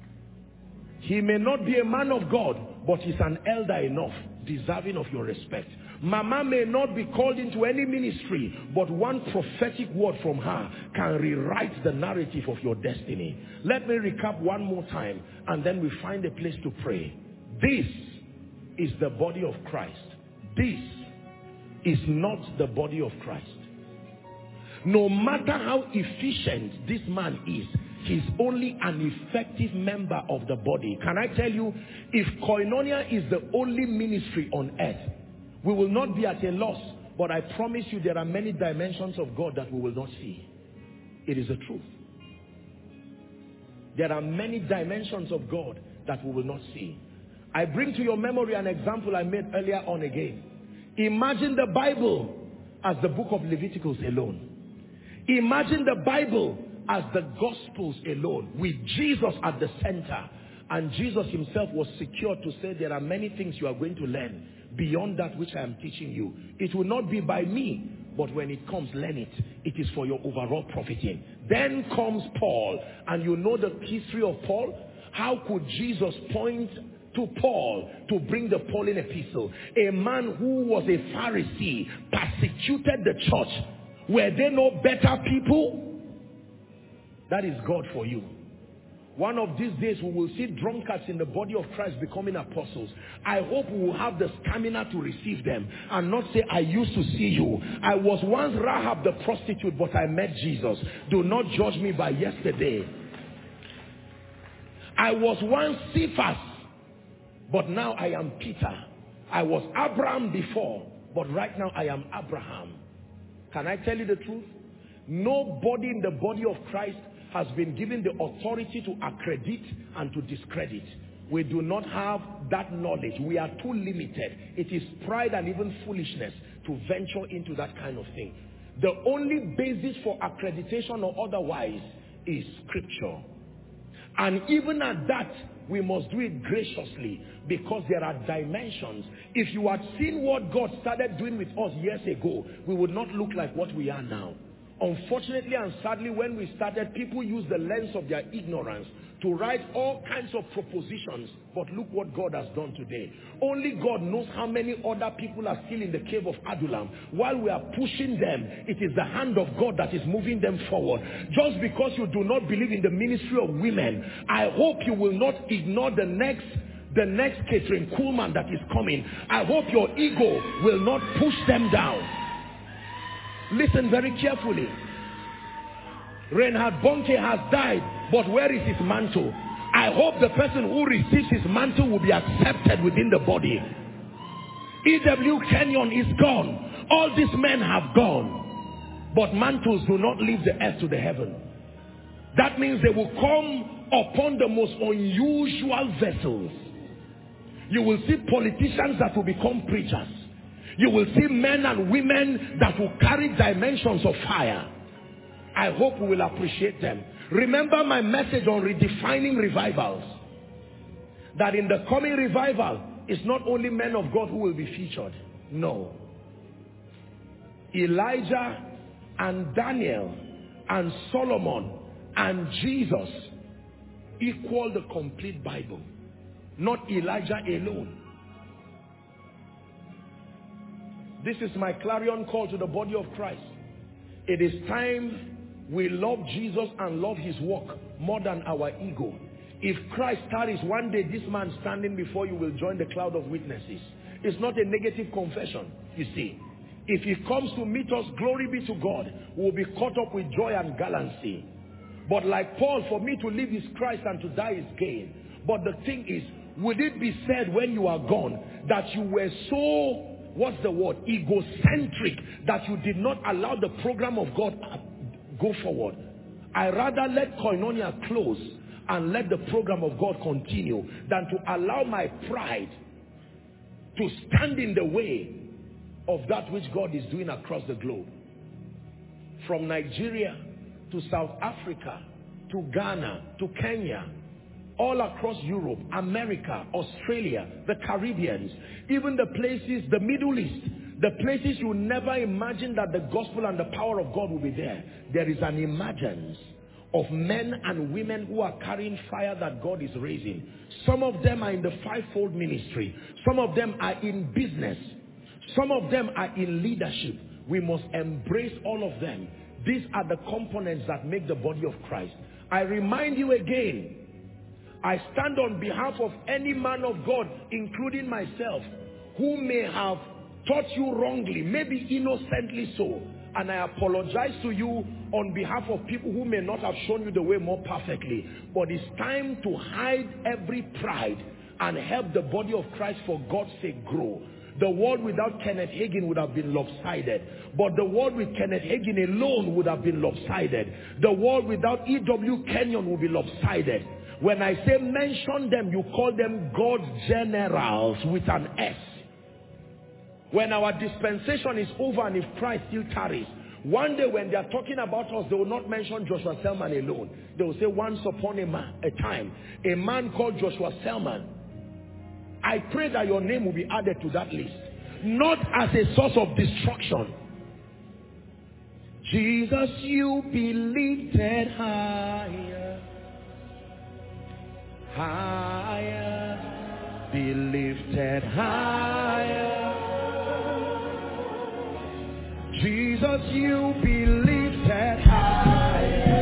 He may not be a man of God, but he's an elder enough, deserving of your respect. Mama may not be called into any ministry, but one prophetic word from her can rewrite the narrative of your destiny. Let me recap one more time, and then we find a place to pray. This is the body of Christ. This is not the body of Christ. No matter how efficient this man is, he's only an effective member of the body. Can I tell you, if Koinonia is the only ministry on earth, we will not be at a loss. But I promise you, there are many dimensions of God that we will not see. It is the truth. There are many dimensions of God that we will not see. I bring to your memory an example I made earlier on again. Imagine the Bible as the book of Leviticus alone. Imagine the Bible as the Gospels alone, with Jesus at the center. And Jesus himself was secure to say, there are many things you are going to learn beyond that which I am teaching you. It will not be by me, but when it comes, learn it. It is for your overall profiting. Then comes Paul, and you know the history of Paul. How could Jesus point to Paul to bring the Pauline epistle? A man who was a Pharisee, persecuted the church. Were they no better people? That is God for you. One of these days we will see drunkards in the body of Christ becoming apostles. I hope we will have the stamina to receive them and not say, I used to see you. I was once Rahab the prostitute, but I met Jesus. Do not judge me by yesterday. I was once Cephas, but now I am Peter. I was Abraham before, but right now I am Abraham. Can I tell you the truth? Nobody in the body of Christ has been given the authority to accredit and to discredit. We do not have that knowledge. We are too limited. It is pride and even foolishness to venture into that kind of thing. The only basis for accreditation or otherwise is Scripture. And even at that, we must do it graciously, because there are dimensions. If you had seen what God started doing with us years ago, we would not look like what we are now. Unfortunately and sadly, when we started, people used the lens of their ignorance to write all kinds of propositions. But look what God has done today. Only God knows how many other people are still in the cave of Adullam. While we are pushing them, it is the hand of God that is moving them forward. Just because you do not believe in the ministry of women, I hope you will not ignore the next Catherine Kuhlman that is coming. I hope your ego will not push them down. Listen very carefully. Reinhard Bonnke has died, but where is his mantle? I hope the person who receives his mantle will be accepted within the body. E.W. Kenyon is gone. All these men have gone. But mantles do not leave the earth to the heaven. That means they will come upon the most unusual vessels. You will see politicians that will become preachers. You will see men and women that will carry dimensions of fire. I hope we will appreciate them. Remember my message on redefining revivals. That in the coming revival, it's not only men of God who will be featured. No. Elijah and Daniel and Solomon and Jesus equal the complete Bible. Not Elijah alone. This is my clarion call to the body of Christ. It is time we love Jesus and love his work more than our ego. If Christ tarries one day, this man standing before you will join the cloud of witnesses. It's not a negative confession, you see. If he comes to meet us, glory be to God, we'll be caught up with joy and gallantry. But like Paul, for me to live is Christ and to die is gain. But the thing is, would it be said when you are gone that you were so, what's the word, egocentric, that you did not allow the program of God go forward? I rather let Koinonia close and let the program of God continue than to allow my pride to stand in the way of that which God is doing across the globe. From Nigeria to South Africa to Ghana to Kenya, all across Europe, America, Australia, the Caribbeans, even the places, the Middle East, the places you never imagined that the gospel and the power of God will be there. There is an emergence of men and women who are carrying fire that God is raising. Some of them are in the fivefold ministry. Some of them are in business. Some of them are in leadership. We must embrace all of them. These are the components that make the body of Christ. I remind you again, I stand on behalf of any man of God, including myself, who may have taught you wrongly, maybe innocently so. And I apologize to you on behalf of people who may not have shown you the way more perfectly. But it's time to hide every pride and help the body of Christ for God's sake grow. The world without Kenneth Hagin would have been lopsided. But the world with Kenneth Hagin alone would have been lopsided. The world without E.W. Kenyon would be lopsided. When I say mention them, you call them God's generals with an S. When our dispensation is over and if Christ still tarries, one day when they are talking about us, they will not mention Joshua Selman alone. They will say once upon a time, a man called Joshua Selman. I pray that your name will be added to that list. Not as a source of destruction. Jesus, you be lifted higher. Higher. Be lifted higher. Jesus, you be lifted higher.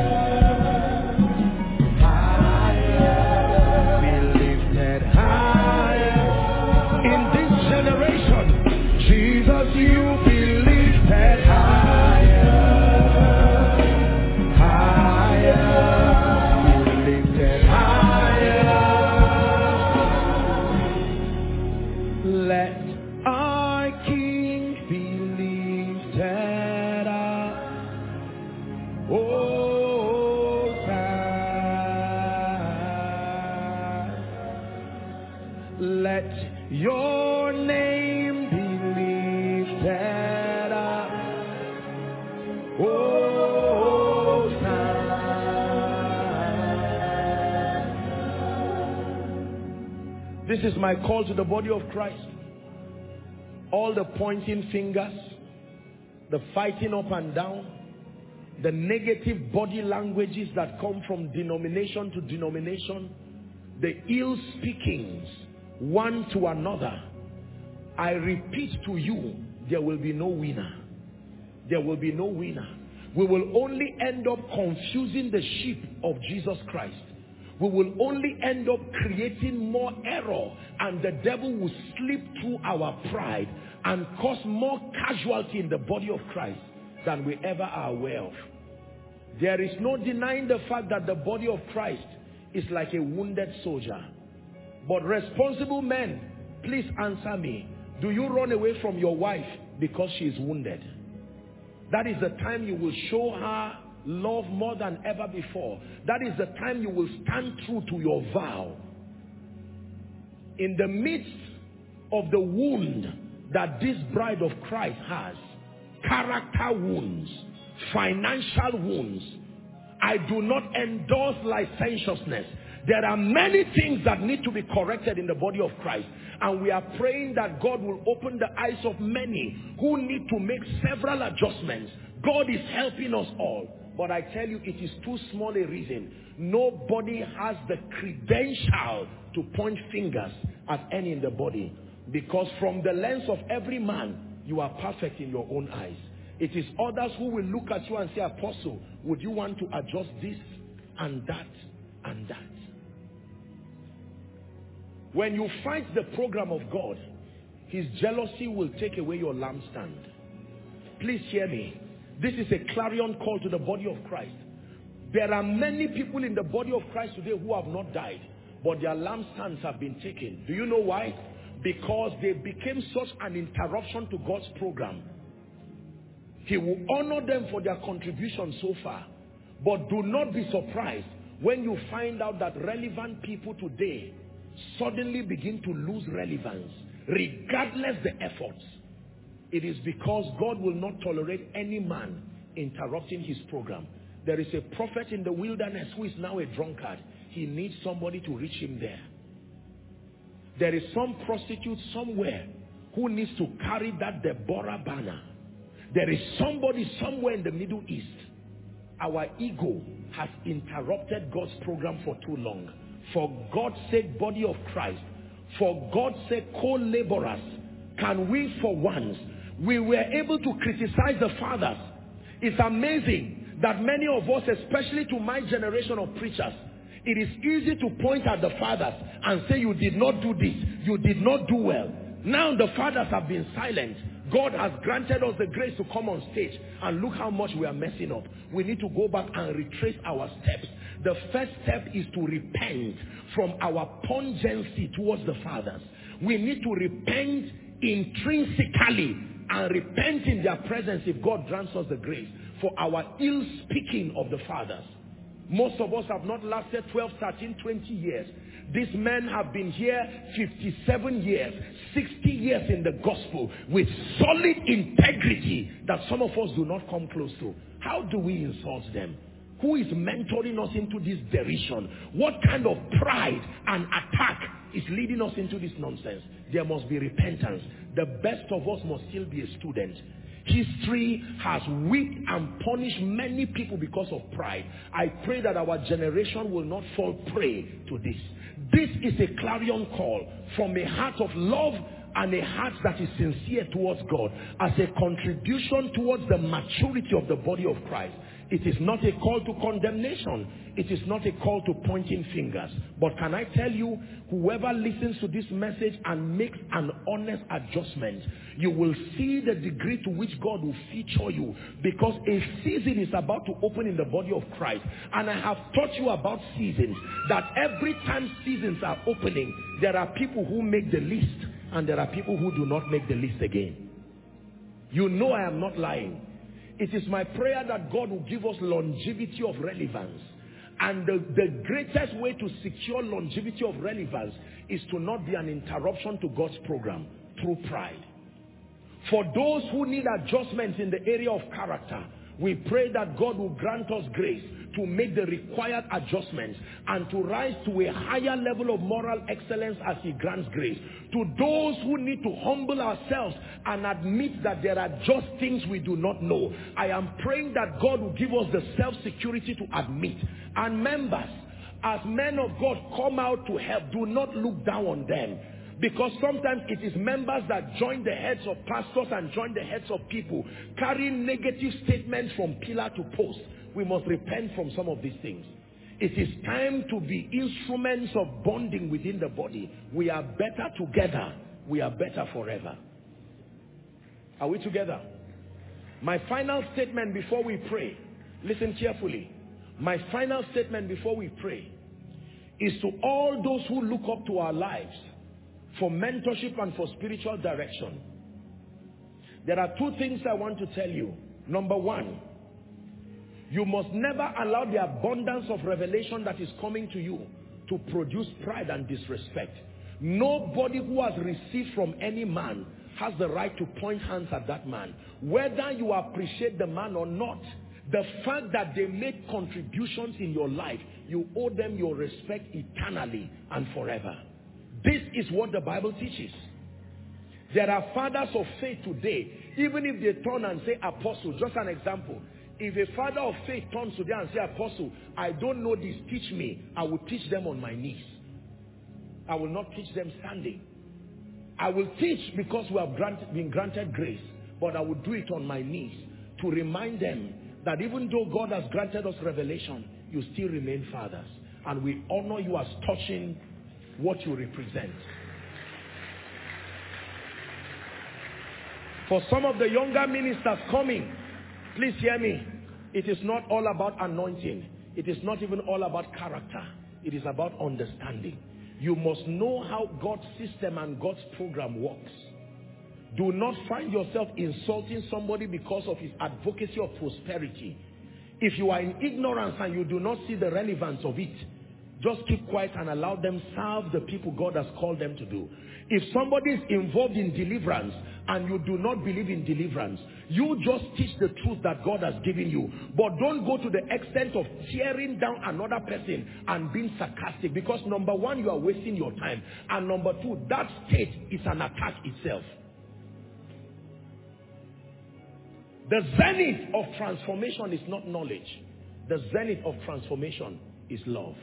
Higher. Be lifted higher. In this generation, Jesus, you be lifted higher. Higher. Be lifted higher. Let our King be lifted up. Oh, God. Let your name be lifted up. Oh, God. This is my call to the body of Christ. All the pointing fingers, the fighting up and down, the negative body languages that come from denomination to denomination, the ill speakings one to another. I repeat to you, there will be no winner. There will be no winner. We will only end up confusing the sheep of Jesus Christ. We will only end up creating more error, and the devil will slip through our pride and cause more casualty in the body of Christ than we ever are aware of. There is no denying the fact that the body of Christ is like a wounded soldier. But responsible men, please answer me. Do you run away from your wife because she is wounded? That is the time you will show her love more than ever before. That is the time you will stand true to your vow. In the midst of the wound that this bride of Christ has, character wounds, financial wounds, I do not endorse licentiousness. There are many things that need to be corrected in the body of Christ. And we are praying that God will open the eyes of many who need to make several adjustments. God is helping us all. But I tell you, it is too small a reason. Nobody has the credential to point fingers at any in the body. Because from the lens of every man, you are perfect in your own eyes. It is others who will look at you and say, Apostle, would you want to adjust this and that and that? When you fight the program of God, his jealousy will take away your lampstand. Please hear me. This is a clarion call to the body of Christ. There are many people in the body of Christ today who have not died, but their lampstands have been taken. Do you know why? Because they became such an interruption to God's program. He will honor them for their contribution so far. But do not be surprised when you find out that relevant people today suddenly begin to lose relevance, regardless the efforts. It is because God will not tolerate any man interrupting his program. There is a prophet in the wilderness who is now a drunkard. He needs somebody to reach him there. There is some prostitute somewhere who needs to carry that Deborah banner. There is somebody somewhere in the Middle East. Our ego has interrupted God's program for too long. For God's sake, body of Christ, for God's sake, co-laborers, can we for once, we were able to criticize the fathers. It's amazing that many of us, especially to my generation of preachers, it is easy to point at the fathers and say, you did not do this, you did not do well. Now the fathers have been silent. God has granted us the grace to come on stage, and look how much we are messing up. We need to go back and retrace our steps. The first step is to repent from our pungency towards the fathers. We need to repent intrinsically and repent in their presence if God grants us the grace for our ill speaking of the fathers. Most of us have not lasted 12, 13, 20 years. These men have been here 57 years, 60 years in the gospel with solid integrity that some of us do not come close to. How do we insult them? Who is mentoring us into this derision? What kind of pride and attack is leading us into this nonsense? There must be repentance. The best of us must still be a student. History has whipped and punished many people because of pride. I pray that our generation will not fall prey to this. This is a clarion call from a heart of love and a heart that is sincere towards God as a contribution towards the maturity of the body of Christ. It is not a call to condemnation. It is not a call to pointing fingers. But can I tell you, whoever listens to this message and makes an honest adjustment, you will see the degree to which God will feature you, because a season is about to open in the body of Christ. And I have taught you about seasons, that every time seasons are opening, there are people who make the list and there are people who do not make the list again. You know I am not lying. It is my prayer that God will give us longevity of relevance. And the greatest way to secure longevity of relevance is to not be an interruption to God's program through pride. For those who need adjustments in the area of character, we pray that God will grant us grace to make the required adjustments and to rise to a higher level of moral excellence as He grants grace. To those who need to humble ourselves and admit that there are just things we do not know, I am praying that God will give us the self-security to admit. And members, as men of God come out to help, do not look down on them. Because sometimes it is members that join the heads of pastors and join the heads of people, carrying negative statements from pillar to post. We must repent from some of these things. It is time to be instruments of bonding within the body. We are better together. We are better forever. Are we together? My final statement before we pray, listen carefully. My final statement before we pray is to all those who look up to our lives for mentorship and for spiritual direction. There are two things I want to tell you. Number one, you must never allow the abundance of revelation that is coming to you to produce pride and disrespect. Nobody who has received from any man has the right to point hands at that man. Whether you appreciate the man or not, the fact that they made contributions in your life, you owe them your respect eternally and forever. This is what the Bible teaches. There are fathers of faith today, even if they turn and say apostle, just an example. If a father of faith turns today and say apostle, I don't know this, teach me, I will teach them on my knees. I will not teach them standing. I will teach because we have been granted grace, but I will do it on my knees to remind them that even though God has granted us revelation, you still remain fathers. And we honor you as touching what you represent. For some of the younger ministers coming, please hear me. It is not all about anointing. It is not even all about character. It is about understanding. You must know how God's system and God's program works. Do not find yourself insulting somebody because of his advocacy of prosperity. If you are in ignorance and you do not see the relevance of it, just keep quiet and allow them serve the people God has called them to do. If somebody is involved in deliverance and you do not believe in deliverance, you just teach the truth that God has given you. But don't go to the extent of tearing down another person and being sarcastic, because number one, you are wasting your time. And number two, that state is an attack itself. The zenith of transformation is not knowledge. The zenith of transformation is love.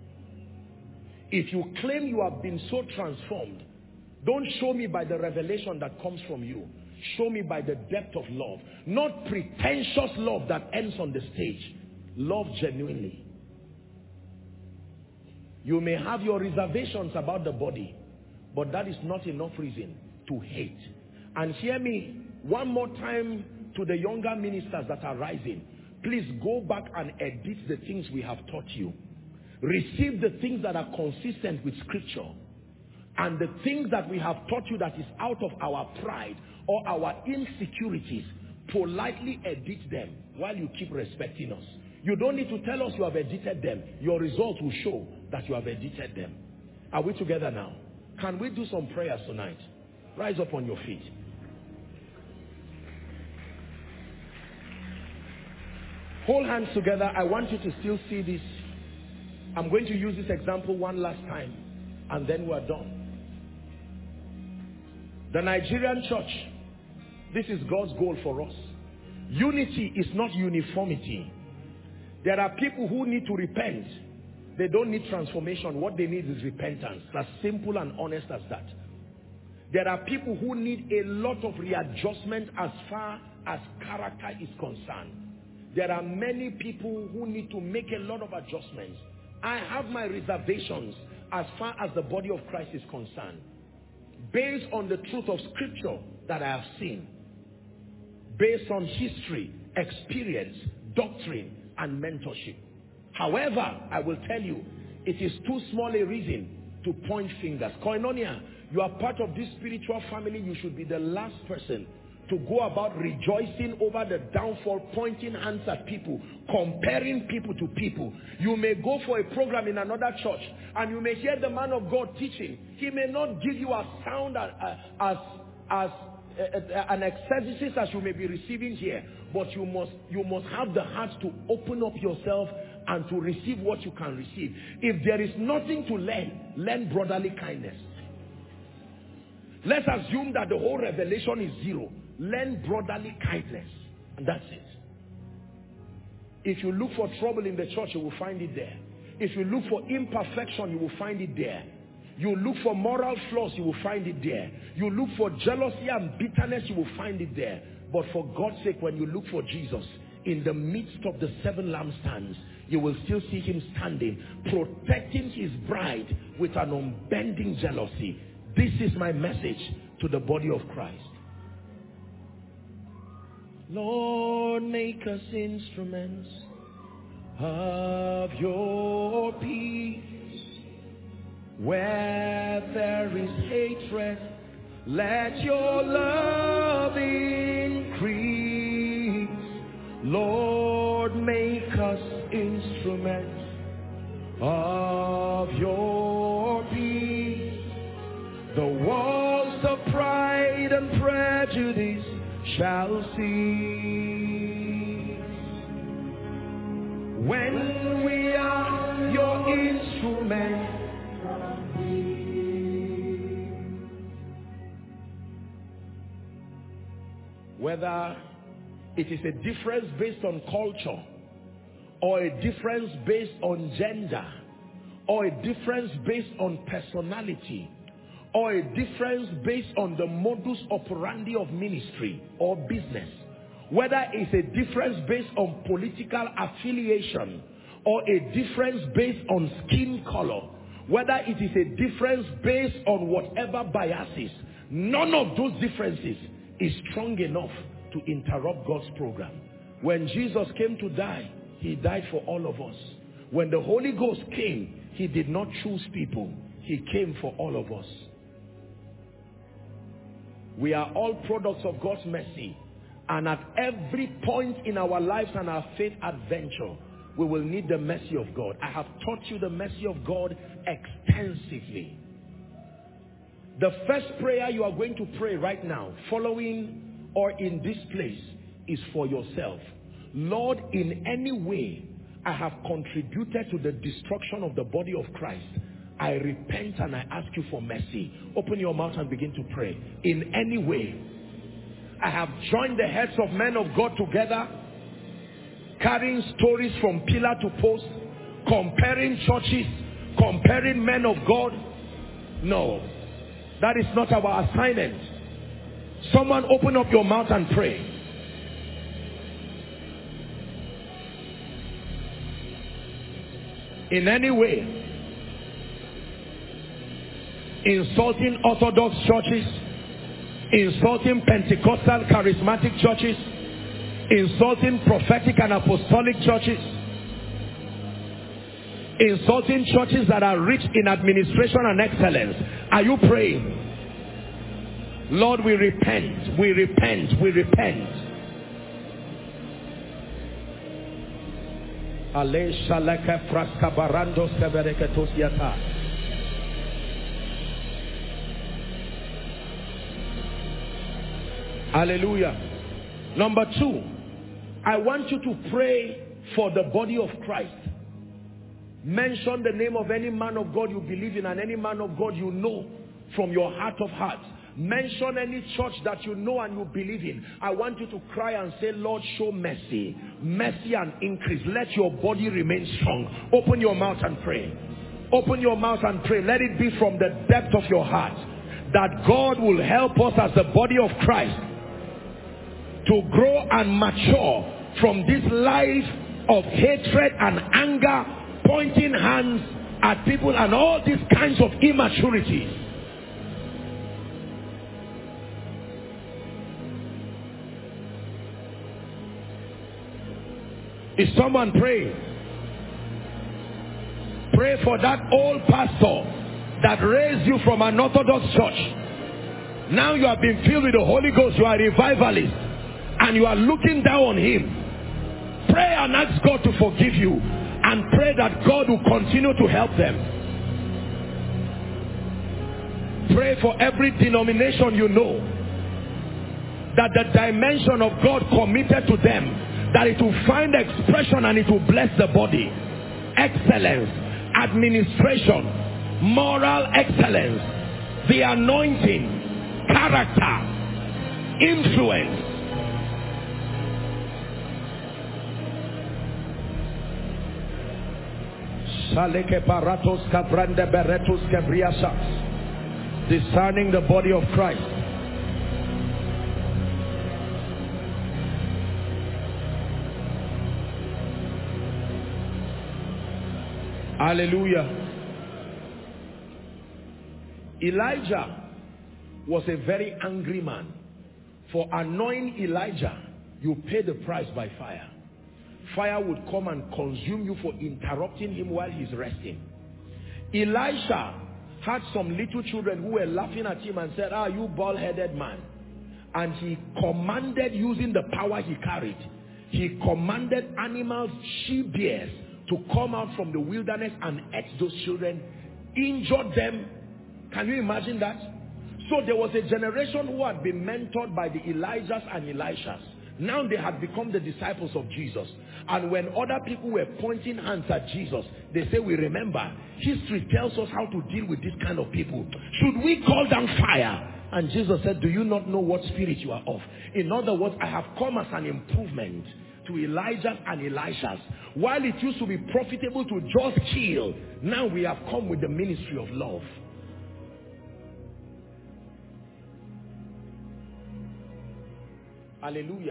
If you claim you have been so transformed, don't show me by the revelation that comes from you. Show me by the depth of love. Not pretentious love that ends on the stage. Love genuinely. You may have your reservations about the body, but that is not enough reason to hate. And hear me, One more time to the younger ministers that are rising. Please go back and edit the things we have taught you. Receive the things that are consistent with scripture. And the things that we have taught you that is out of our pride or our insecurities, politely edit them while you keep respecting us. You don't need to tell us you have edited them. Your results will show that you have edited them. Are we together now? Can we do some prayers tonight? Rise up on your feet. Hold hands together. I want you to still see this. I'm going to use this example one last time, and then we're done. The Nigerian church, this is God's goal for us. Unity is not uniformity. There are people who need to repent. They don't need transformation. What they need is repentance. As simple and honest as that. There are people who need a lot of readjustment as far as character is concerned. There are many people who need to make a lot of adjustments. I have my reservations as far as the body of Christ is concerned, based on the truth of scripture that I have seen, based on history, experience, doctrine, and mentorship. However, I will tell you, it is too small a reason to point fingers. Koinonia, you are part of this spiritual family. You should be the last person to go about rejoicing over the downfall, pointing hands at people, comparing people to people. You may go for a program in another church and you may hear the man of God teaching. He may not give you as sound as an exegesis as you may be receiving here, but you must have the heart to open up yourself and to receive what you can receive. If there is nothing to learn brotherly kindness. Let's assume that the whole revelation is zero. Learn brotherly kindness, and that's it. If you look for trouble in the church, you will find it there. If you look for imperfection, you will find it there. You look for moral flaws, you will find it there. You look for jealousy and bitterness, you will find it there. But for God's sake, when you look for Jesus, in the midst of the 7 lampstands, you will still see him standing, protecting his bride with an unbending jealousy. This is my message to the body of Christ. Lord, make us instruments of your peace. Where there is hatred, let your love increase. Lord, make us instruments of your peace. The walls of pride and prejudice shall cease when we are your instruments. Whether it is a difference based on culture, or a difference based on gender, or a difference based on personality, or a difference based on the modus operandi of ministry or business, whether it's a difference based on political affiliation, or a difference based on skin color, whether it is a difference based on whatever biases, none of those differences is strong enough to interrupt God's program. When Jesus came to die, he died for all of us. When the Holy Ghost came, he did not choose people. He came for all of us. We are all products of God's mercy. And at every point in our lives and our faith adventure, we will need the mercy of God. I have taught you the mercy of God extensively. The first prayer you are going to pray right now, following or in this place, is for yourself. Lord, in any way I have contributed to the destruction of the body of Christ, I repent and I ask you for mercy. Open your mouth and begin to pray. In any way I have joined the heads of men of God together, carrying stories from pillar to post, comparing churches, comparing men of God. No, that is not our assignment. Someone open up your mouth and pray. In any way, insulting Orthodox churches, insulting Pentecostal charismatic churches, insulting prophetic and apostolic churches, insulting churches that are rich in administration and excellence. Are you praying? Lord, we repent, we repent, we repent. Hallelujah. Number 2, I want you to pray for the body of Christ. Mention the name of any man of God you believe in and any man of God you know from your heart of hearts. Mention any church that you know and you believe in. I want you to cry and say, Lord, show mercy. Mercy and increase. Let your body remain strong. Open your mouth and pray. Open your mouth and pray. Let it be from the depth of your heart that God will help us as the body of Christ to grow and mature from this life of hatred and anger, pointing hands at people and all these kinds of immaturities. Is someone praying? Pray for that old pastor that raised you from an Orthodox church. Now you have been filled with the Holy Ghost. You are a revivalist and you are looking down on him. Pray and ask God to forgive you, and pray that God will continue to help them. Pray for every denomination you know, that the dimension of God committed to them, that it will find expression and it will bless the body. Excellence, administration, moral excellence, the anointing, character, influence. Discerning the body of Christ. Hallelujah. Elijah was a very angry man. For annoying Elijah, you pay the price by fire. Fire would come and consume you for interrupting him while he's resting. Elisha had some little children who were laughing at him and said, "Ah, you bald-headed man." And he commanded, using the power he carried, he commanded animals, she-bears, to come out from the wilderness and eat those children, injured them. Can you imagine that? So there was a generation who had been mentored by the Elijahs and Elishas. Now they had become the disciples of Jesus. And when other people were pointing hands at Jesus, they say, we remember, history tells us how to deal with this kind of people. Should we call down fire? And Jesus said, do you not know what spirit you are of? In other words, I have come as an improvement to Elijah and Elishas. While it used to be profitable to just kill, now we have come with the ministry of love. Hallelujah.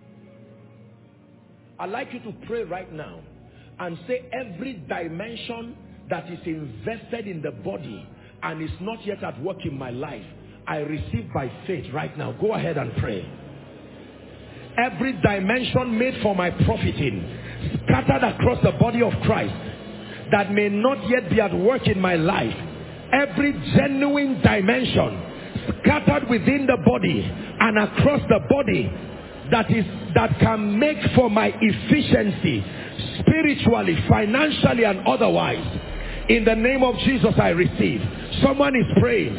I'd like you to pray right now and say, every dimension that is invested in the body and is not yet at work in my life, I receive by faith right now. Go ahead and pray. Every dimension made for my profiting, scattered across the body of Christ, that may not yet be at work in my life. Every genuine dimension scattered within the body and across the body that can make for my efficiency, spiritually, financially, and otherwise. In the name of Jesus, I receive. Someone is praying.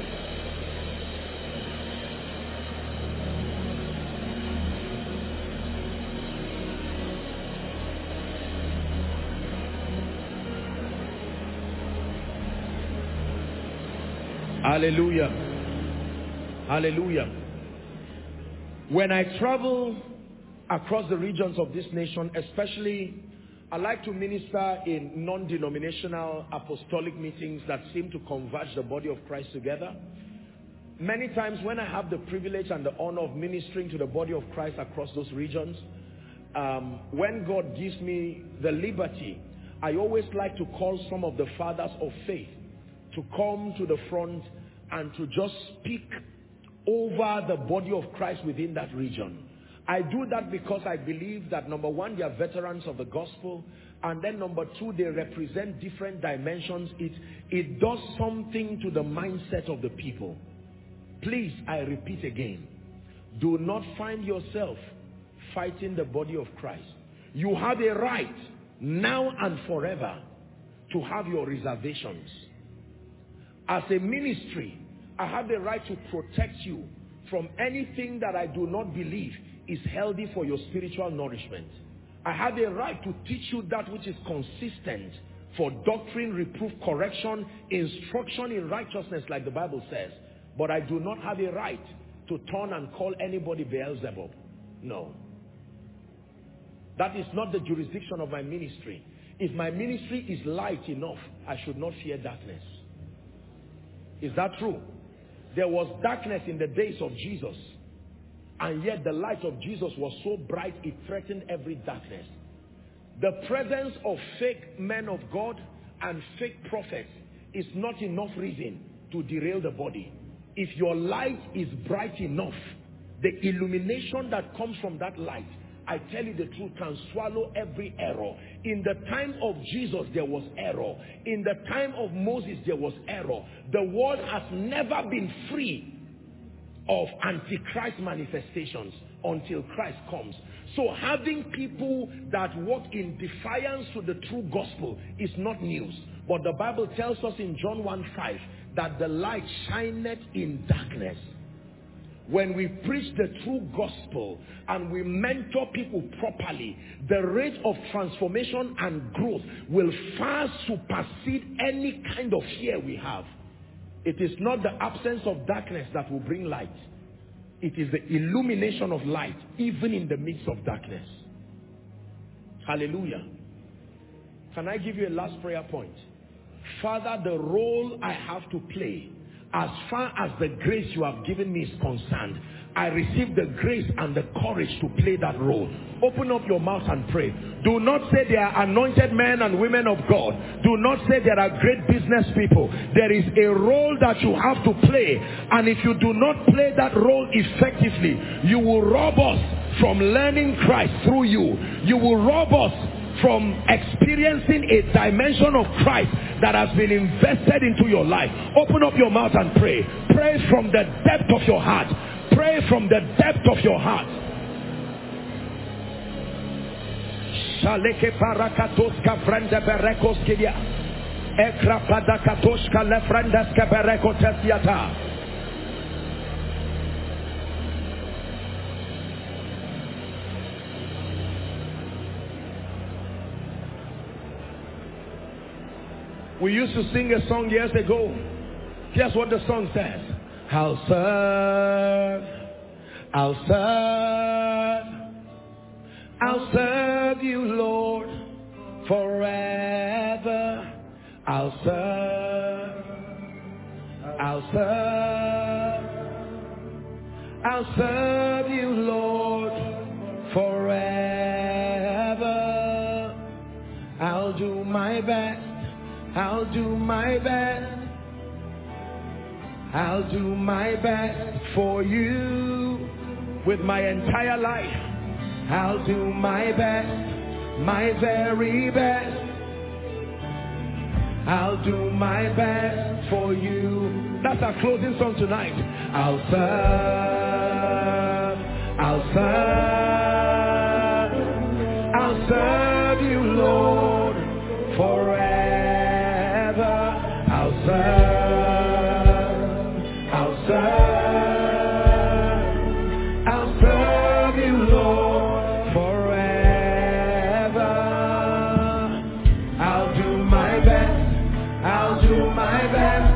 Hallelujah. Hallelujah. When I travel across the regions of this nation, especially, I like to minister in non-denominational apostolic meetings that seem to converge the body of Christ together. Many times when I have the privilege and the honor of ministering to the body of Christ across those regions, when God gives me the liberty, I always like to call some of the fathers of faith to come to the front and to just speak over the body of Christ within that region. I do that because I believe that, number one, they are veterans of the gospel, and then number two, they represent different dimensions. It does something to the mindset of the people. Please, I repeat again, do not find yourself fighting the body of Christ. You have a right, now and forever, to have your reservations. As a ministry, I have the right to protect you from anything that I do not believe is healthy for your spiritual nourishment. I have a right to teach you that which is consistent for doctrine, reproof, correction, instruction in righteousness, like the Bible says. But I do not have a right to turn and call anybody Beelzebub. No. That is not the jurisdiction of my ministry. If my ministry is light enough, I should not fear darkness. Is that true? There was darkness in the days of Jesus, and yet the light of Jesus was so bright it threatened every darkness. The presence of fake men of God and fake prophets is not enough reason to derail the body. If your light is bright enough, the illumination that comes from that light, I tell you the truth, can swallow every error. In the time of Jesus, there was error. In the time of Moses, there was error. The world has never been free of antichrist manifestations until Christ comes. So having people that walk in defiance to the true gospel is not news. But the Bible tells us in John 1:5 that the light shineth in darkness. When we preach the true gospel and we mentor people properly, the rate of transformation and growth will far supersede any kind of fear we have. It is not the absence of darkness that will bring light. It is the illumination of light, even in the midst of darkness. Hallelujah. Can I give you a last prayer point? Father, the role I have to play, as far as the grace you have given me is concerned, I receive the grace and the courage to play that role. Open up your mouth and pray. Do not say they are anointed men and women of God. Do not say there are great business people. There is a role that you have to play. And if you do not play that role effectively, you will rob us from learning Christ through you. You will rob us from experiencing a dimension of Christ that has been invested into your life. Open up your mouth and pray. Pray from the depth of your heart. Pray from the depth of your heart. We used to sing a song years ago. Here's what the song says. I'll serve, I'll serve, I'll serve you, Lord, forever. I'll serve, I'll serve, I'll serve you, Lord, forever. I'll do my best, I'll do my best, I'll do my best for you with my entire life. I'll do my best, my very best. I'll do my best for you. That's our closing song tonight. I'll serve, I'll serve, I'll serve you, Lord, forever. I'll serve, I'll serve, I'll serve you, Lord, forever. I'll do my best, I'll do my best,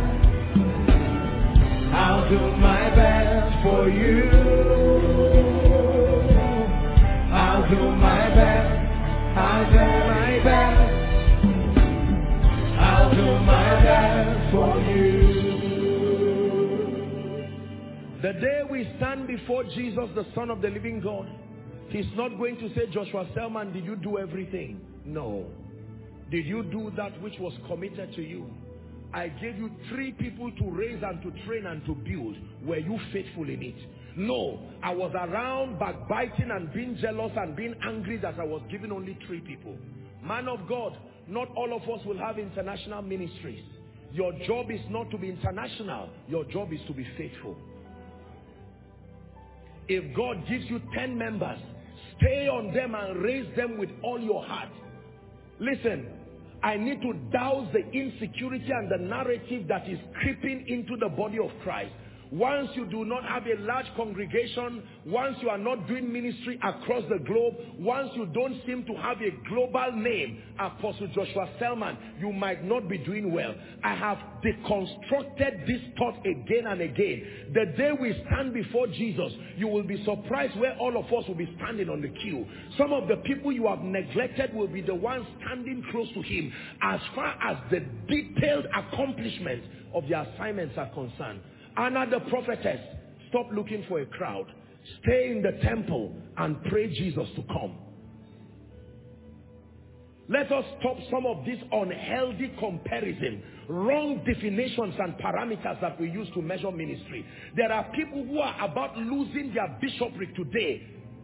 I'll do my best for you. I'll do my best, I'll do my best, I'll do my best for you. The day we stand before Jesus, the Son of the living God, He's not going to say, Joshua Selman, did you do everything? No. Did you do that which was committed to you? I gave you 3 people to raise and to train and to build. Were you faithful in it? No, I was around backbiting and being jealous and being angry that I was given only 3 people. Man of God, not all of us will have international ministries. Your job is not to be international. Your job is to be faithful. If God gives you 10 members, stay on them and raise them with all your heart. Listen, I need to douse the insecurity and the narrative that is creeping into the body of Christ. Once you do not have a large congregation, once you are not doing ministry across the globe, once you don't seem to have a global name, Apostle Joshua Selman, you might not be doing well. I have deconstructed this thought again and again. The day we stand before Jesus, you will be surprised where all of us will be standing on the queue. Some of the people you have neglected will be the ones standing close to him as far as the detailed accomplishment of the assignments are concerned. Anna the prophetess, stop looking for a crowd. Stay in the temple and pray Jesus to come. Let us stop some of this unhealthy comparison, wrong definitions and parameters that we use to measure ministry. There are people who are about losing their bishopric today.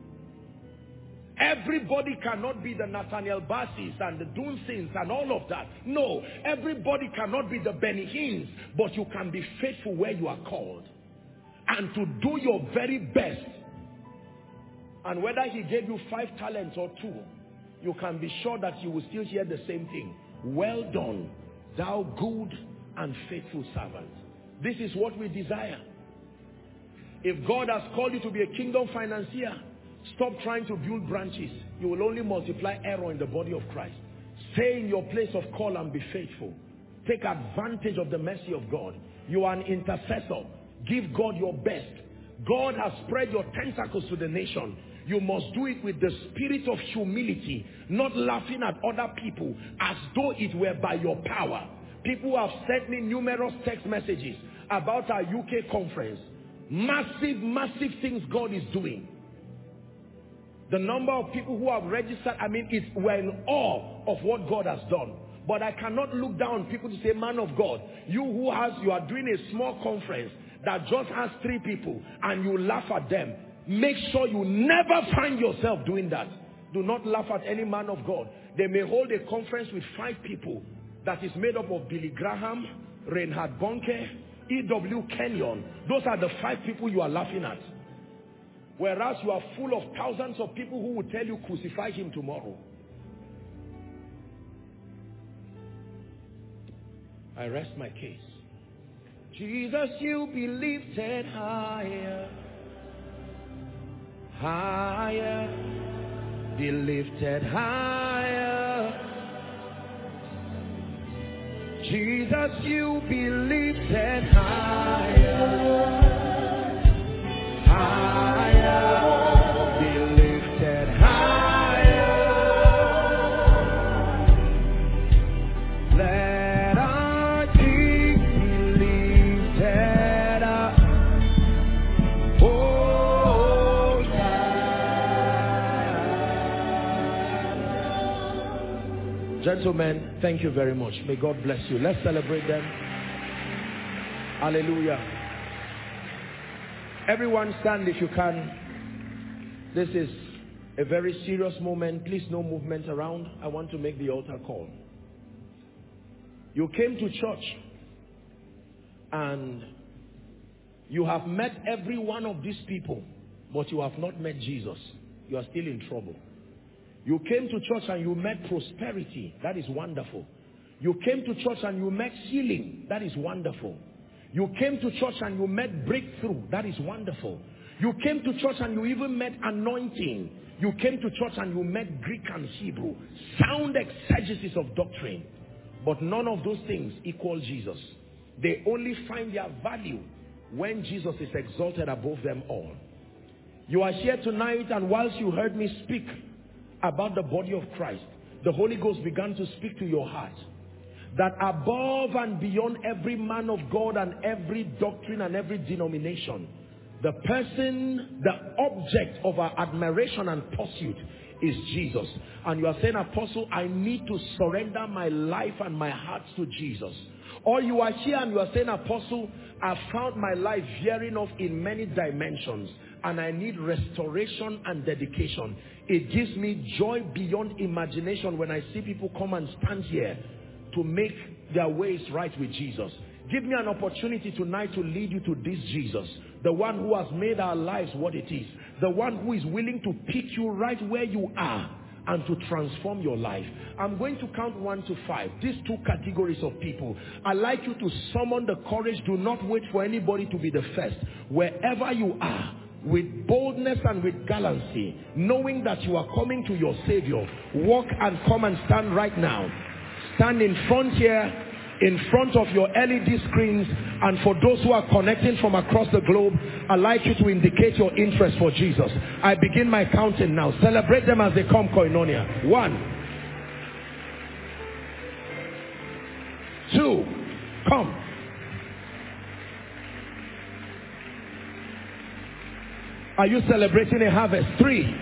Everybody cannot be the Nathaniel Bassis and the Dunsins and all of that. No, everybody cannot be the Benny Hinns, but you can be faithful where you are called and to do your very best. And whether he gave you 5 talents or 2, you can be sure that you will still hear the same thing. Well done, thou good and faithful servant. This is what we desire. If God has called you to be a kingdom financier, stop trying to build branches. You will only multiply error in the body of Christ. Stay in your place of call and be faithful. Take advantage of the mercy of God. You are an intercessor. Give God your best. God has spread your tentacles to the nation. You must do it with the spirit of humility, not laughing at other people as though it were by your power. People have sent me numerous text messages about our UK conference. Massive, massive things God is doing. The number of people who have registered, we're in awe of what God has done. But I cannot look down on people to say, man of God, you are doing a small conference that just has 3 people and you laugh at them. Make sure you never find yourself doing that. Do not laugh at any man of God. They may hold a conference with 5 people that is made up of Billy Graham, Reinhard Bonnke, E.W. Kenyon. Those are the 5 people you are laughing at. Whereas you are full of thousands of people who will tell you crucify him tomorrow. I rest my case. Jesus, you be lifted higher, higher, be lifted higher. Jesus, you be lifted higher. Higher, be lifted higher. Let our King be lifted up. Oh, yeah. Gentlemen, thank you very much. May God bless you. Let's celebrate them. Hallelujah. Everyone stand if you can. This is a very serious moment. Please, no movement around. I want to make the altar call. You came to church and you have met every one of these people, but you have not met Jesus. You are still in trouble. You came to church and you met prosperity. That is wonderful. You came to church and you met healing. That is wonderful. You came to church and you met breakthrough. That is wonderful. You came to church and you even met anointing. You came to church and you met Greek and Hebrew. Sound exegesis of doctrine. But none of those things equal Jesus. They only find their value when Jesus is exalted above them all. You are here tonight, and whilst you heard me speak about the body of Christ, the Holy Ghost began to speak to your heart. That above and beyond every man of God and every doctrine and every denomination, the person, the object of our admiration and pursuit is Jesus. And you are saying, Apostle, I need to surrender my life and my heart to Jesus. Or you are here and you are saying, Apostle, I found my life veering off in many dimensions and I need restoration and dedication. It gives me joy beyond imagination when I see people come and stand here to make their ways right with Jesus. Give me an opportunity tonight to lead you to this Jesus, the one who has made our lives what it is, the one who is willing to pick you right where you are and to transform your life. I'm going to count 1 to 5. These two categories of people. I'd like you to summon the courage. Do not wait for anybody to be the first. Wherever you are, with boldness and with gallantry, knowing that you are coming to your Savior, walk and come and stand right now. Stand in front here, in front of your LED screens, and for those who are connecting from across the globe, I'd like you to indicate your interest for Jesus. I begin my counting now. Celebrate them as they come, Koinonia. 1, 2, come. Are you celebrating a harvest? 3,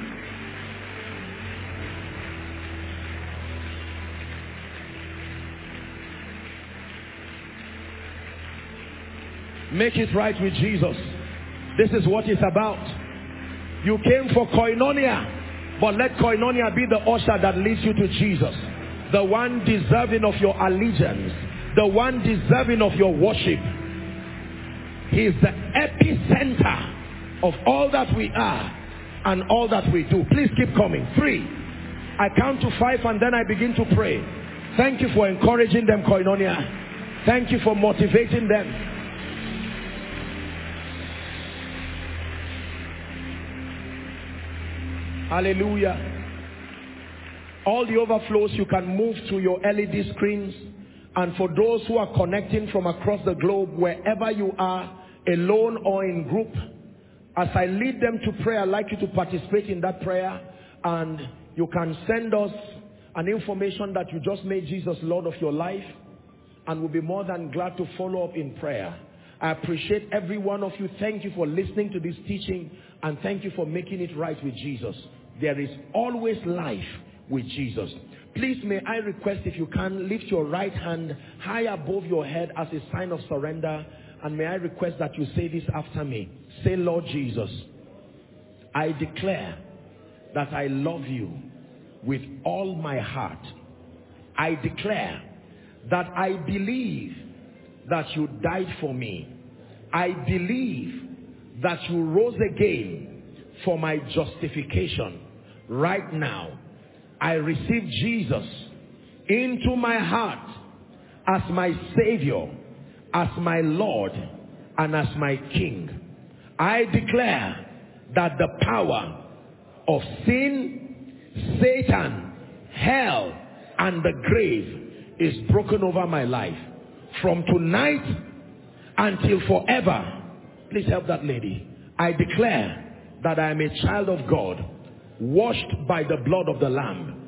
make it right with Jesus. This is what it's about. You came for Koinonia, but let Koinonia be the usher that leads you to Jesus, the one deserving of your allegiance, the one deserving of your worship. He is the epicenter of all that we are and all that we do. Please keep coming. 3, I count to 5 and then I begin to pray. Thank you for encouraging them, Koinonia. Thank you for motivating them. Hallelujah. All the overflows, you can move to your LED screens. And for those who are connecting from across the globe, wherever you are, alone or in group, as I lead them to prayer, I'd like you to participate in that prayer. And you can send us an information that you just made Jesus Lord of your life, and we'll be more than glad to follow up in prayer. I appreciate every one of you. Thank you for listening to this teaching, and thank you for making it right with Jesus. There is always life with Jesus. Please, may I request, if you can, lift your right hand high above your head as a sign of surrender. And may I request that you say this after me. Say, Lord Jesus, I declare that I love you with all my heart. I declare that I believe that you died for me. I believe that you rose again for my justification. Right now, I receive Jesus into my heart as my Savior, as my Lord, and as my King. I declare that the power of sin, Satan, hell, and the grave is broken over my life. From tonight until forever, please help that lady. I declare that I am a child of God, washed by the blood of the Lamb.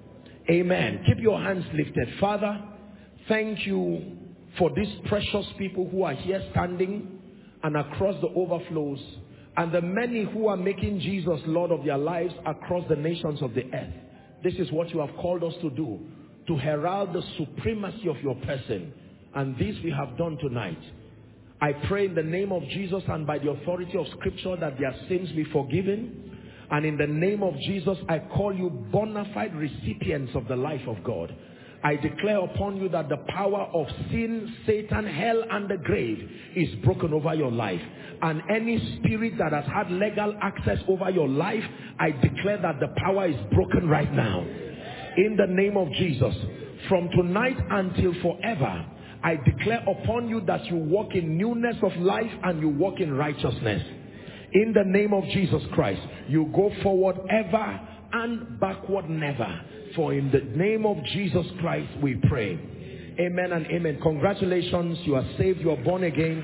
Amen. Keep your hands lifted. Father, thank you for these precious people who are here standing and across the overflows, and the many who are making Jesus Lord of their lives across the nations of the earth. This is what you have called us to do, to herald the supremacy of your person. And this we have done tonight. I pray in the name of Jesus and by the authority of Scripture that their sins be forgiven. And in the name of Jesus, I call you bona fide recipients of the life of God. I declare upon you that the power of sin, Satan, hell, and the grave is broken over your life. And any spirit that has had legal access over your life, I declare that the power is broken right now. In the name of Jesus. From tonight until forever, I declare upon you that you walk in newness of life and you walk in righteousness. In the name of Jesus Christ, you go forward ever and backward never. For in the name of Jesus Christ we pray. Amen and amen. Congratulations, you are saved, you are born again.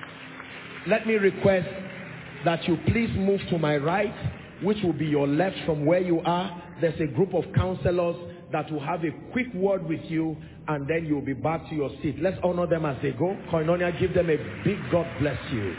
Let me request that you please move to my right, which will be your left from where you are. There's a group of counselors that will have a quick word with you, and then you'll be back to your seat. Let's honor them as they go. Koinonia, give them a big God bless you.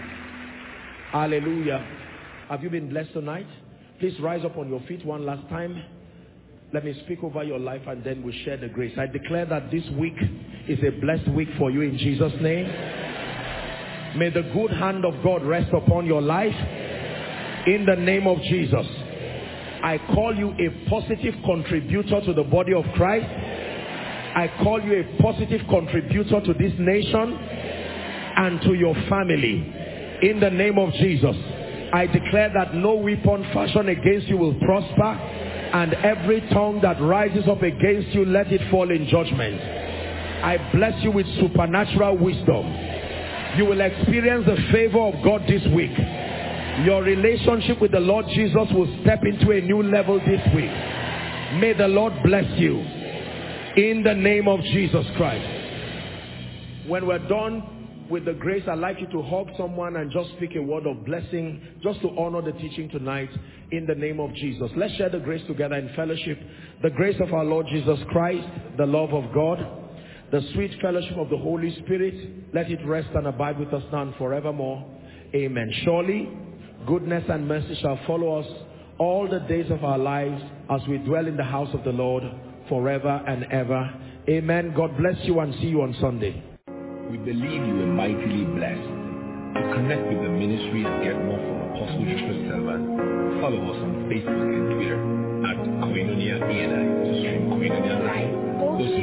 Hallelujah. Have you been blessed tonight? Please rise up on your feet one last time. Let me speak over your life and then we share the grace. I declare that this week is a blessed week for you in Jesus' name. May the good hand of God rest upon your life in the name of Jesus. I call you a positive contributor to the body of Christ. I call you a positive contributor to this nation and to your family in the name of Jesus. I declare that no weapon fashioned against you will prosper, and every tongue that rises up against you, let it fall in judgment. I bless you with supernatural wisdom. You will experience the favor of God this week. Your relationship with the Lord Jesus will step into a new level this week. May the Lord bless you in the name of Jesus Christ. When we're done with the grace, I'd like you to hug someone and just speak a word of blessing, just to honor the teaching tonight in the name of Jesus. Let's share the grace together in fellowship. The grace of our Lord Jesus Christ, the love of God, the sweet fellowship of the Holy Spirit, let it rest and abide with us now and forevermore. Amen. Surely, goodness and mercy shall follow us all the days of our lives as we dwell in the house of the Lord forever and ever. Amen. God bless you and see you on Sunday. We believe you are mightily blessed. To connect with the ministry and get more from Apostle Joshua Selman, follow us on Facebook and Twitter at Koinonia ENI to stream Koinonia Live. Go to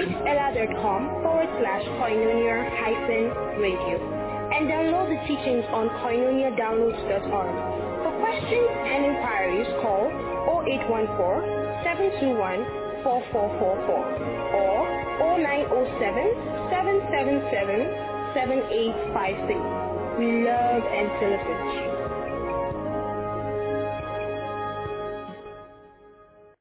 mixella.com/koinonia-radio and download the teachings on koinoniadownloads.org. For questions and inquiries, call 0814-721-4444 or 0907-777-7853. We love and celebrate you.